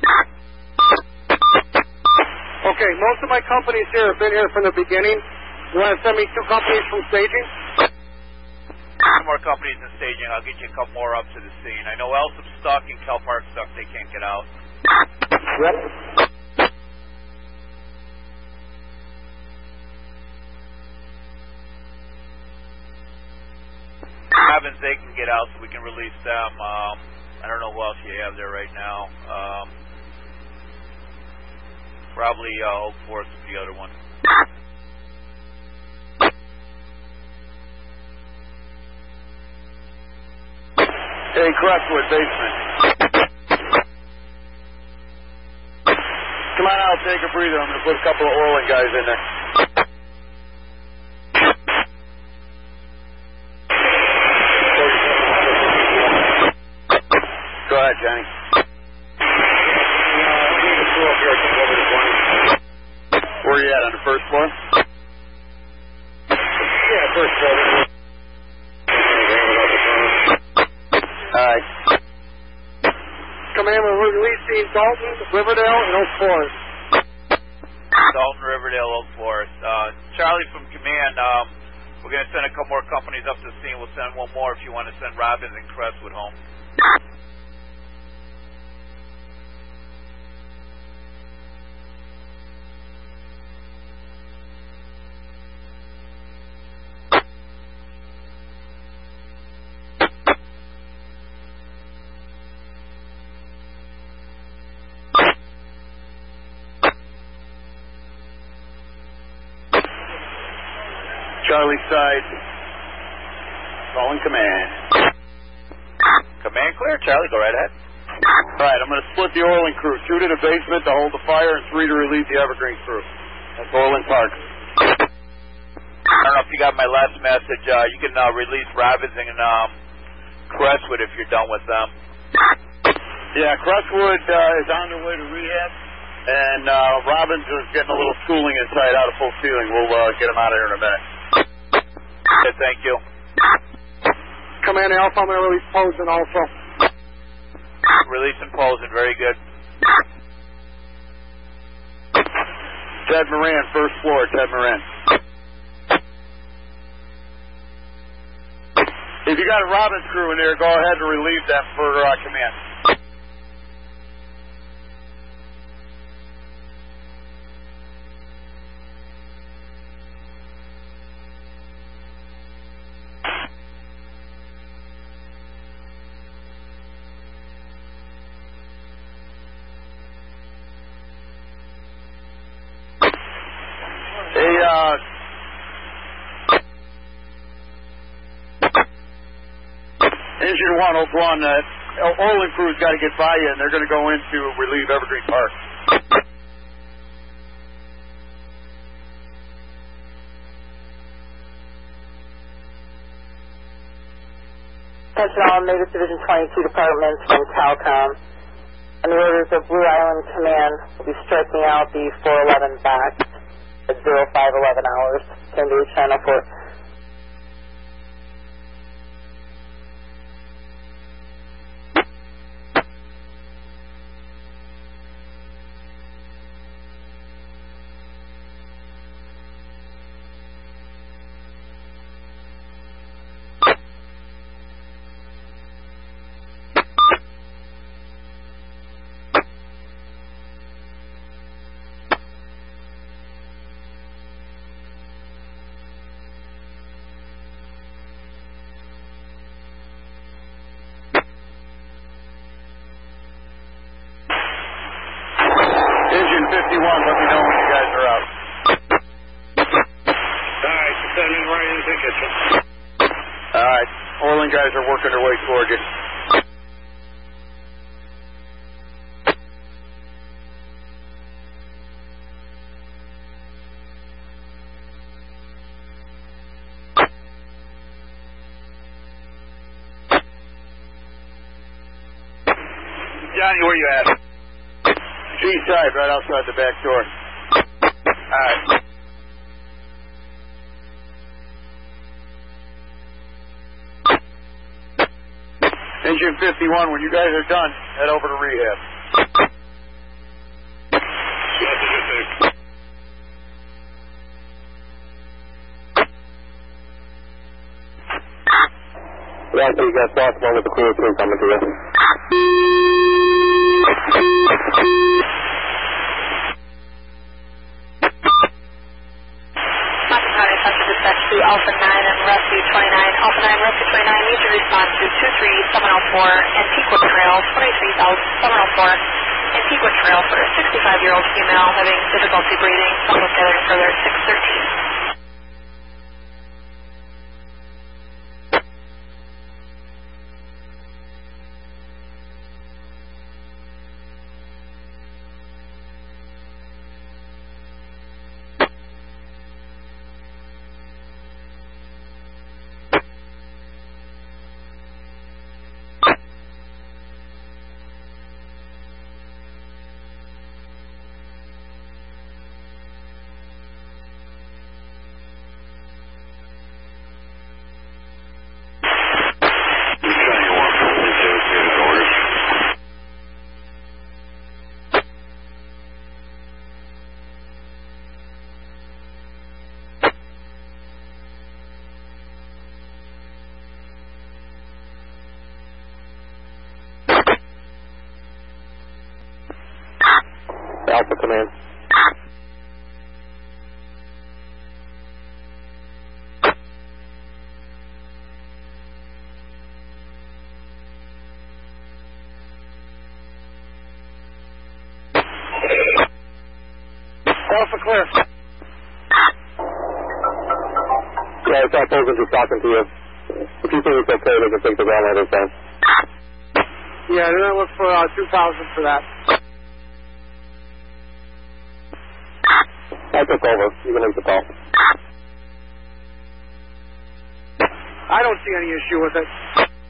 Okay, most of my companies here have been here from the beginning. You want to send me two companies from staging?
Two more companies in staging. I'll get you a couple more up to the scene. I know Elsom's stuck and Cal Park's stuck. They can't get out.
Yep.
Evans, they can get out so we can release them. Um, I don't know who else you have there right now. Um, probably uh, Oak Forest is the other one.
Hey, Crestwood, basement. Come on out, take a breather. I'm going to put a couple of Orland guys in there. Go ahead, Johnny. Where are you at, on the first floor?
Yeah, first floor.
Alright.
Command, we're releasing Dalton, Riverdale, and Oak Forest.
Dalton, Riverdale, Oak Forest. Uh, Charlie from Command, um, we're going to send a couple more companies up to the scene. We'll send one more if you want to send Robbins and Crestwood home.
Charlie side. Calling command.
Command clear, Charlie. Go right ahead.
All right, I'm going to split the Orland crew. Two to the basement to hold the fire and three to relieve the Evergreen crew. That's Orland Park.
I don't know if you got my last message. Uh, you can uh, release Robbins and um, Crestwood if you're done with them.
Yeah, Crestwood uh, is on their way to rehab, and uh, Robbins is getting a little schooling inside out of full ceiling. We'll uh, get him out of here in a minute.
Okay, thank you.
Command Alpha, I'm going to release Posen also.
Releasing Posen, very good.
Ted Moran, first floor, Ted Moran. If you got a Robbins crew in there, go ahead and relieve them for uh, command. Hey, uh... Engine one, Oak One, uh, Orland crew's got to get by you, and they're going to go in to relieve Evergreen Park.
Attention all Native Division twenty-two departments from CalCom. On the orders of Blue Island Command, will be striking out the four eleven back at zero five eleven hours. Same to Channel four.
fifty-one, let me know when you guys are out.
Alright, sending right into the kitchen.
Alright, Orland guys are working their way toward you.
Johnny, where you at?
G side, right outside the back door.
Alright.
Engine fifty-one, when you guys are done, head over to rehab.
Yeah, so you guys lost one with the crew two coming to you.
To Alpha nine and Rescue twenty-nine. Alpha nine, Rescue twenty-nine needs to respond to two three seven oh four Antigua Trail, twenty-three thousand seven oh four Antigua Trail for a sixty-five-year-old female having difficulty breathing. Someone gathering further at six thirteen.
Alpha Command.
Alpha clear.
I was just talking to you. If you think it's okay, they can take the ground line down.
Yeah, they're going to look for uh, two thousand for that.
I took over. You can make the call.
I don't see any issue with it.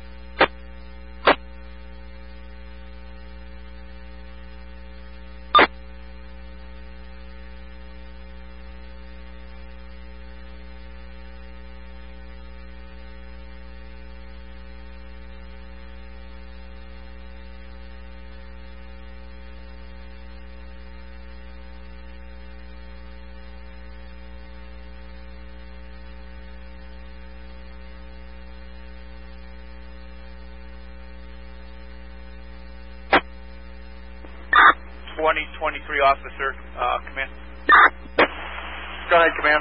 twenty twenty-three officer, uh, command.
Go ahead, command.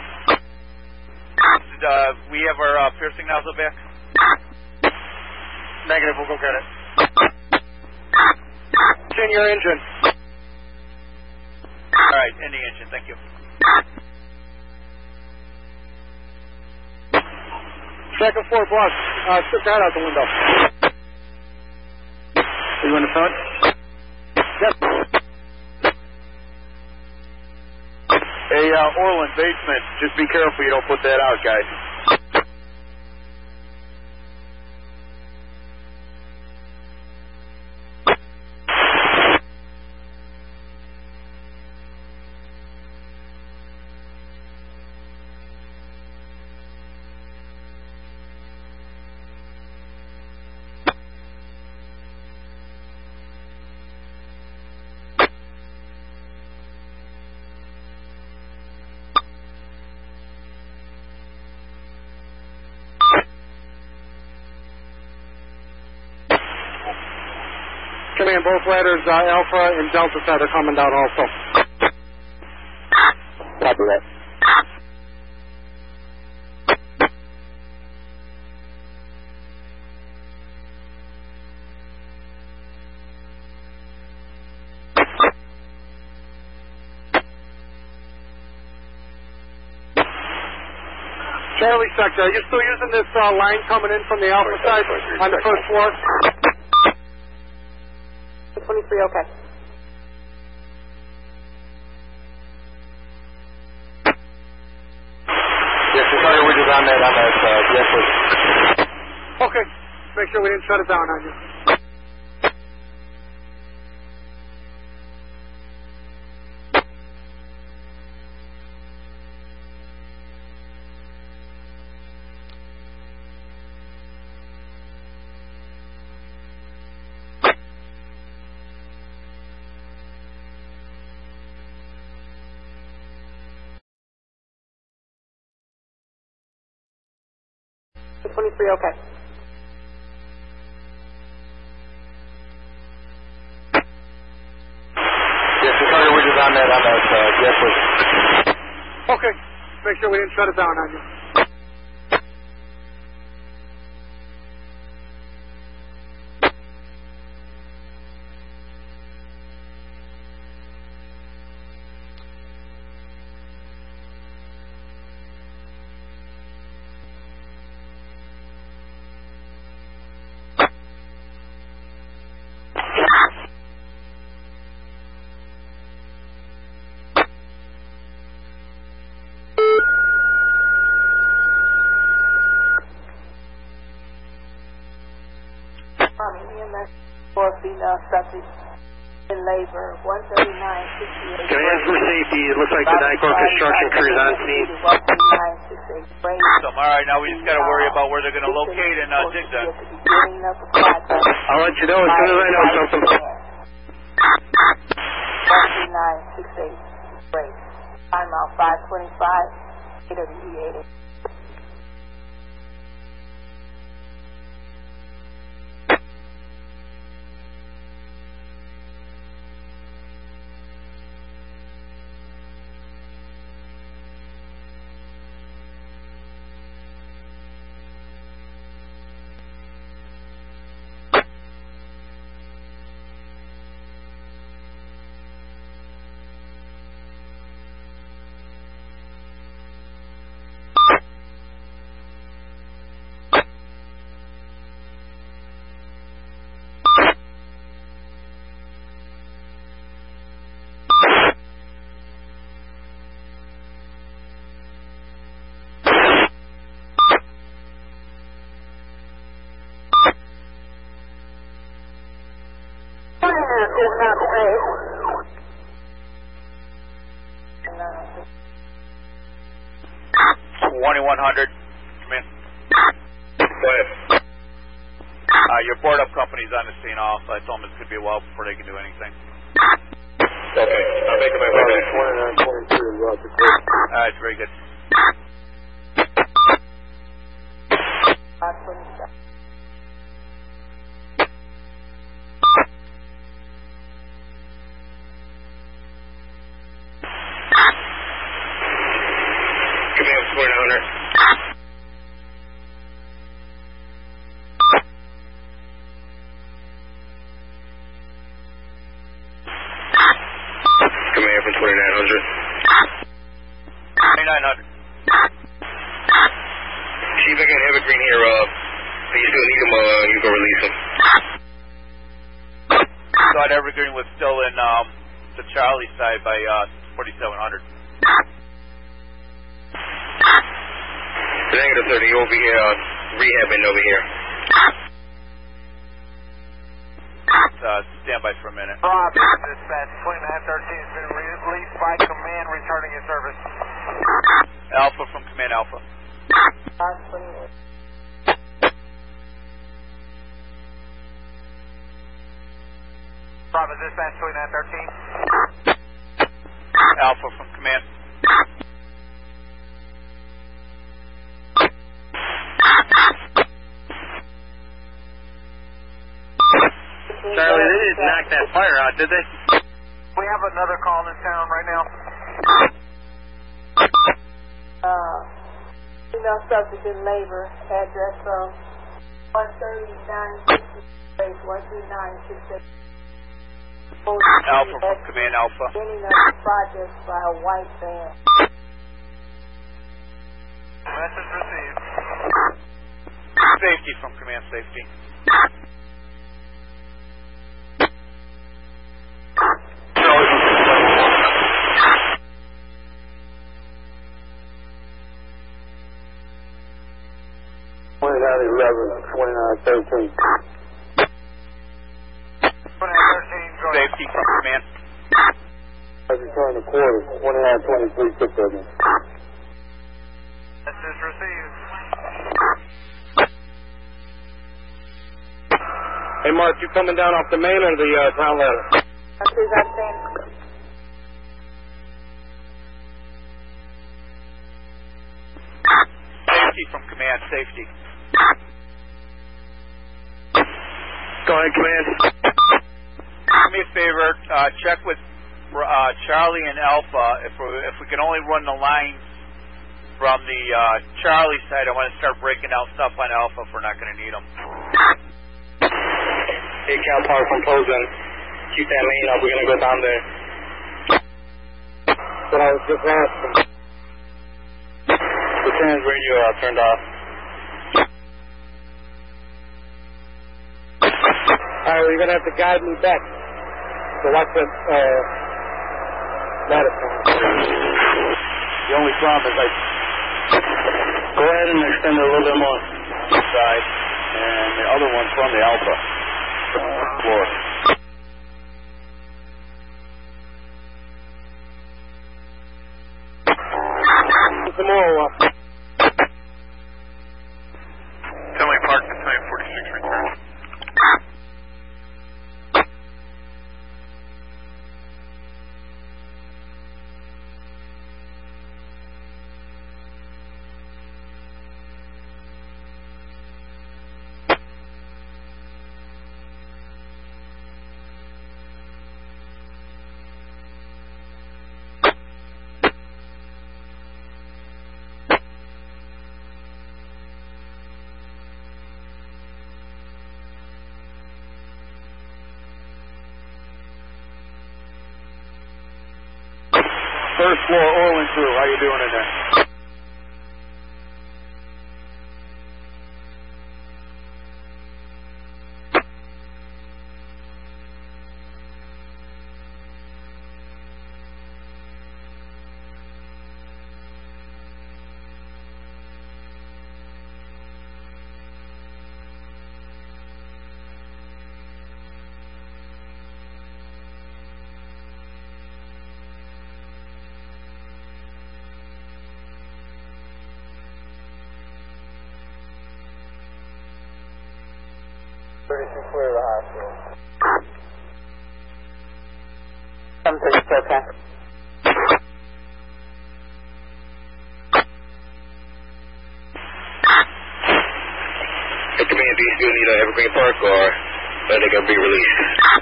Uh, we have our uh, piercing nozzle back?
Negative, we'll go get it. It's in your engine.
Alright, in the engine, thank you.
Second floor plus. Uh, stick that out the window. Are you in the front? Yes.
Hey, uh, Orland, basement. Just be careful you don't put that out, guys.
Command, both ladders, uh, Alpha and Delta side are coming down also.
Copy that.
Charlie sector, are you still using this uh, line coming in from the Alpha side on the first floor?
twenty-three, okay.
Yes, sorry, we're just on that, on that, uh, yes, please.
Okay, make sure we didn't shut it down on you.
twenty-three, okay.
Yes, sorry, we're just on that, on that, uh, yes, please.
Okay, make sure we didn't shut it down on you.
Four female subjects in labor, one thirty-nine sixty-eight.
Command for safety, it looks like the Nycor construction crew is on scene.
So, alright, now we just gotta worry about where they're gonna locate and uh, dig that.
I'll let you know as soon as I know something.
one three nine six eight, break. Time out five twenty-five, A W E eighty. Did not pay.
twenty-one hundred, come in.
Go ahead.
Uh, your board-up company's on the scene also. I told them it's going to be a while before they can do anything.
Okay, I'm making my way back.
twenty-nine twenty-two, Roger.
All right, very good.
Command twenty-nine hundred. Command from twenty-nine hundred.
twenty-nine hundred.
Chief, I got Evergreen here. Uh, if you still need him, uh, you can release him.
Thought Evergreen was still in um, the Charlie side by uh, forty-seven hundred.
Negative thirty over here, uh, rehabbing over here.
Uh, stand by for a minute.
Rob, dispatch twenty-nine thirteen has been released by command, returning in service.
Alpha from Command Alpha.
Rob, dispatch twenty-nine thirteen.
Alpha from Command.
Charlie, they didn't knock that fire out, did they?
We have another call in town right now.
Uh, female subject in labor, address from one thirty-nine sixty, space one three nine six six.
Alpha from Command Alpha.
Beginning of the project by a white van.
Message received.
Safety from Command Safety.
twenty-nine eleven, twenty-nine thirteen.
twenty-nine thirteen, go ahead.
Safety from Command.
I return the quarter, twenty-nine twenty-three, six seven.
Message received.
Hey, Mark, you coming down off the main or the uh, ground ladder?
That's who's up there.
Safety from Command Safety.
Go ahead, Command.
Do me a favor, uh, check with uh, Charlie and Alpha. If we, if we can only run the lines from the uh, Charlie side, I want to start breaking out stuff on Alpha if we're not going to need them.
Hey, Cal Power from Posen. Keep that main up. We're going to go down there.
But I was just asking.
Lieutenant's radio uh, turned off.
Alright, well, you're going to have to guide me back. So watch that, uh, ladder sign.
The only problem is I go ahead and extend it a little bit more side, and the other one's from the Alpha floor.
Some more, uh,
Finley Park, Battalion forty-six, return.
First floor, Orland crew. How you doing in there?
thirty-two clear the hospital.
seven thirty-two, okay.
Hey, Command, do you still need uh, Evergreen Park, or are they going to be released?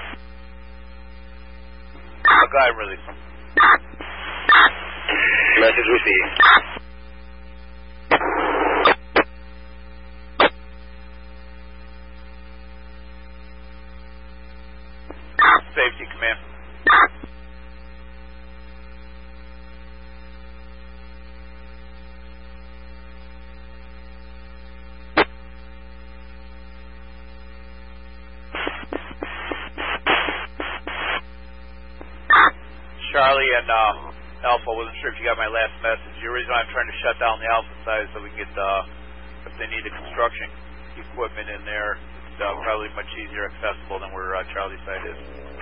I'll go ahead and release them.
Message received.
Safety, Command. Charlie and uh, Alpha, wasn't sure if you got my last message. The reason I'm trying to shut down the Alpha side is so we can get, uh, if they need the construction equipment in there, it's uh, probably much easier accessible than where uh, Charlie's side is.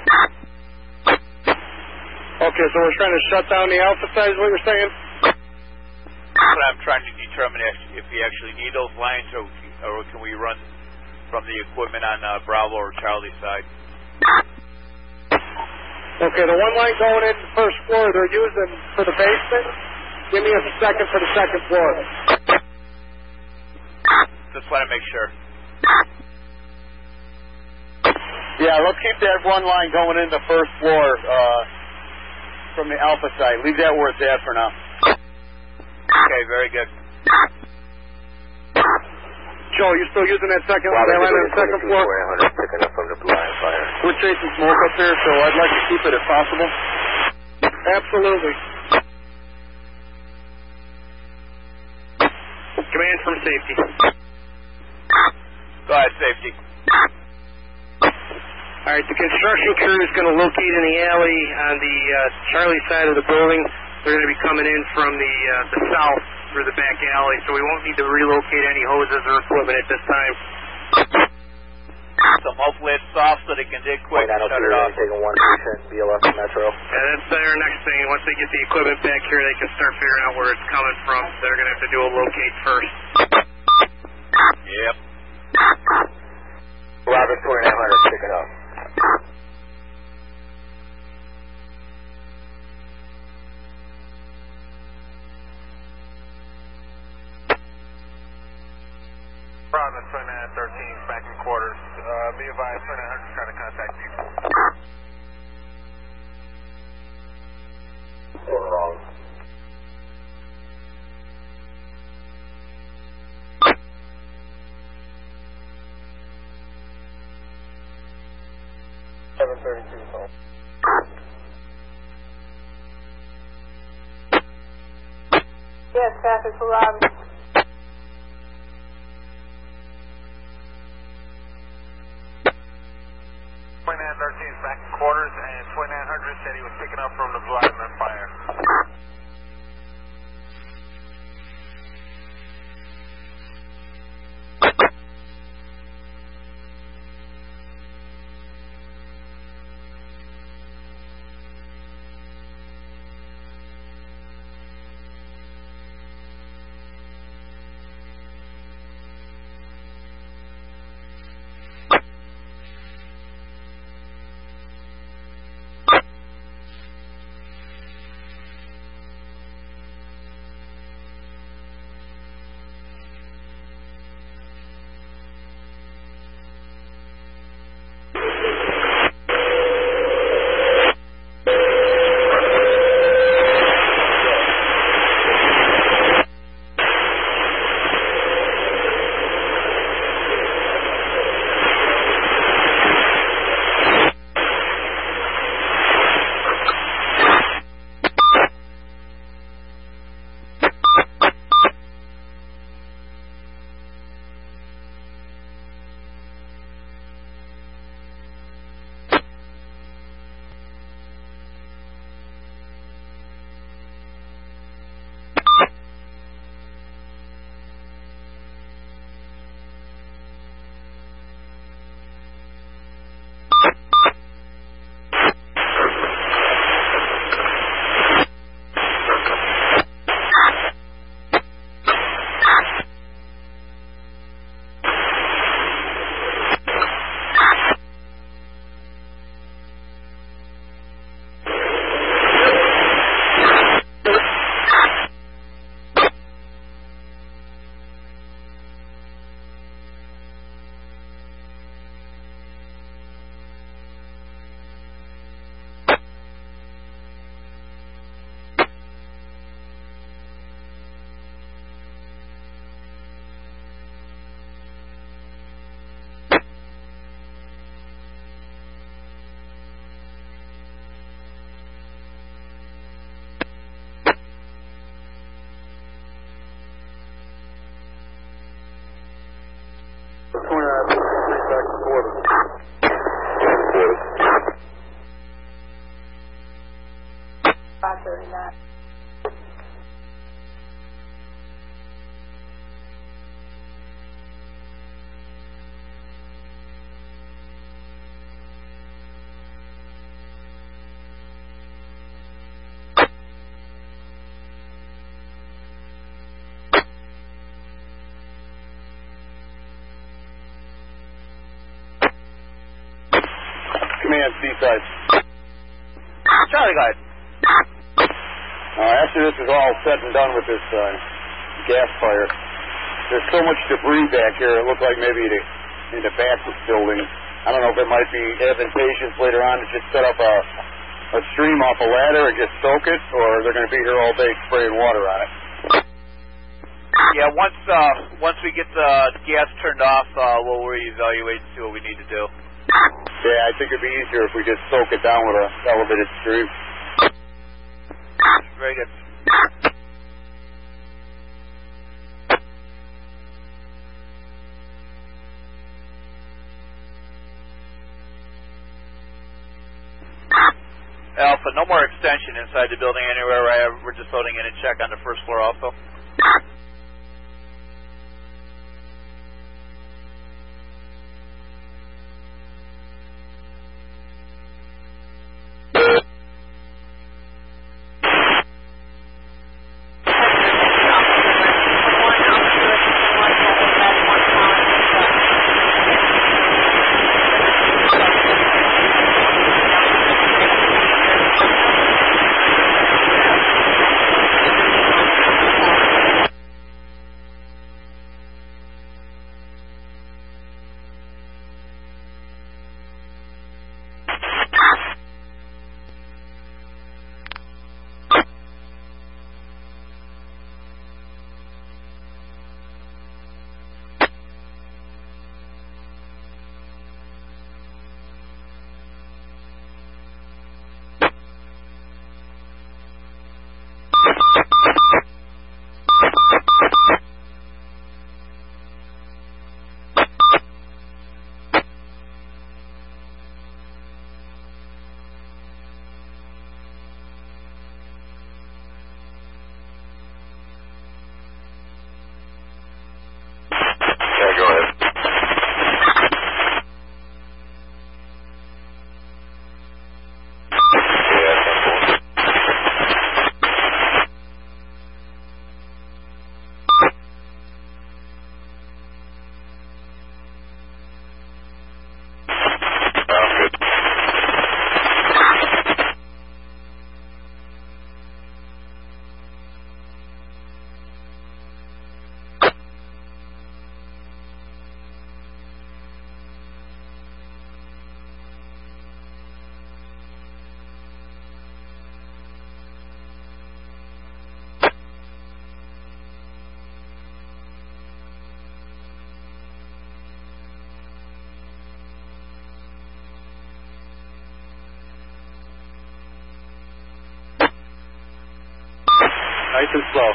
Okay, so we're trying to shut down the Alpha side is what you're saying?
But I'm trying to determine if, if we actually need those lines, or, or can we run from the equipment on uh, Bravo or Charlie's side.
Okay, the one line going in the first floor they're using for the basement. Give me a second for the second floor.
Just want to make sure.
Yeah, let's keep that one line going in the first floor uh, from the Alpha side. Leave that where it's at for now.
Okay, very good.
Joe, you still using that second line on the second floor?
Picking up from the Blue Line Fire.
We're chasing smoke up there, so I'd like to keep it if possible. Absolutely.
Command from safety.
Go ahead, safety.
All right, the construction crew is going to locate in the alley on the uh, Charlie side of the building. They're going to be coming in from the uh, the south through the back alley, so we won't need to relocate any hoses or equipment at this time.
So hopefully it's soft so they can dig quick and shut it off.
Taking one percent B L S Metro.
Yeah, that's their next thing. Once they get the equipment back here, they can start figuring out where it's coming from. They're going to have to do a locate first.
Yep.
Robert twenty-nine hundred, pick it up.
Providence twenty-nine thirteen, back in quarters. Uh, be advised, twenty-nine hundred is trying to contact you.
Still wrong.
seven thirty-two, phone.
Yes, traffic for Robin.
twenty-nine thirteen is back in quarters, and twenty-nine hundred said he was picking up from the Blue Island Fire.
Command, Seaside.
Charlie, guys.
Uh, after this is all said and done with this uh, gas fire, there's so much debris back here, it looks like maybe the, in the back of the building. I don't know if it might be advantageous later on to just set up a, a stream off a ladder and just soak it, or they're going to be here all day spraying water on it.
Yeah, once uh, once we get the gas turned off, uh, we'll reevaluate and see what we need to do.
Yeah, I think it'd be easier if we just soak it down with an elevated stream.
Very good. Alpha, no more extension inside the building anywhere. Right? We're just loading in and check on the first floor also.
Nice and slow.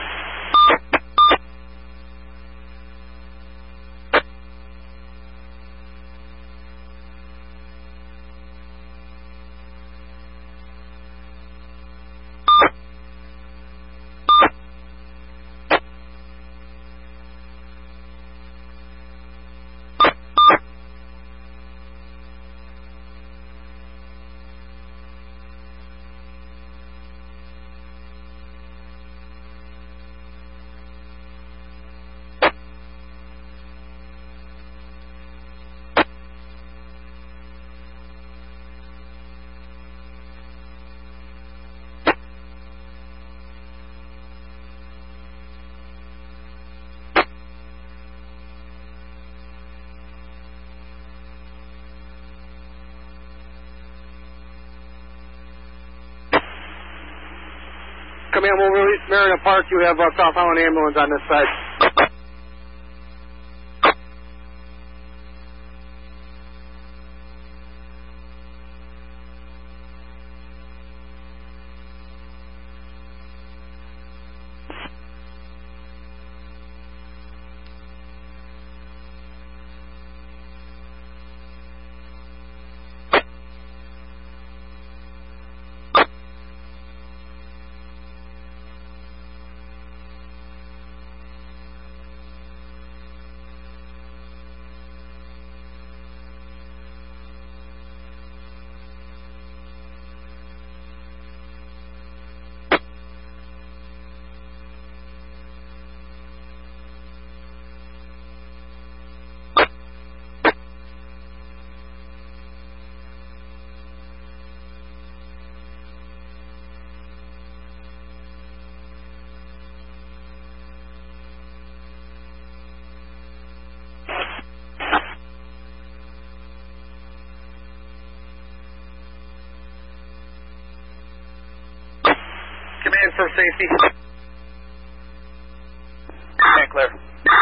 Command, we'll release Marina Park. You have a South Island ambulance on this side. confirm safety.
And clear.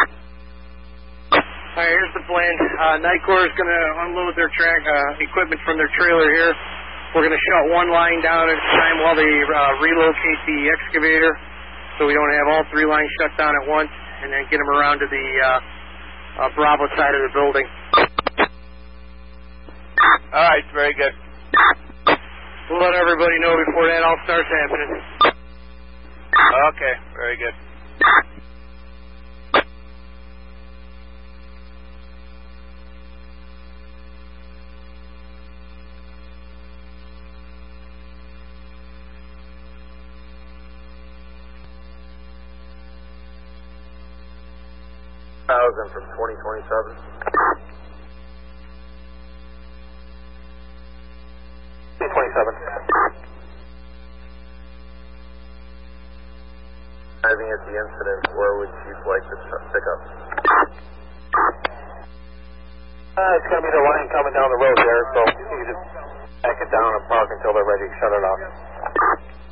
All right, here's the plan. Uh, Night Corps is going to unload their track uh, equipment from their trailer here. We're going to shut one line down at a time while they uh, relocate the excavator, so we don't have all three lines shut down at once, and then get them around to the uh, uh, Bravo side of the building.
All right, very good.
We'll let everybody know before that all starts happening.
Okay, very good.
Thousand from twenty twenty-seven. twenty-seven. Arriving at the incident, where would you like to pick up? Uh, it's going to be the line coming down the road there, so you can just back it down and park until they're ready to shut it off.